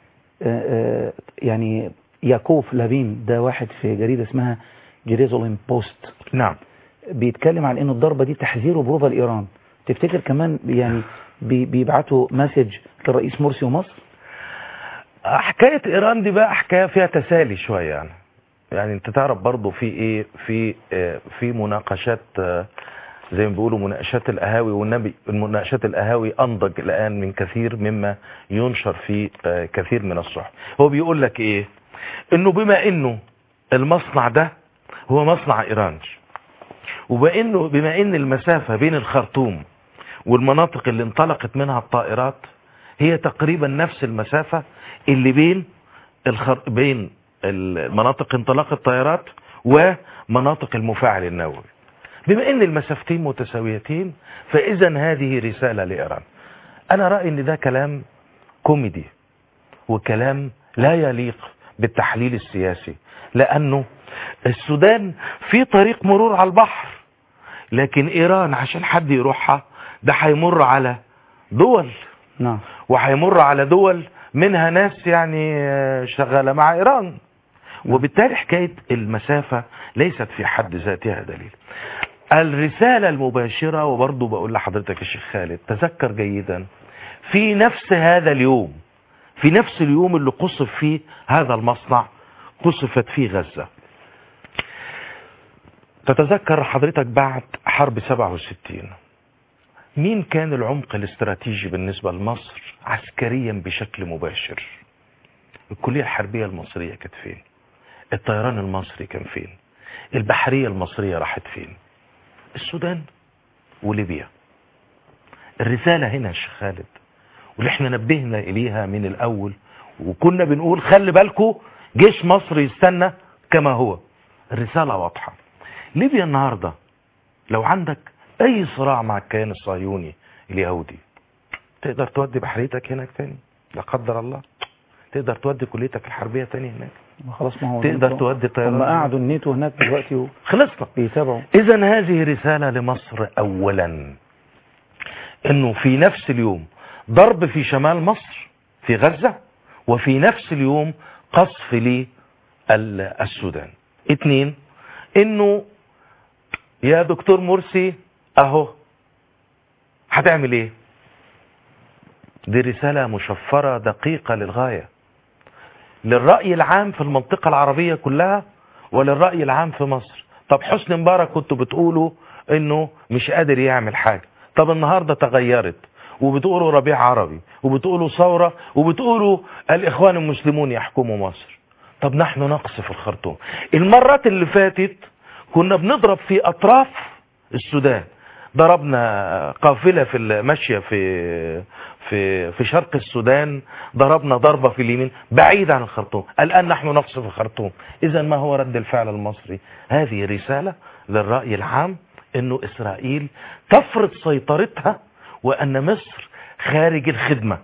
يعني ياكوف لابين ده واحد في جريدة اسمها جيروزاليم بوست، نعم، بيتكلم عن انه الضربة دي تحذير وبروفة لإيران. تفتكر كمان يعني بيبعتوا مسج للرئيس مرسي ومصر؟ حكاية ايران دي بقى حكاية فيها تسالي شوية، يعني يعني انت تعرف برضو في ايه في اه في مناقشات اه زي ما بيقولوا مناقشات القهاوي، والنبي المناقشات القهاوي انضج الان من كثير مما ينشر في اه كثير من الصحف. هو بيقول لك ايه؟ انه بما انه المصنع ده هو مصنع ايران، وبانه بما ان المسافة بين الخرطوم والمناطق اللي انطلقت منها الطائرات هي تقريبا نفس المسافة اللي بين الخر... بين المناطق انطلاق الطائرات ومناطق المفاعل النووي. بما ان المسافتين متساويتين فاذا هذه رسالة لإيران. انا رأيي ان ده كلام كوميدي وكلام لا يليق بالتحليل السياسي، لانه السودان في طريق مرور على البحر، لكن ايران عشان حد يروحها ده هيمر على دول، نعم، وهيمر على دول منها ناس يعني شغالة مع ايران، وبالتالي حكاية المسافة ليست في حد ذاتها دليل. الرسالة المباشرة، وبرضه بقول لحضرتك يا شيخ خالد تذكر جيدا، في نفس هذا اليوم في نفس اليوم اللي قصف فيه هذا المصنع قصفت فيه غزة. تتذكر حضرتك بعد حرب سبعة وستين مين كان العمق الاستراتيجي بالنسبة لمصر عسكريا بشكل مباشر؟ الكلية الحربية المصرية كانت فين؟ الطيران المصري كان فين؟ البحرية المصرية راحت فين؟ السودان وليبيا. الرسالة هنا يا شيخ خالد، واللي احنا نبهنا اليها من الاول وكنا بنقول خلي بالكم جيش مصر يستنى كما هو. الرسالة واضحة. ليبيا النهاردة لو عندك اي صراع مع الكيان الصهيوني اليهودي تقدر تودي بحريتك هناك تاني؟ لا قدر الله. تقدر تودي كليتك الحربية تاني هناك؟ خلاص ما هو تقدر تودي طيران؟ هم قعدوا الناتو هناك دلوقتي خلصنا بيتابعوا. اذا هذه رسالة لمصر اولا، انه في نفس اليوم ضرب في شمال مصر في غزة، وفي نفس اليوم قصف للسودان. اتنين، انه يا دكتور مرسي اهو هتعمل ايه؟ دي رسالة مشفرة دقيقة للغاية للرأي العام في المنطقة العربية كلها وللرأي العام في مصر. طب حسني مبارك كنتوا بتقولوا انه مش قادر يعمل حاجة، طب النهاردة تغيرت وبتقولوا ربيع عربي وبتقولوا ثورة وبتقولوا الإخوان المسلمون يحكموا مصر. طب نحن نقصف الخرطوم. المرات اللي فاتت كنا بنضرب في أطراف السودان، ضربنا قافلة في الماشية في في في شرق السودان، ضربنا ضربة في اليمين بعيد عن الخرطوم. الآن نحن نقصف الخرطوم. إذا ما هو رد الفعل المصري؟ هذه رسالة للرأي العام إنه إسرائيل تفرض سيطرتها وأن مصر خارج الخدمة،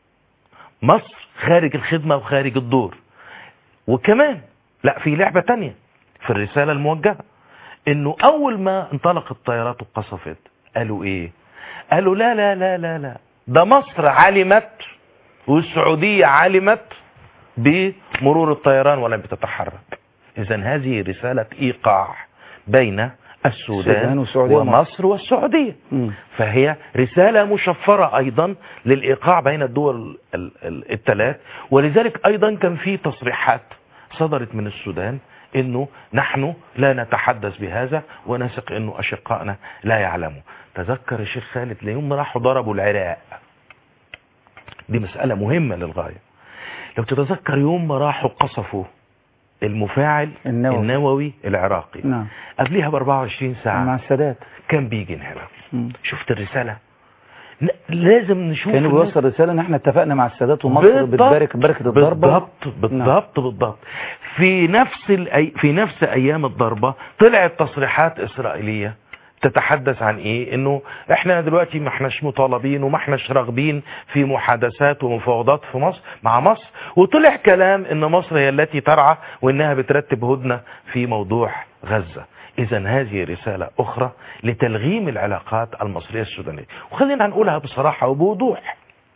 مصر خارج الخدمة وخارج الدور. وكمان لا، في لعبة تانية في الرسالة الموجهة، انه اول ما انطلقت الطيارات وقصفت قالوا ايه؟ قالوا لا لا لا لا لا ده مصر علمت والسعودية علمت بمرور الطيران ولم تتحرك. اذا هذه رسالة ايقاع بين السودان ومصر والسعودية. م. فهي رسالة مشفرة ايضا للايقاع بين الدول الثلاث. ولذلك ايضا كان في تصريحات صدرت من السودان انه نحن لا نتحدث بهذا ونثق انه اشقائنا لا يعلموا. تذكر يا شيخ خالد ليوم راحوا ضربوا العراق، دي مسألة مهمة للغاية. لو تتذكر يوم ما راحوا قصفوا المفاعل النووي, النووي العراقي، نعم. قبلها ب أربعة وعشرين ساعة مع السادات كان بيجي هنا. م. شفت الرسالة؟ لازم نشوف. كانوا بيوصل رسالة ان احنا اتفقنا مع السادات ومصر بتبارك بركة الضربة. بالضبط بالضبط بالضبط. في نفس الأي... في نفس ايام الضربة طلعت تصريحات اسرائيلية تتحدث عن ايه؟ انه احنا دلوقتي ما احناش مطالبين وما احناش راغبين في محادثات ومفاوضات في مصر مع مصر. وطلع كلام ان مصر هي التي ترعى وانها بترتب هدنة في موضوع غزة. اذا هذه رسالة اخرى لتلغيم العلاقات المصرية السودانية. وخلينا نقولها بصراحة وبوضوح،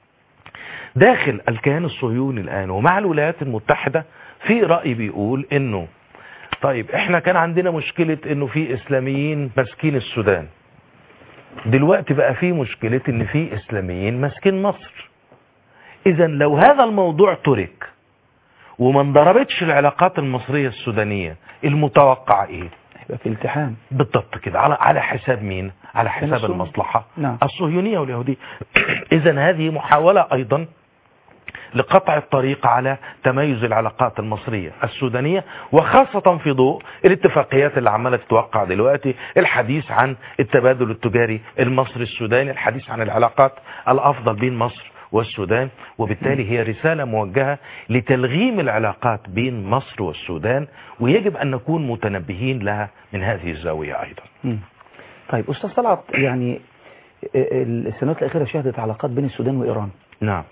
داخل الكيان الصهيوني الان ومع الولايات المتحدة في رأي بيقول انه طيب احنا كان عندنا مشكلة انه في اسلاميين ماسكين السودان، دلوقتي بقى في مشكلة ان في اسلاميين ماسكين مصر. اذا لو هذا الموضوع ترك وما انضربتش العلاقات المصرية السودانية، المتوقع ايه؟ يبقى في التحام. بالضبط كده. على على حساب مين؟ على حساب المصلحة نعم. الصهيونية واليهودية. اذا هذه محاولة ايضا لقطع الطريق على تميز العلاقات المصرية السودانية، وخاصة في ضوء الاتفاقيات اللي عمالة تتوقع دلوقتي، الحديث عن التبادل التجاري المصري السوداني، الحديث عن العلاقات الافضل بين مصر والسودان، وبالتالي هي رسالة موجهة لتلغيم العلاقات بين مصر والسودان، ويجب أن نكون متنبهين لها من هذه الزاوية أيضا. م. طيب أستاذ طلعت، يعني السنوات الأخيرة شهدت علاقات بين السودان وإيران. نعم.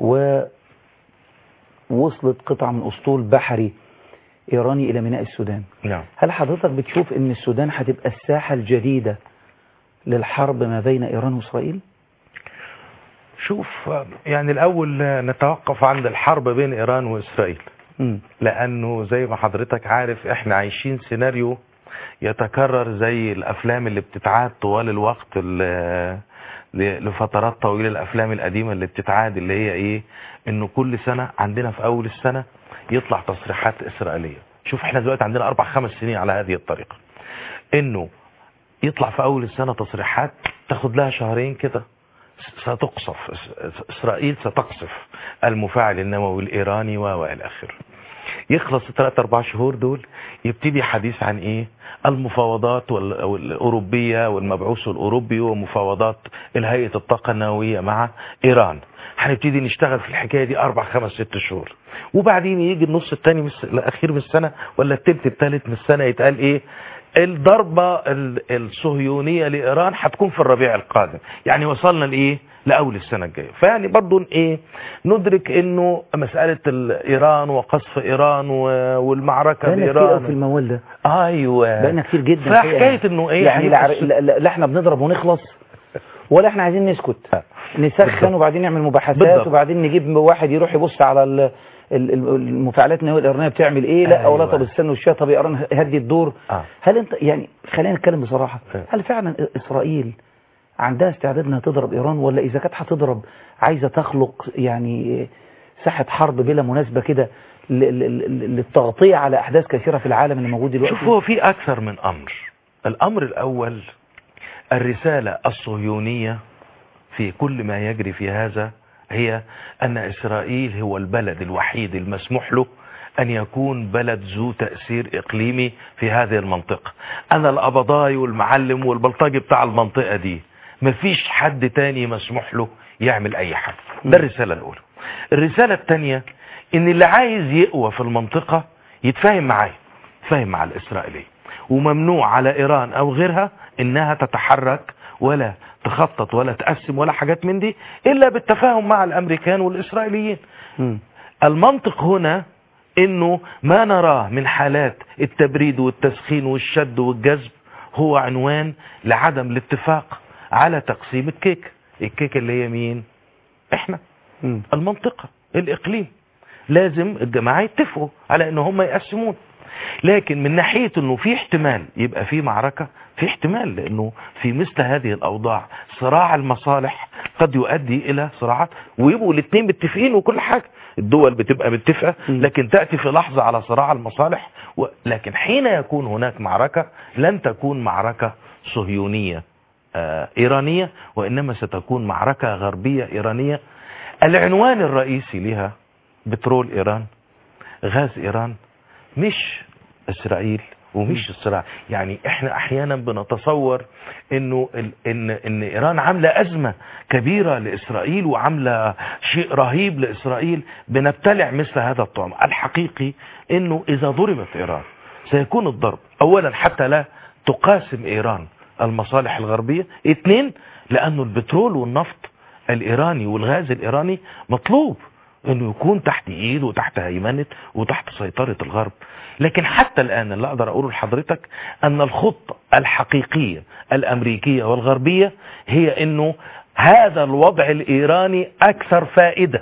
ووصلت قطعة من أسطول بحري إيراني إلى ميناء السودان. نعم. هل حضرتك بتشوف أن السودان هتبقى الساحة الجديدة للحرب ما بين إيران وإسرائيل؟ شوف، يعني الأول نتوقف عند الحرب بين إيران وإسرائيل، م. لأنه زي ما حضرتك عارف احنا عايشين سيناريو يتكرر زي الأفلام اللي بتتعاد طوال الوقت لفترات طويلة، الأفلام القديمة اللي بتتعاد اللي هي إيه، إنه كل سنة عندنا في أول السنة يطلع تصريحات إسرائيلية. شوف احنا دلوقتي عندنا أربع خمس سنين على هذه الطريقة، إنه يطلع في أول السنة تصريحات تاخد لها شهرين كده ستقصف إسرائيل، ستقصف المفاعل النووي الإيراني وإلى آخره. يخلص الثلاث أربع شهور دول يبتدي حديث عن إيه؟ المفاوضات الأوروبية والمبعوث الأوروبي ومفاوضات الهيئة الطاقة النووية مع إيران. هنبتدي نشتغل في الحكاية دي أربع خمس ست شهور، وبعدين يجي النص الثاني الأخير من السنة ولا الثلث الثالث من السنة يتقال إيه؟ الضربة الصهيونية لإيران هتكون في الربيع القادم. يعني وصلنا لإيه؟ لأول السنة الجاية. فيعني برضو إيه، ندرك إنه مسألة إيران وقصف إيران والمعركة بأنا بإيران كتير في الموال ده. أيوة بقينا كتير جدا. فحكاية إنه إيه، يعني لا, لا, لا احنا بنضرب ونخلص، ولا احنا عايزين نسكت نسخن وبعدين نعمل مباحثات بالضبط. وبعدين نجيب واحد يروح يبص على المفاعلات النووية الإيرانية بتعمل ايه. لا أيوة. ولا طب استنوا الشيء، طب إيران هدي الدور. آه. هل انت يعني خلينا نتكلم بصراحة، هل فعلا إسرائيل عندها استعداد انها تضرب إيران، ولا إذا كانت هتضرب عايزة تخلق يعني ساحة حرب بلا مناسبة كده للتغطية على أحداث كثيرة في العالم اللي موجود دلوقتي؟ شوف، هو في أكثر من أمر. الأمر الأول الرسالة الصهيونية في كل ما يجري في هذا هي أن إسرائيل هو البلد الوحيد المسموح له أن يكون بلد ذو تأثير إقليمي في هذه المنطقة. أنا القبضاي والمعلم والبلطجي بتاع المنطقة دي، مفيش حد تاني مسموح له يعمل أي حاجة. ده الرسالة الأولى. الرسالة الثانية إن اللي عايز يقوى في المنطقة يتفاهم معايا، يتفاهم مع الإسرائيلية، وممنوع على إيران أو غيرها إنها تتحرك ولا تخطط ولا تقسم ولا حاجات من دي إلا بالتفاهم مع الأمريكان والإسرائيليين. م. المنطق هنا إنه ما نراه من حالات التبريد والتسخين والشد والجذب هو عنوان لعدم الاتفاق على تقسيم الكيك. الكيك اللي هي مين؟ إحنا. م. المنطقة، الإقليم. لازم الجماعة يتفقوا على إنه هم يقسمون. لكن من ناحية انه في احتمال يبقى في معركة، في احتمال، لانه في مثل هذه الاوضاع صراع المصالح قد يؤدي الى صراعات، ويبقوا الاثنين متفقين وكل حاجة. الدول بتبقى متفقة، لكن تأتي في لحظة على صراع المصالح و... لكن حين يكون هناك معركة لن تكون معركة صهيونية آه ايرانية، وانما ستكون معركة غربية ايرانية. العنوان الرئيسي لها بترول ايران، غاز ايران، مش إسرائيل ومش الصراع. يعني احنا احيانا بنتصور انه ان ان ايران عامله ازمه كبيره لاسرائيل وعامله شيء رهيب لاسرائيل، بنبتلع مثل هذا الطعم. الحقيقي انه اذا ضربت ايران سيكون الضرب اولا حتى لا تقاسم ايران المصالح الغربيه، اثنين لانه البترول والنفط الايراني والغاز الايراني مطلوب انه يكون تحت ايد وتحت هيمنة وتحت سيطرة الغرب. لكن حتى الان اللي اقدر اقوله لحضرتك ان الخطة الحقيقية الامريكية والغربية هي انه هذا الوضع الايراني اكثر فائدة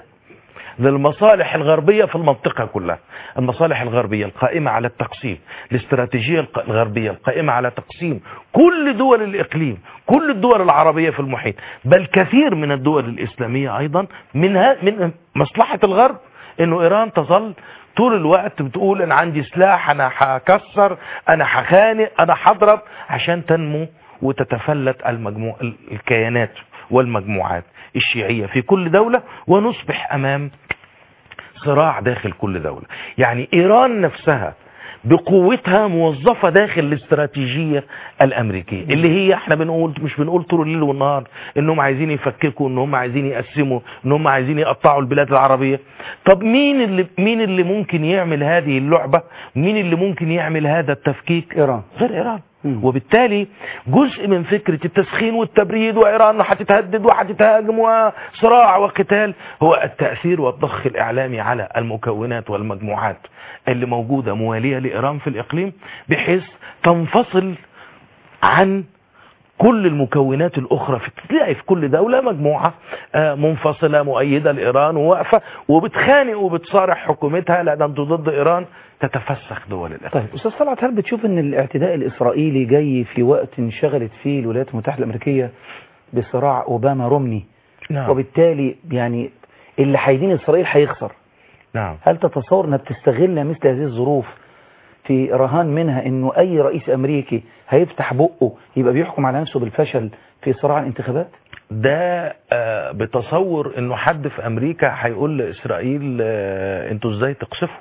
للمصالح الغربية في المنطقة كلها. المصالح الغربية القائمة على التقسيم، الاستراتيجية الغربية القائمة على تقسيم كل دول الإقليم، كل الدول العربية في المحيط، بل كثير من الدول الإسلامية أيضا. من من مصلحة الغرب إنه إيران تظل طول الوقت بتقول أنا عندي سلاح، أنا هكسر، أنا هخانق، أنا هضرب، عشان تنمو وتتفلت المجموع الكيانات والمجموعات الشيعية في كل دولة، ونصبح أمام صراع داخل كل دولة. يعني إيران نفسها بقوتها موظفة داخل الاستراتيجية الامريكية اللي هي احنا بنقول مش بنقول طول الليل والنهار انهم عايزين يفككوا، انهم عايزين يقسموا، انهم عايزين يقطعوا البلاد العربية. طب مين اللي مين اللي ممكن يعمل هذه اللعبة؟ مين اللي ممكن يعمل هذا التفكيك؟ ايران. غير ايران. وبالتالي جزء من فكرة التسخين والتبريد وإيران هتتهدد وهتتهاجم وصراع وقتال هو التأثير والضخ الإعلامي على المكونات والمجموعات اللي موجودة موالية لإيران في الإقليم بحيث تنفصل عن كل المكونات الأخرى. تلاقي في كل دولة مجموعة منفصلة مؤيدة لإيران وواقفة وبتخانق وبتصارح حكومتها لا ده انتوا ضد إيران تتفسخ دول الإقليم. طيب أستاذ طلعت، هل بتشوف أن الاعتداء الإسرائيلي جاي في وقت انشغلت فيه الولايات المتحدة الأمريكية بصراع أوباما رومني؟ نعم. وبالتالي يعني اللي هيدين إسرائيل هيخسر. نعم. هل تتصور أنها بتستغل مثل هذه الظروف في رهان منها أنه أي رئيس أمريكي هيفتح بقه يبقى بيحكم على نفسه بالفشل في صراع الانتخابات؟ ده آه بتصور انه حد في امريكا هيقول لاسرائيل آه انتوا ازاي تقصفوا،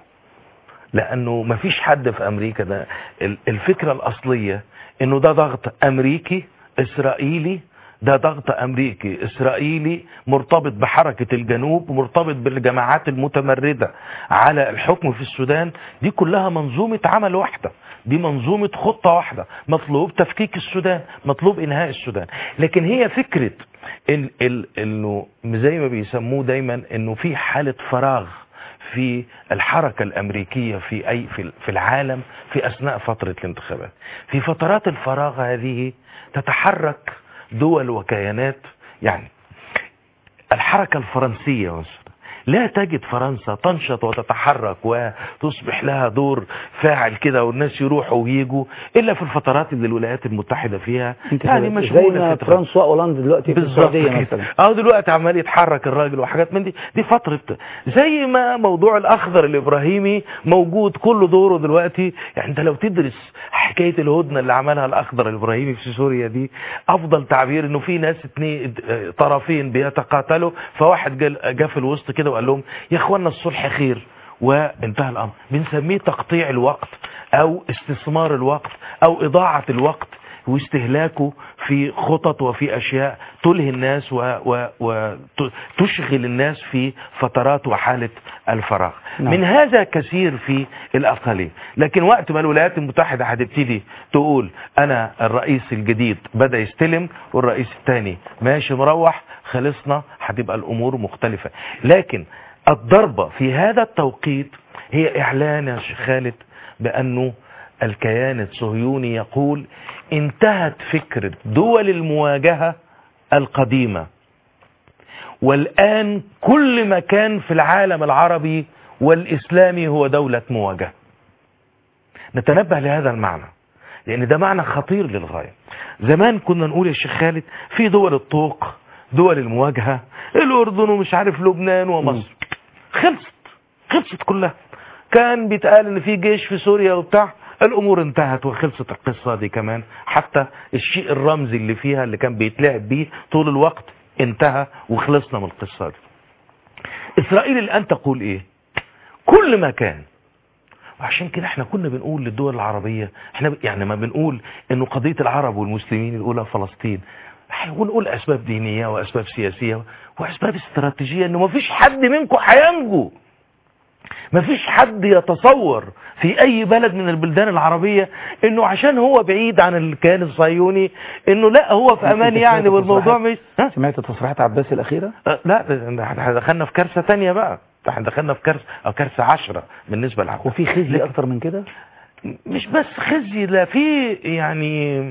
لانه مفيش حد في امريكا. ده الفكرة الاصلية انه ده ضغط امريكي اسرائيلي، ده ضغط امريكي اسرائيلي مرتبط بحركة الجنوب، مرتبط بالجماعات المتمردة على الحكم في السودان. دي كلها منظومة عمل واحدة، دي منظومة خطة واحدة، مطلوب تفكيك السودان، مطلوب انهاء السودان. لكن هي فكرة إن إن انه زي ما بيسموه دايما انه في حالة فراغ في الحركة الامريكية في اي في في العالم في اثناء فترة الانتخابات. في فترات الفراغ هذه تتحرك دول وكيانات، يعني الحركة الفرنسية مثلا لا تجد فرنسا تنشط وتتحرك وتصبح لها دور فاعل كده والناس يروحوا ويجوا الا في الفترات اللي الولايات المتحدة فيها يعني مشغولة في فرنسا وهولندا دلوقتي في السعودية مثلا. اه دلوقتي عمال يتحرك الراجل وحاجات من دي. دي فترة زي ما موضوع الاخضر الابراهيمي موجود كل دوره دلوقتي. يعني انت لو تدرس حكاية الهدنة اللي عملها الاخضر الابراهيمي في سوريا دي افضل تعبير انه في ناس اتنين طرفين بيتقاتلوا فواحد جاء في الوسط كده وقال لهم يا اخوانا الصلح خير وانتهى الامر. بنسميه تقطيع الوقت او استثمار الوقت او اضاعة الوقت واستهلاكه في خطط وفي اشياء تلهي الناس وتشغل الناس في فترات وحالة الفراغ. نعم. من هذا كثير في الاقاليم. لكن وقت ما الولايات المتحدة هتبتدي تقول انا الرئيس الجديد بدأ يستلم والرئيس الثاني ماشي مروح خلصنا، هتبقى الامور مختلفة. لكن الضربة في هذا التوقيت هي اعلان يا شيخ خالد بانه الكيان الصهيوني يقول انتهت فكرة دول المواجهة القديمة، والآن كل مكان في العالم العربي والإسلامي هو دولة مواجهة. نتنبه لهذا المعنى لأن ده معنى خطير للغاية. زمان كنا نقول يا شيخ خالد في دول الطوق، دول المواجهة، الأردن ومش عارف لبنان ومصر، خلصت خلصت كلها. كان بيتقال ان في جيش في سوريا وبتاع، الامور انتهت وخلصت القصة دي كمان. حتى الشيء الرمزي اللي فيها اللي كان بيتلعب بيه طول الوقت انتهى وخلصنا من القصة دي. اسرائيل الان تقول ايه؟ كل مكان. وعشان كده احنا كنا بنقول للدول العربية، احنا يعني ما بنقول انه قضية العرب والمسلمين الاولى فلسطين، ونقول اسباب دينية واسباب سياسية واسباب استراتيجية، انه ما فيش حد منكم هينجو. ما فيش حد يتصور في اي بلد من البلدان العربية انه عشان هو بعيد عن الكيان الصهيوني انه لا هو في امان يعني. والموضوع مش سمعت تصريحات عباس الاخيرة؟ أه لا احنا دخلنا في كارثة تانية بقى، احنا دخلنا في كارثة او كارثة عشرة بالنسبة للعقل. وفي خزي اكتر من كده؟ مش بس خزي، لا في يعني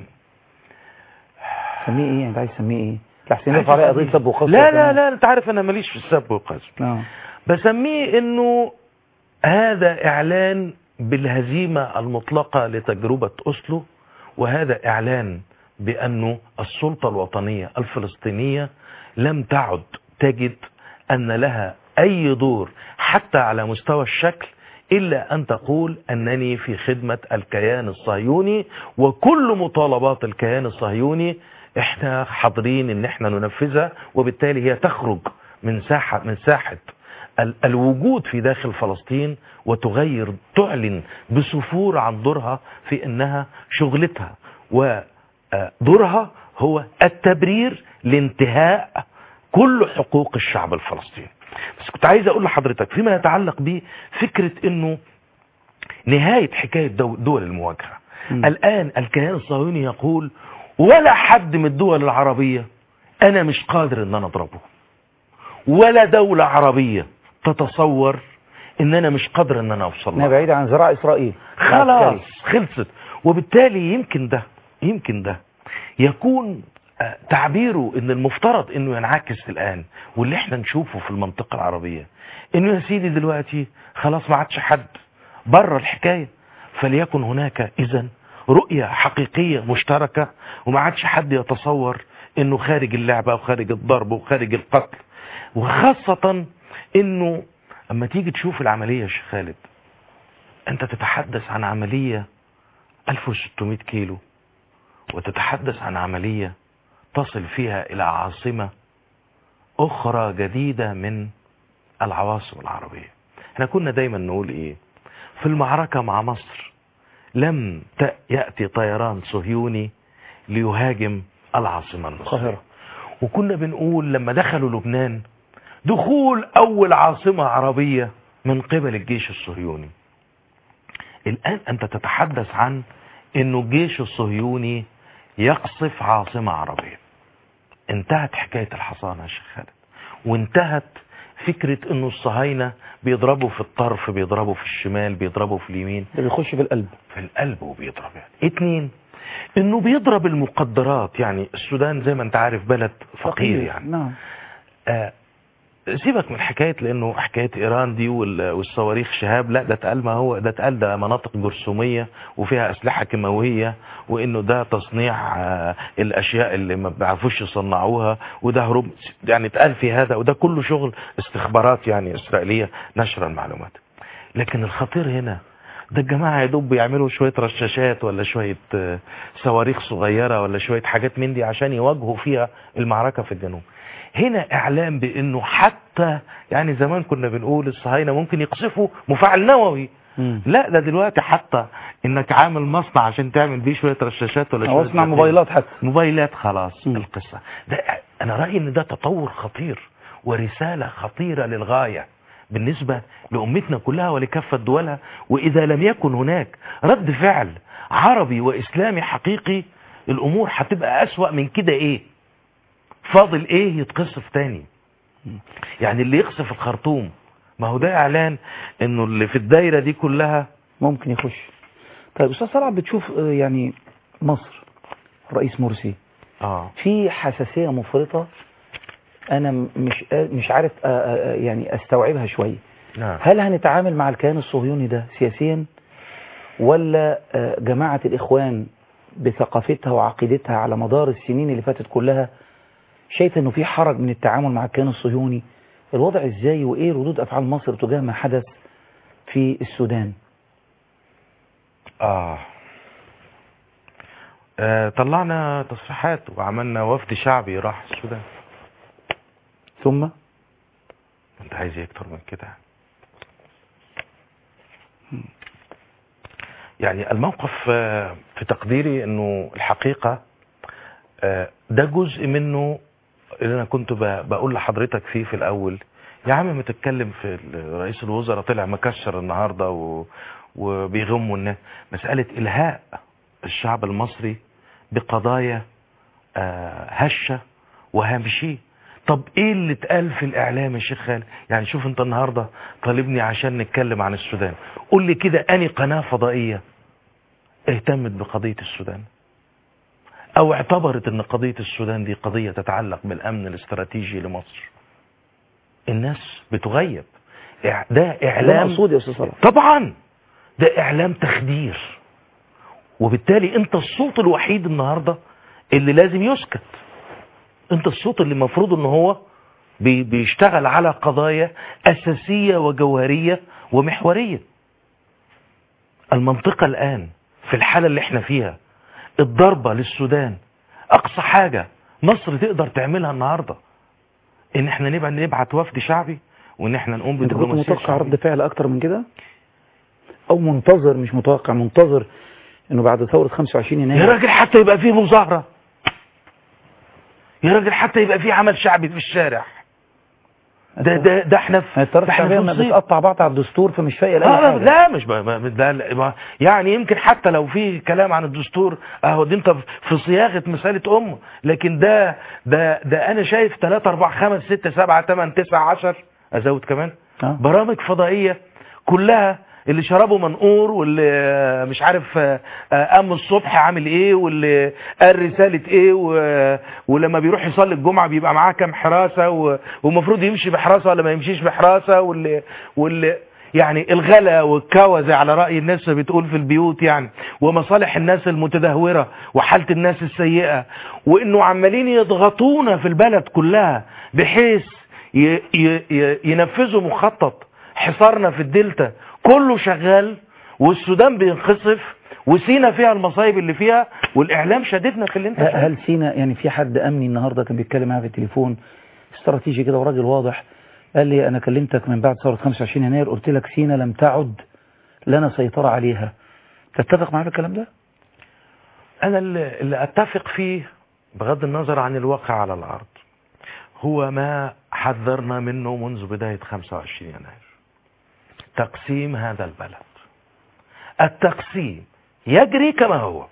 سميه ايه؟ انت عايز تسميه ايه؟ لحسين يرفع عليه قضية سب وقذف؟ لا لا لا انت عارف انا ماليش في السب والقذف. اه بسميه انه هذا اعلان بالهزيمة المطلقة لتجربة أوسلو، وهذا اعلان بانه السلطة الوطنية الفلسطينية لم تعد تجد ان لها اي دور حتى على مستوى الشكل الا ان تقول انني في خدمة الكيان الصهيوني، وكل مطالبات الكيان الصهيوني احنا حاضرين ان احنا ننفذها. وبالتالي هي تخرج من ساحة من ساحة ال الوجود في داخل فلسطين وتغير تعلن بسفور عن دورها في انها شغلتها ودورها هو التبرير لانتهاء كل حقوق الشعب الفلسطيني. بس كنت عايز اقول لحضرتك فيما يتعلق بفكرة انه نهاية حكاية دول المواجهة. م. الان الكيان الصهيوني يقول ولا حد من الدول العربية انا مش قادر ان انا اضربه، ولا دولة عربية تتصور ان انا مش قادر ان انا اوصل لها، بعيد عن ذراع اسرائيل خلاص خلصت. وبالتالي يمكن ده يمكن ده يكون تعبيره ان المفترض انه ينعكس الان، واللي احنا نشوفه في المنطقة العربية انه يا سيدي دلوقتي خلاص ما عادش حد بره الحكاية، فليكن هناك اذن رؤية حقيقية مشتركة، وما عادش حد يتصور انه خارج اللعبة وخارج الضرب وخارج القتل. وخاصة انه اما تيجي تشوف العملية يا شيخ خالد، انت تتحدث عن عملية ألف وستمائة كيلو، وتتحدث عن عملية تصل فيها الى عاصمة اخرى جديدة من العواصم العربية. احنا كنا دايما نقول ايه في المعركة مع مصر؟ لم يأتي طيران صهيوني ليهاجم العاصمة المصرية. وكنا بنقول لما دخلوا لبنان دخول اول عاصمة عربية من قبل الجيش الصهيوني. الان انت تتحدث عن انه الجيش الصهيوني يقصف عاصمة عربية. انتهت حكاية الحصانة يا شيخ خالد، وانتهت فكرة انه الصهاينة بيضربوا في الطرف، بيضربوا في الشمال، بيضربوا في اليمين، ده بيخش في القلب في القلب وبيضرب. يعني اتنين، انه بيضرب المقدرات. يعني السودان زي ما انت عارف بلد فقير يعني. نعم. آه سيبك من حكاية لانه حكاية ايران دي والصواريخ شهاب، لا ده اتقال، ما هو ده اتقال ده مناطق جرثومية وفيها اسلحة كيماوية، وانه ده تصنيع آه الاشياء اللي ما بيعرفوش يصنعوها، وده هروب. يعني اتقال في هذا، وده كله شغل استخبارات يعني اسرائيلية نشر المعلومات. لكن الخطير هنا ده الجماعة يدوب بيعملوا شوية رشاشات ولا شوية آه صواريخ صغيرة ولا شوية حاجات من دي عشان يواجهوا فيها المعركة في الجنوب. هنا اعلام بانه حتى يعني زمان كنا بنقول الصهاينة ممكن يقصفوا مفاعل نووي، مم. لا ده دلوقتي حتى انك عامل مصنع عشان تعمل بيه شوية رشاشات ولا شوية مصنع موبايلات، حتى موبايلات خلاص. مم. القصة ده انا رأيي ان ده تطور خطير ورسالة خطيرة للغاية بالنسبة لأمتنا كلها ولكافة دولها. وإذا لم يكن هناك رد فعل عربي وإسلامي حقيقي الأمور هتبقى أسوأ من كده. إيه فاضل إيه يتقصف تاني؟ يعني اللي يقصف الخرطوم ما هو ده إعلان إنه اللي في الدايرة دي كلها ممكن يخش. طيب أستاذ صلاح، بتشوف يعني مصر رئيس مرسي آه. في حساسية مفرطة، أنا مش مش عارف يعني أستوعبها شوية. نعم. هل هنتعامل مع الكيان الصهيوني ده سياسيا، ولا جماعة الإخوان بثقافتها وعقيدتها على مدار السنين اللي فاتت كلها شايف إنه في حرج من التعامل مع الكيان الصهيوني؟ الوضع إزاي، وإيه ردود أفعال مصر تجاه ما حدث في السودان؟ آه. آه طلعنا تصريحات وعملنا وفد شعبي راح السودان. ثم انت عايز ايه اكتر من كده؟ يعني الموقف في تقديري انه الحقيقة ده جزء منه اللي انا كنت بقول لحضرتك فيه في الاول. يا عم ما تتكلم في رئيس الوزراء طلع مكشر النهاردة و... وبيغموا الناس. مسألة الهاء الشعب المصري بقضايا هشة وهامشية. طب ايه اللي اتقال في الاعلام يا شيخ خالد؟ يعني شوف انت النهاردة طالبني عشان نتكلم عن السودان، قول لي كده اني قناة فضائية اهتمت بقضية السودان او اعتبرت ان قضية السودان دي قضية تتعلق بالامن الاستراتيجي لمصر؟ الناس بتغيب. ده اعلام مقصود يا استاذ صلاح. طبعا ده اعلام تخدير، وبالتالي انت الصوت الوحيد النهاردة اللي لازم يسكت. انت الصوت اللي مفروض ان هو بيشتغل على قضايا اساسية وجوهرية ومحورية. المنطقة الان في الحالة اللي احنا فيها، الضربة للسودان اقصى حاجة مصر تقدر تعملها النهاردة ان احنا نبقى نبعت وفد شعبي وان احنا نقوم انت كنت بدبلوماسيه متوقع رد فعل اكتر من كده او منتظر؟ مش متوقع، منتظر انه بعد ثورة خمسة وعشرين يناير يا راجل حتى يبقى فيه مظاهرة، يا راجل حتى يبقى فيه عمل شعبي في الشارع. ده ده ده احنا في الطريقة الشعبية ما بتقطع بعض على الدستور، فمش فايق لاي حاجة. لا مش ده يعني يمكن حتى لو في كلام عن الدستور اهو دي انت في صياغة مسألة امه، لكن ده ده ده انا شايف ثلاثة أربعة خمسة ستة سبعة ثمانية تسعة عشرة ازود كمان آه. برامج فضائية كلها اللي شربه منقور، واللي مش عارف قام الصبح عامل ايه، واللي قال رسالة ايه، ولما بيروح يصلي الجمعة بيبقى معاه كام حراسة، ومفروض يمشي بحراسة ولا ما يمشيش بحراسة، واللي, واللي يعني الغلا والكوزة على رأي الناس بتقول في البيوت يعني، ومصالح الناس المتدهورة وحالة الناس السيئة، وانه عمالين يضغطونا في البلد كلها بحيث ينفذوا مخطط حصارنا في الدلتا كله شغال، والسودان بينخصف، وسينا فيها المصايب اللي فيها، والاعلام شددنا في اللي انت فيه. هل سينا يعني في حد امني النهارده كان بيتكلم معايا في التليفون استراتيجي كده وراجل واضح، قال لي انا كلمتك من بعد ثوره خمسة وعشرين يناير قلت لك سينا لم تعد لنا سيطره عليها، تتفق معايا في الكلام ده؟ انا اللي, اللي اتفق فيه بغض النظر عن الواقع على الارض هو ما حذرنا منه منذ بدايه خمسة وعشرين يناير، تقسيم هذا البلد. التقسيم يجري كما هو،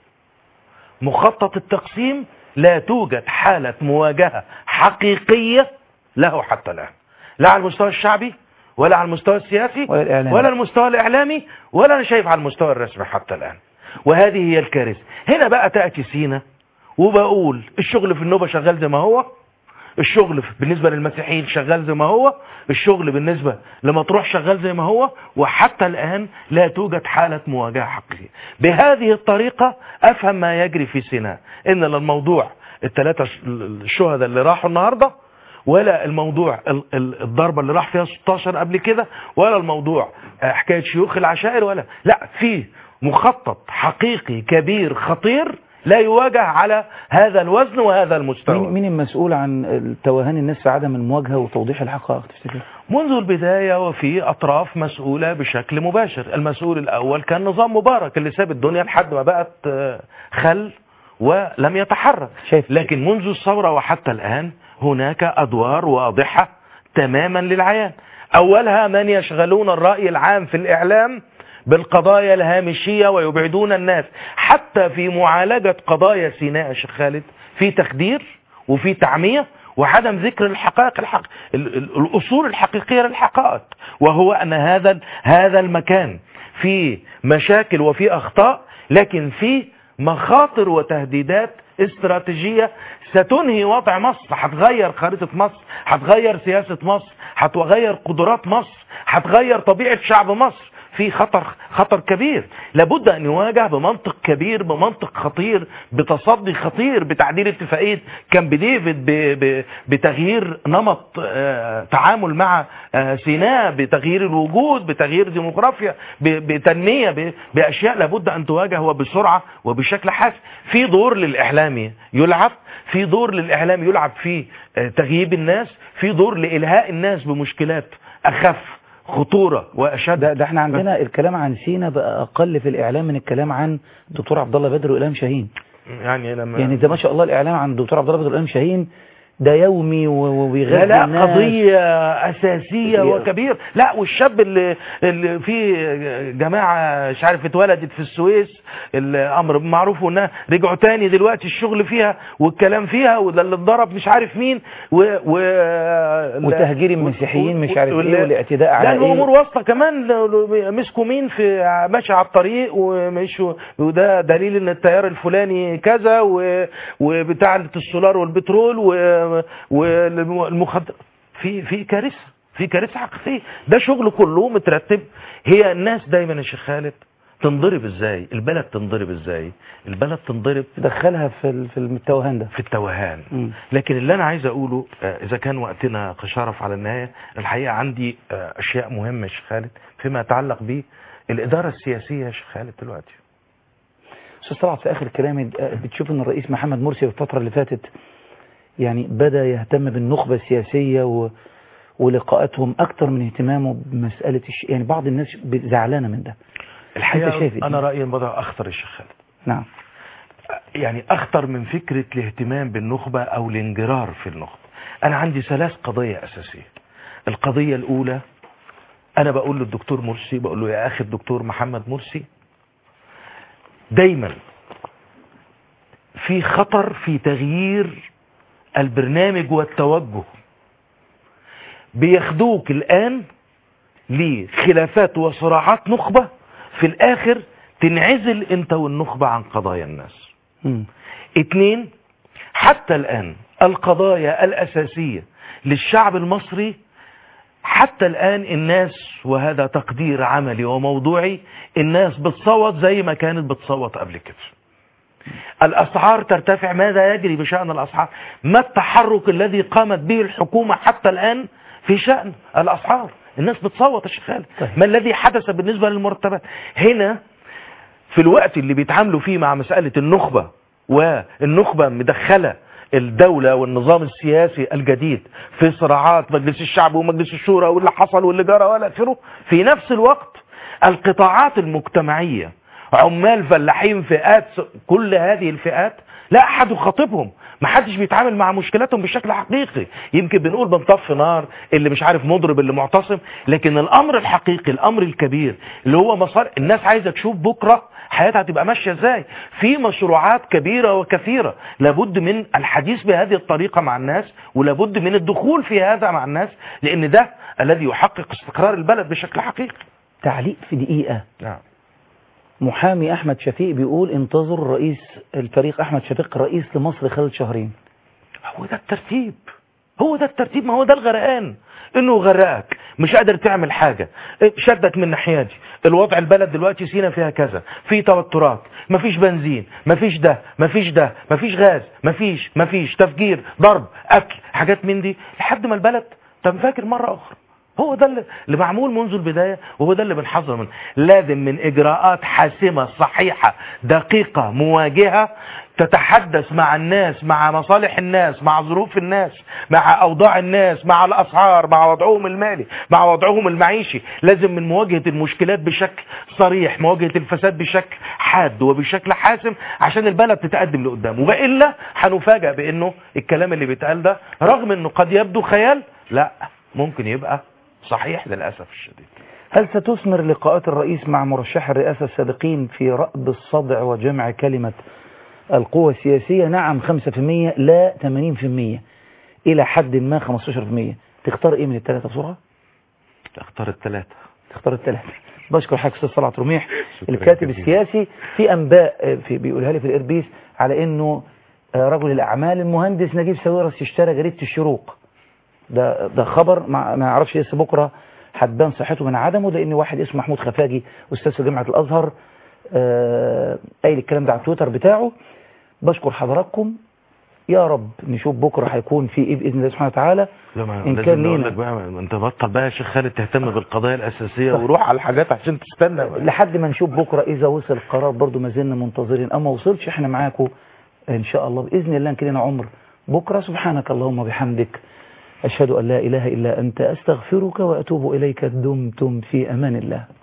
مخطط التقسيم لا توجد حالة مواجهة حقيقية له حتى الآن، لا على المستوى الشعبي ولا على المستوى السياسي ولا الإعلامي ولا المستوى الإعلامي ولا أنا شايف على المستوى الرسمي حتى الآن، وهذه هي الكارثة. هنا بقى تأتي سينا وبقول الشغل في النوبة شغال زي ما هو، الشغل بالنسبة للمسيحيين شغال زي ما هو، الشغل بالنسبة لمطروح شغال زي ما هو، وحتى الآن لا توجد حالة مواجهة حقيقية. بهذه الطريقة أفهم ما يجري في سيناء، إن الموضوع الثلاثة الشهداء اللي راحوا النهاردة، ولا الموضوع الضربة اللي راح فيها ستاشر قبل كده، ولا الموضوع حكاية شيوخ العشائر، ولا لا، في مخطط حقيقي كبير خطير لا يواجه على هذا الوزن وهذا المستوى. مين, مين المسؤول عن توهان الناس في عدم المواجهة وتوضيح الحقائق تفتكر؟ منذ البداية وفي أطراف مسؤولة بشكل مباشر. المسؤول الأول كان نظام مبارك اللي ساب الدنيا لحد ما بقت خل ولم يتحرك، لكن منذ الثورة وحتى الآن هناك أدوار واضحة تماما للعيان. أولها من يشغلون الرأي العام في الإعلام بالقضايا الهامشية ويبعدون الناس، حتى في معالجة قضايا سيناء يا شيخ خالد في تخدير وفي تعمية وعدم ذكر الحقائق الحق... الأصول الحقيقية للحقائق، وهو أن هذا هذا المكان فيه مشاكل وفيه أخطاء، لكن فيه مخاطر وتهديدات استراتيجية ستنهي وضع مصر، هتغير خريطة مصر، هتغير سياسة مصر، هتغير قدرات مصر، هتغير طبيعة شعب مصر. في خطر خطر كبير لابد أن يواجه بمنطق كبير، بمنطق خطير، بتصدي خطير، بتعديل اتفاقية كامب ديفيد، بتغيير نمط تعامل مع سيناء، بتغيير الوجود، بتغيير ديموغرافيا، بتنمية، بأشياء لابد أن تواجه وبسرعة وبشكل حاسم. في دور للإعلامي يلعب، في دور للإعلامي يلعب في تغييب الناس، في دور لإلهاء الناس بمشكلات أخف خطورة وأشد. ده, ده احنا عندنا الكلام عن سينا بقى أقل في الإعلام من الكلام عن الدكتور عبد الله بدر وإلهام شاهين. يعني لما يعني ده ما شاء الله الإعلام عن الدكتور عبد الله بدر وإلهام شاهين ده يومي وبيغذي لا الناس. لا قضية أساسية وكبير. لا والشاب اللي, اللي في جماعة مش عارف اتولدت في السويس، الأمر معروف انها رجعوا تاني دلوقتي الشغل فيها والكلام فيها، وده اللي اتضرب مش عارف مين و, و... وتهجير المسيحيين مش عارف ايه والاعتداء على ايه. الأمور واصلة كمان مسكوا مين في ماشي على الطريق ومشوا، وده دليل ان التيار الفلاني كذا وبتاع السولار والبترول و والمخدرات. في في كارثه في كارثه حقيقيه. ده شغل كله مترتب. هي الناس دايما يا شيخ خالد تنضرب ازاي؟ البلد تنضرب ازاي؟ البلد تنضرب تدخلها في في التوهان ده، في التوهان. م. لكن اللي انا عايز اقوله اذا كان وقتنا قشرف على النهايه، الحقيقه عندي اشياء مهمه يا شيخ خالد فيما يتعلق بالاداره السياسيه يا شيخ خالد دلوقتي. استاذ طلعت في اخر كلامي، بتشوف ان الرئيس محمد مرسي في الفتره اللي فاتت يعني بدأ يهتم بالنخبة السياسية و... ولقاءاتهم اكتر من اهتمامه بمساله الش... يعني بعض الناس زعلانه من ده. الحقيقه انا رايي الوضع اخطر يا شيخ خالد. نعم. يعني اخطر من فكره الاهتمام بالنخبه او الانجرار في النخبه. انا عندي ثلاث قضايا اساسيه. القضيه الاولى، انا بقول للدكتور مرسي، بقول له يا اخي الدكتور محمد مرسي، دايما في خطر في تغيير البرنامج والتوجه. بياخدوك الآن لخلافات وصراعات نخبة، في الآخر تنعزل انت والنخبة عن قضايا الناس. م. اتنين، حتى الآن القضايا الأساسية للشعب المصري حتى الآن الناس، وهذا تقدير عملي وموضوعي، الناس بتصوت زي ما كانت بتصوت قبل كده. الأسعار ترتفع، ماذا يجري بشأن الأسعار؟ ما التحرك الذي قامت به الحكومة حتى الآن في شأن الأسعار؟ الناس بتصوت يا شيخ خالد. ما الذي حدث بالنسبة للمرتبات؟ هنا في الوقت اللي بيتعاملوا فيه مع مسألة النخبة، والنخبة مدخلة الدولة والنظام السياسي الجديد في صراعات مجلس الشعب ومجلس الشورى واللي حصل واللي جرى والى اخره، في نفس الوقت القطاعات المجتمعية، عمال، فلاحين، فئات، كل هذه الفئات لا احد يخاطبهم، ما حدش بيتعامل مع مشكلاتهم بشكل حقيقي. يمكن بنقول بنطفي نار، اللي مش عارف مضرب، اللي معتصم، لكن الامر الحقيقي، الامر الكبير اللي هو مسار الناس عايزه تشوف بكره حياتها هتبقى ماشيه ازاي. في مشروعات كبيره وكثيره لابد من الحديث بهذه الطريقه مع الناس، ولابد من الدخول في هذا مع الناس، لان ده الذي يحقق استقرار البلد بشكل حقيقي. تعليق في دقيقه. نعم. محامي احمد شفيق بيقول انتظر رئيس الفريق احمد شفيق رئيس لمصر خلال شهرين. هو ده الترتيب، هو ده الترتيب، ما هو ده الغرقان، انه غرقك مش قادر تعمل حاجة، شدك من ناحيتي، الوضع البلد دلوقتي سينا فيها كذا، في توترات، مفيش بنزين، مفيش ده مفيش ده مفيش غاز، مفيش مفيش تفجير، ضرب، اكل، حاجات من دي، لحد ما البلد تنفجر مرة اخرى. هو ده اللي معمول منذ البداية، وهو ده اللي بنحذر منه. لازم من إجراءات حاسمة صحيحة دقيقة مواجهة، تتحدث مع الناس، مع مصالح الناس، مع ظروف الناس، مع أوضاع الناس، مع الأسعار، مع وضعهم المالي، مع وضعهم المعيشي. لازم من مواجهة المشكلات بشكل صريح، مواجهة الفساد بشكل حاد وبشكل حاسم، عشان البلد تتقدم لقدام. وبإلا هنفاجأ بأنه الكلام اللي بيتقال ده رغم أنه قد يبدو خيال، لا، ممكن يبقى صحيح للأسف الشديد. هل ستثمر لقاءات الرئيس مع مرشح الرئاسة السابقين في رأب الصدع وجمع كلمة القوى السياسية؟ نعم خمسة في المية، لا ثمانين في المية، إلى حد ما خمستاشر في المية. تختار إيه من الثلاثة بسرعة؟ تختار الثلاثة. تختار الثلاثة. بشكر حضرتك أستاذ صلاح رميح الكاتب السياسي. في أنباء في بيقولها لي في الإربيس على إنه رجل الأعمال المهندس نجيب ساويرس اشترى جريدة الشروق. ده ده خبر ما نعرفش لسه، بكره هتبان صحته من عدمه، لان واحد اسمه محمود خفاجي استاذ في جامعه الازهر آه قايل الكلام ده على التويتر بتاعه. بشكر حضراتكم، يا رب نشوف بكره هيكون في ايه باذن الله سبحانه وتعالى. ان كان لينا لك بقى، انت بطل بقى يا شيخ خالد تهتم بالقضايا الاساسيه وروح على الحاجات عشان تستنى بقى. لحد ما نشوف بكره اذا وصل القرار، برضو ما زلنا منتظرين، اما وصلش احنا معاكم ان شاء الله باذن الله. كلنا عمر بكره. سبحانك اللهم وبحمدك، أشهد أن لا إله إلا أنت، أستغفرك وأتوب إليك. دمتم في أمان الله.